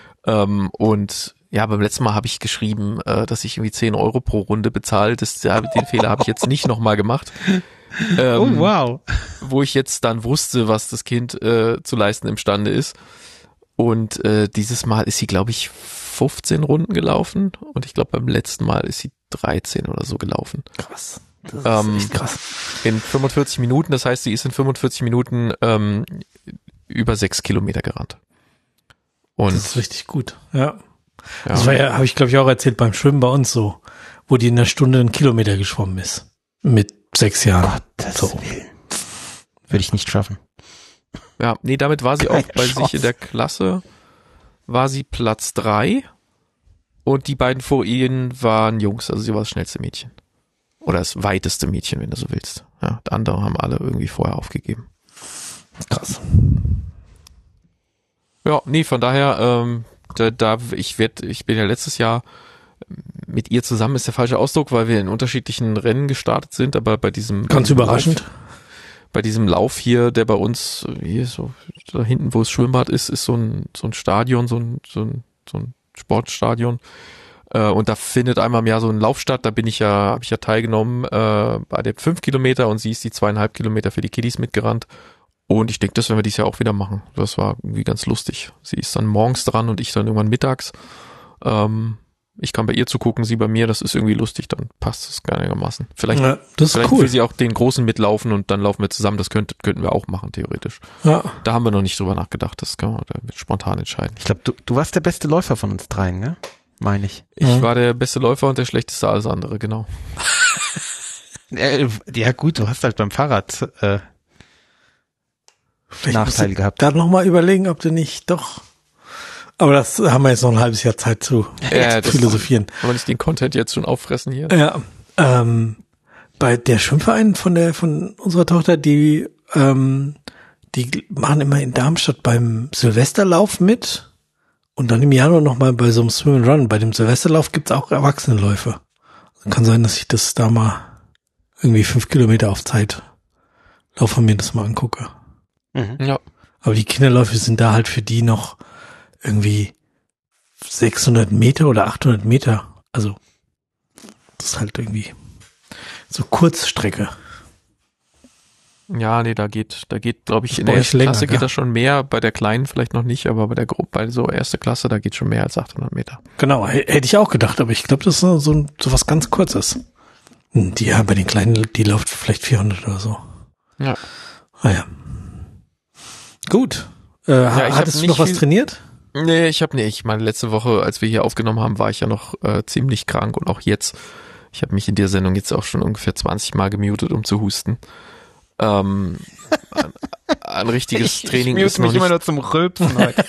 Und ja, beim letzten Mal habe ich geschrieben, dass ich irgendwie 10 Euro pro Runde bezahle. Den Fehler habe ich jetzt nicht nochmal gemacht. Oh, wow. Wo ich jetzt dann wusste, was das Kind zu leisten imstande ist. Und dieses Mal ist sie, glaube ich, 15 Runden gelaufen. Und ich glaube, beim letzten Mal ist sie 13 oder so gelaufen. Krass. Das ist echt krass. In 45 Minuten, das heißt, sie ist in 45 Minuten über 6 Kilometer gerannt. Und das ist richtig gut, ja. Das war ja, habe ich glaube ich auch erzählt, beim Schwimmen bei uns so, wo die in einer Stunde 1 Kilometer geschwommen ist. Mit 6 Jahren. Gottes Willen. Würde ich nicht schaffen. Ja, nee, damit war sie auch bei sich in der Klasse, war sie Platz 3 und die beiden vor ihnen waren Jungs, also sie war das schnellste Mädchen. Oder das weiteste Mädchen, wenn du so willst. Ja, die anderen haben alle irgendwie vorher aufgegeben. Krass. Ja, nee, von daher, ich bin ja letztes Jahr mit ihr zusammen, ist der falsche Ausdruck, weil wir in unterschiedlichen Rennen gestartet sind, aber bei diesem ganz überraschend. Bei diesem Lauf hier, der bei uns hier so da hinten, wo das Schwimmbad ist so ein Stadion, so ein Sportstadion. Und da findet einmal im Jahr so ein Lauf statt. Da habe ich ja teilgenommen bei den 5 Kilometer und sie ist die 2,5 Kilometer für die Kiddies mitgerannt. Und ich denke, das werden wir dieses Jahr auch wieder machen. Das war irgendwie ganz lustig. Sie ist dann morgens dran und ich dann irgendwann mittags. ich kann bei ihr zugucken, sie bei mir, das ist irgendwie lustig, dann passt es gar einigermaßen. Vielleicht, Ja, das ist vielleicht cool. will sie auch den Großen mitlaufen und dann laufen wir zusammen, das könnten wir auch machen, theoretisch. Ja. Da haben wir noch nicht drüber nachgedacht, das können wir spontan entscheiden. Ich glaube, du warst der beste Läufer von uns dreien, ne? Meine ich. Ich war der beste Läufer und der schlechteste alles andere, genau. Ja gut, du hast halt beim Fahrrad Vielleicht Nachteile musst du gehabt. da nochmal überlegen, ob du nicht doch. Aber das haben wir jetzt noch ein halbes Jahr Zeit zu Das philosophieren. Kann man nicht den Content jetzt schon auffressen hier? Ja, bei der Schwimmverein von unserer Tochter, die machen immer in Darmstadt beim Silvesterlauf mit und dann im Januar nochmal bei so einem Swim and Run. Bei dem Silvesterlauf gibt's auch Erwachsenenläufe. Kann sein, dass ich das da mal irgendwie 5 Kilometer auf Zeit laufe und mir das mal angucke. Ja. Aber die Kinderläufe sind da halt für die noch irgendwie 600 Meter oder 800 Meter. Also das ist halt irgendwie so Kurzstrecke. Ja, nee, da geht, glaube ich, Das in bei der euch ersten länger, Klasse gell? geht das schon mehr, bei der Kleinen vielleicht noch nicht, aber bei der Gruppe, bei so erste Klasse, da geht schon mehr als 800 Meter. Genau, hätte ich auch gedacht, aber ich glaube, das ist so was ganz Kurzes. Die ja, bei den Kleinen, die läuft vielleicht 400 oder so. Ja. Naja. Gut. ich Hattest hab du noch nicht was viel- trainiert? Nee, ich habe nicht. Meine letzte Woche, als wir hier aufgenommen haben, war ich ja noch ziemlich krank und auch jetzt. Ich habe mich in der Sendung jetzt auch schon ungefähr 20 Mal gemutet, um zu husten. Ein richtiges Training ist noch nicht, nur zum Rülpsen heute.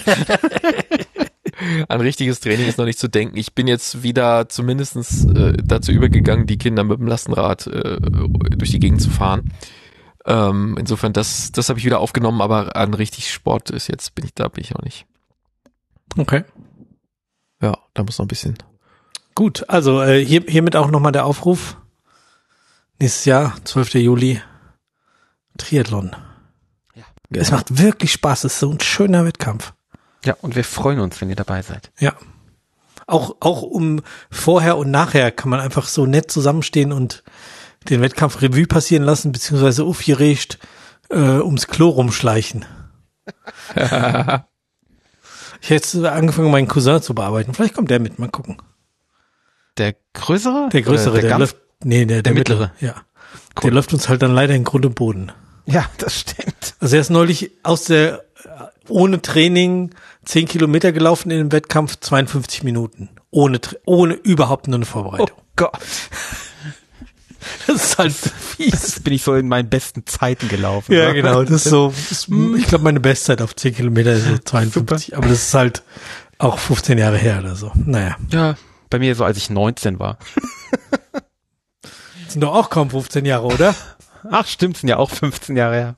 an richtiges Training ist noch nicht zu denken. Ich bin jetzt wieder zumindestens dazu übergegangen, die Kinder mit dem Lastenrad durch die Gegend zu fahren. Insofern, das habe ich wieder aufgenommen, aber an richtig Sport bin ich noch nicht. Okay. Ja, da muss noch ein bisschen. Gut, also hiermit auch nochmal der Aufruf. Nächstes Jahr, 12. Juli, Triathlon. Ja. Es macht wirklich Spaß, es ist so ein schöner Wettkampf. Ja, und wir freuen uns, wenn ihr dabei seid. Ja. Auch um vorher und nachher kann man einfach so nett zusammenstehen und den Wettkampf Revue passieren lassen, beziehungsweise aufgeregt ums Klo rumschleichen. Ich hätte jetzt angefangen, meinen Cousin zu bearbeiten. Vielleicht kommt der mit, mal gucken. Der Größere? Der Größere, Oder der läuft, nee, der Mittlere. Ja. Der läuft uns halt dann leider in Grund und Boden. Ja, das stimmt. Also er ist neulich ohne Training 10 Kilometer gelaufen in dem Wettkampf, 52 Minuten. Ohne überhaupt nur eine Vorbereitung. Oh Gott. Das ist halt fies. Das bin ich so in meinen besten Zeiten gelaufen. Ja, ne? genau. Das ist so, ich glaube, meine Bestzeit auf 10 Kilometer ist so 52. Aber das ist halt auch 15 Jahre her oder so. Naja. Ja, bei mir so, als ich 19 war. Das sind doch auch kaum 15 Jahre, oder? Ach, stimmt, sind ja auch 15 Jahre her.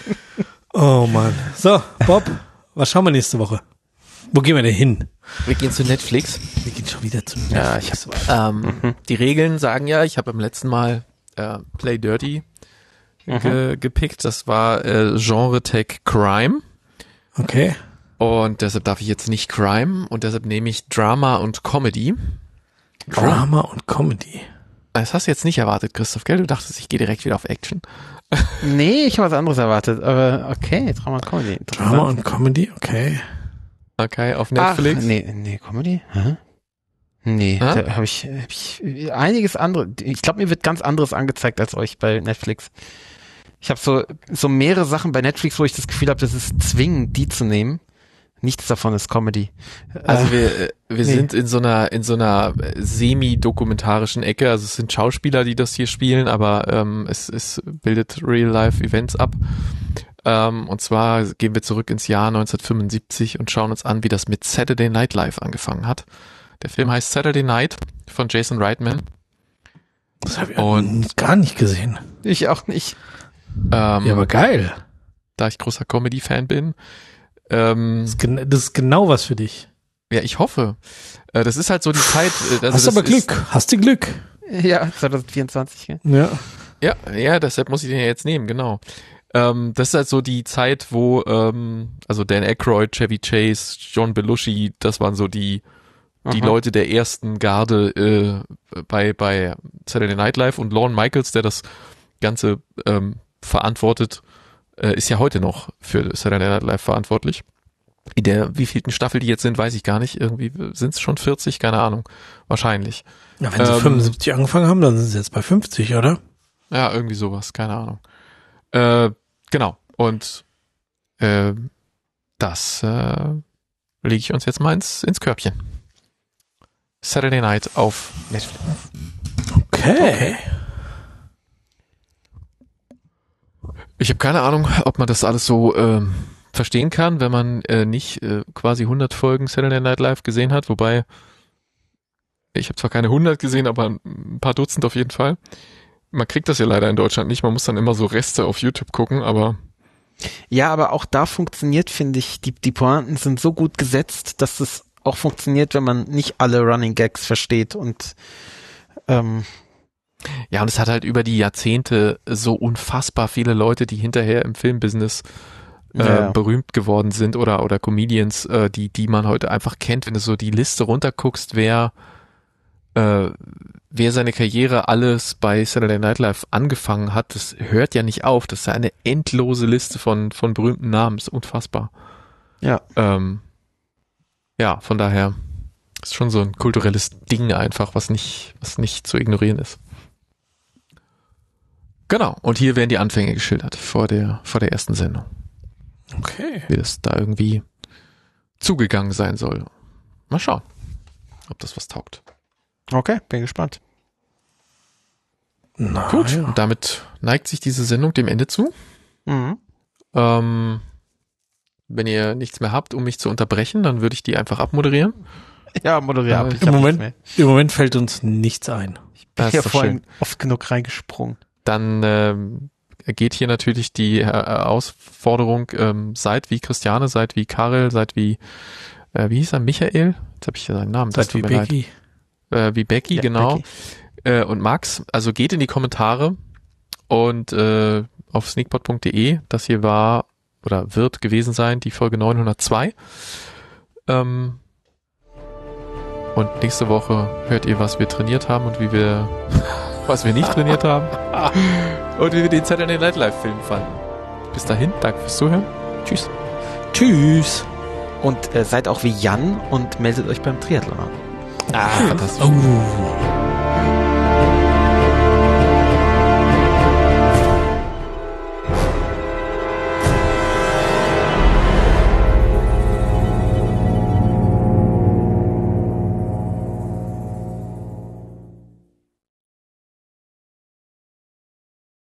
Oh Mann. So, Bob, was schauen wir nächste Woche? Wo gehen wir denn hin? Wir gehen zu Netflix. Wir gehen schon wieder zu Ja, die Regeln sagen ja, ich habe beim letzten Mal Play Dirty gepickt. Das war Genre Tech Crime. Okay. Und deshalb darf ich jetzt nicht Crime und deshalb nehme ich Drama und Comedy. Drama und Comedy. Das hast du jetzt nicht erwartet, Christoph, gell? Du dachtest, ich gehe direkt wieder auf Action. Nee, ich habe was anderes erwartet, aber okay, Drama und Comedy. Drama und Comedy, okay. Okay, auf Netflix. Ach, nee, Comedy? Hä? Nee, Hä? da habe ich einiges andere. Ich glaube, mir wird ganz anderes angezeigt als euch bei Netflix. Ich habe so mehrere Sachen bei Netflix, wo ich das Gefühl habe, das ist zwingend, die zu nehmen. Nichts davon ist Comedy. Also wir sind in so einer semi-dokumentarischen Ecke. Also es sind Schauspieler, die das hier spielen, aber es bildet Real-Life-Events ab. Und zwar gehen wir zurück ins Jahr 1975 und schauen uns an, wie das mit Saturday Night Live angefangen hat. Der Film heißt Saturday Night von Jason Reitman. Das habe ich Und- gar nicht gesehen. Ich auch nicht. Ja, aber geil. Da ich großer Comedy-Fan bin. Das ist genau was für dich. Ja, ich hoffe. Das ist halt so die Zeit. Also Hast das aber ist- Glück. Hast du Glück. Ja, 2024. Gell? Ja. Ja, deshalb muss ich den ja jetzt nehmen, genau. Das ist halt so die Zeit, wo also Dan Aykroyd, Chevy Chase, John Belushi, das waren so die Leute der ersten Garde bei Saturday Night Live, und Lorne Michaels, der das Ganze verantwortet, ist ja heute noch für Saturday Night Live verantwortlich. In der wievielten Staffel die jetzt sind, weiß ich gar nicht. Irgendwie sind es schon 40, keine Ahnung. Wahrscheinlich. Ja, wenn sie 75 angefangen haben, dann sind sie jetzt bei 50, oder? Ja, irgendwie sowas, keine Ahnung. Genau. Und das lege ich uns jetzt mal ins Körbchen. Saturday Night auf Netflix. Okay. Ich habe keine Ahnung, ob man das alles so verstehen kann, wenn man nicht quasi 100 Folgen Saturday Night Live gesehen hat, wobei ich habe zwar keine 100 gesehen, aber ein paar Dutzend auf jeden Fall. Man kriegt das ja leider in Deutschland nicht, man muss dann immer so Reste auf YouTube gucken, aber ja, aber auch da funktioniert, finde ich, die Pointen sind so gut gesetzt, dass es auch funktioniert, wenn man nicht alle Running Gags versteht und ja, und es hat halt über die Jahrzehnte so unfassbar viele Leute, die hinterher im Filmbusiness berühmt geworden sind oder Comedians, die man heute einfach kennt, wenn du so die Liste runterguckst, wer seine Karriere alles bei Saturday Night Live angefangen hat, das hört ja nicht auf. Das ist ja eine endlose Liste von berühmten Namen. Das ist unfassbar. ja. Ja, von daher ist schon so ein kulturelles Ding einfach, was nicht zu ignorieren ist. Genau. Und hier werden die Anfänge geschildert vor der ersten Sendung. Okay. Wie das da irgendwie zugegangen sein soll. Mal schauen, ob das was taugt. Okay, bin gespannt. Na, Gut, ja. und damit neigt sich diese Sendung dem Ende zu. Mhm. Wenn ihr nichts mehr habt, um mich zu unterbrechen, dann würde ich die einfach abmoderieren. Ja, moderier ab. Ich Im hab Moment, nichts mehr. Im Moment fällt uns nichts ein. Bin Das ja ist doch vorhin schön. oft genug reingesprungen. Dann geht hier natürlich die Herausforderung, seid wie Christiane, seid wie Karel, seid wie hieß er, Michael? Jetzt habe ich ja seinen Namen. das Seid wie tut mir leid. Becky. Wie Becky, Ja, genau. Becky. Und Max, also geht in die Kommentare und auf sneakpot.de, das hier war oder wird gewesen sein, die Folge 902. Und nächste Woche hört ihr, was wir trainiert haben und was wir nicht trainiert haben und wie wir den Saturday Night Live Film fanden. Bis dahin, danke fürs Zuhören. Tschüss. Tschüss. Und seid auch wie Jan und meldet euch beim Triathlon an. Fantastisch. Oh.